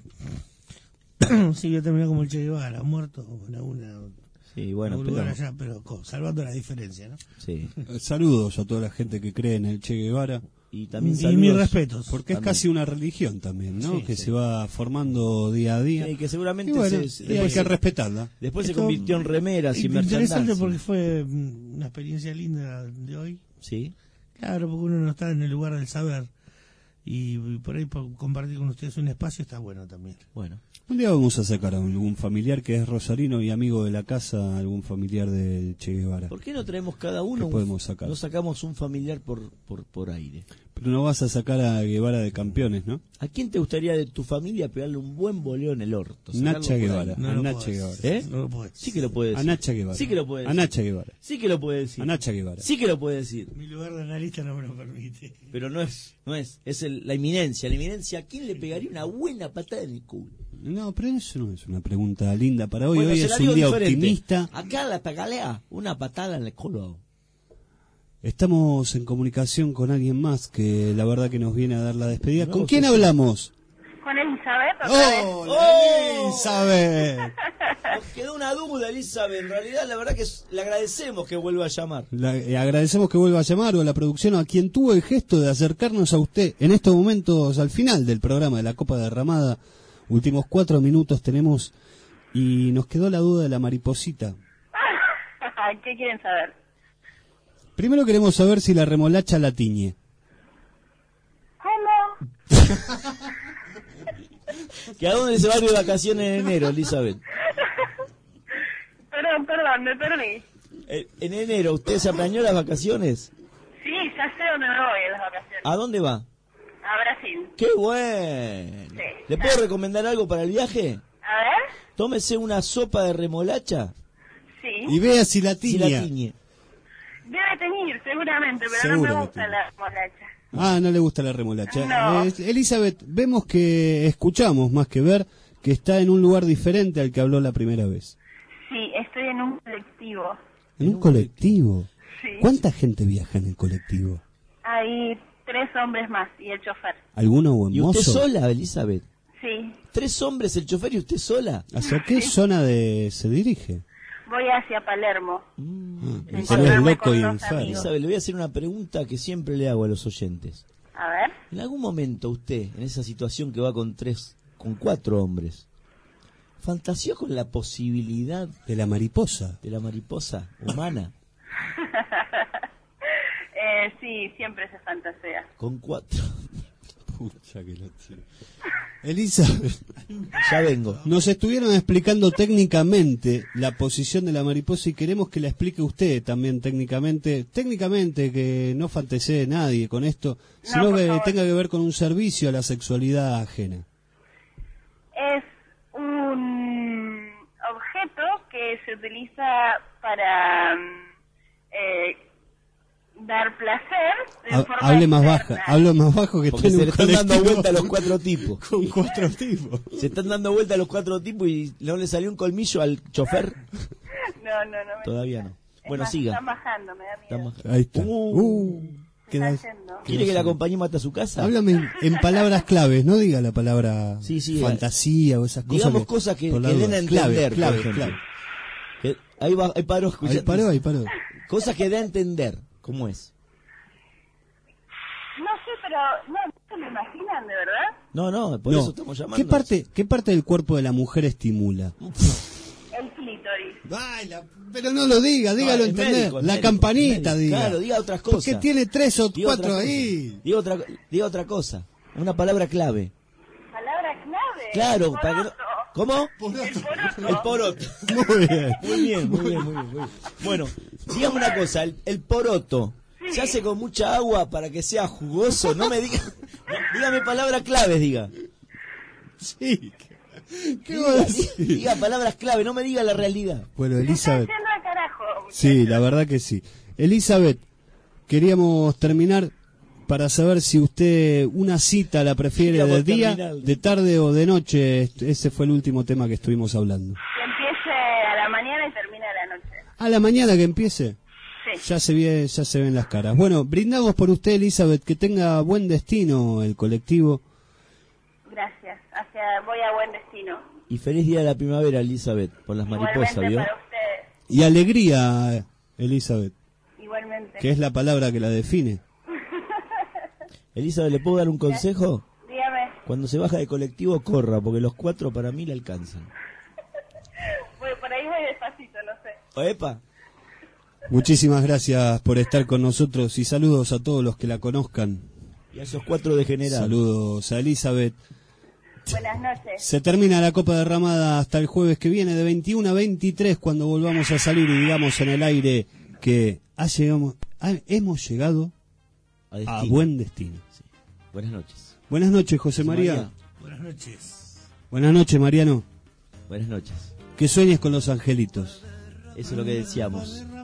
Sí, yo terminé como el Che Guevara, muerto en alguna... Sí, bueno, pero salvando la diferencia, ¿no? Sí. Saludos a toda la gente que cree en el Che Guevara. Y también mis respetos. Porque también es casi una religión también, ¿no? Sí, que se va formando día a día. Y que seguramente hay que respetarla. Después se convirtió en remeras y interesante porque fue una experiencia linda de hoy. Sí. Claro, porque uno no está en el lugar del saber. Y por ahí compartir con ustedes un espacio está bueno también. Bueno. Un día vamos a sacar a algún familiar que es rosarino y amigo de la casa, algún familiar del Che Guevara. ¿Por qué no traemos cada uno? Podemos sacar. No sacamos un familiar por aire. Pero no vas a sacar a Guevara de Campeones, ¿no? ¿A quién te gustaría de tu familia pegarle un buen boleo en el orto? Nacha Guevara. No a Nacha Guevara. No lo puedes. Sí que lo puede decir. A Nacha Guevara. Sí que lo puede decir. A Nacha Guevara. Sí que lo puede decir. A Nacha Guevara. Sí que lo puede decir. Mi lugar de analista no me lo permite. Pero no es la eminencia. La eminencia, ¿a quién le pegaría una buena patada en el culo? No, pero eso no es una pregunta linda para hoy. Bueno, hoy es un día optimista. Acá la pegalea una patada en el culo. Estamos en comunicación con alguien más que la verdad que nos viene a dar la despedida. ¿Con quién hablamos? Con Elizabeth. ¡Oh, Elizabeth! Nos quedó una duda, Elizabeth. En realidad, la verdad que le agradecemos que vuelva a llamar. Agradecemos que vuelva a llamar, o a la producción, o a quien tuvo el gesto de acercarnos a usted en estos momentos al final del programa de la Copa Derramada. Últimos 4 minutos tenemos y nos quedó la duda de la mariposita. ¿Qué quieren saber? Primero queremos saber si la remolacha la tiñe. ¿Cómo? ¿Que a dónde se va de vacaciones en enero, Elizabeth? Perdón, me perdí. ¿En enero usted se apañó las vacaciones? Sí, ya sé dónde me voy en las vacaciones. ¿A dónde va? A Brasil. ¡Qué bueno! Sí. ¿Le puedo recomendar algo para el viaje? A ver. Tómese una sopa de remolacha. Sí. Y vea si la tiñe. Debe teñir, seguramente, pero no me gusta la remolacha. No le gusta la remolacha. No. Elizabeth, vemos que escuchamos más que ver que está en un lugar diferente al que habló la primera vez. Sí, estoy en un colectivo. ¿En un colectivo? Sí. ¿Cuánta gente viaja en el colectivo? Hay 3 hombres más y el chofer. ¿Alguno buen mozo? ¿Y usted sola, Elizabeth? Sí. 3 hombres, el chofer y usted sola. ¿Hacia qué zona se dirige? Voy hacia Palermo. Es loco y enfermo. Elizabeth, le voy a hacer una pregunta que siempre le hago a los oyentes. A ver. ¿En algún momento usted, en esa situación que va con 4 hombres, fantaseó con la posibilidad de la mariposa humana? Sí, siempre se fantasea. Con 4. Pucha que lo tiene. Elizabeth, ya vengo. Nos estuvieron explicando técnicamente la posición de la mariposa y queremos que la explique usted también técnicamente, que no fantasee nadie con esto, sino que tenga que ver con un servicio a la sexualidad ajena. Es un objeto que se utiliza para dar placer de forma hable más externa. hablo más bajo que porque se le están dando vuelta a los 4 tipos. Con 4 tipos. Se están dando vuelta a los 4 tipos y no le salió un colmillo al chofer. No. Todavía no. Es Bueno, más, siga. Está majando, me da miedo. Ahí está. ¿Quiere que la acompañemos hasta su casa? Háblame en palabras claves, no diga la palabra fantasía o esas cosas. Digamos cosas que den a entender. Clave. Ahí paró, escuchate. Ahí paró. Cosas que den a entender. ¿Cómo es? No sé, pero no se lo imaginan, ¿de verdad? No, por eso estamos llamando. ¿Qué parte del cuerpo de la mujer estimula? El clítoris. Pero no lo diga, dígalo a entender. La campanita, diga. Claro, diga otras cosas. Porque tiene 3 o 4 ahí. Diga otra cosa. Una palabra clave. ¿Palabra clave? Claro, para que no... ¿Cómo? El poroto. Muy bien. Bueno, dígame una cosa, el poroto se hace con mucha agua para que sea jugoso. No me diga, dígame palabras claves, diga. Sí. ¿Qué va a decir? Diga palabras clave, no me diga la realidad. Bueno, Elizabeth. Está yendo al carajo. Sí, la verdad que sí. Elizabeth, queríamos terminar para saber si usted una cita la prefiere de día, de tarde o de noche. Ese fue el último tema que estuvimos hablando. Que empiece a la mañana y termine a la noche. ¿A la mañana que empiece? Sí. Ya se ven las caras. Bueno, brindamos por usted, Elizabeth, que tenga buen destino el colectivo. Gracias. Voy a buen destino. Y feliz día de la primavera, Elizabeth, por las mariposas, ¿vio? Para ustedes. Y alegría, Elizabeth. Igualmente. Que es la palabra que la define. Elizabeth, ¿le puedo dar un consejo? Dígame. Cuando se baja de colectivo, corra, porque los 4 para mí le alcanzan. Bueno, por ahí voy despacito, no sé. ¡Epa! Muchísimas gracias por estar con nosotros y saludos a todos los que la conozcan. Y a esos 4 degenerados. Saludos a Elizabeth. Buenas noches. Se termina la Copa Derramada hasta el jueves que viene de 21 a 23 cuando volvamos a salir y digamos en el aire que hemos llegado a buen destino. Sí. Buenas noches. Buenas noches, José María. Buenas noches. Buenas noches, Mariano. Buenas noches. Que sueñes con los angelitos. Eso es lo que decíamos.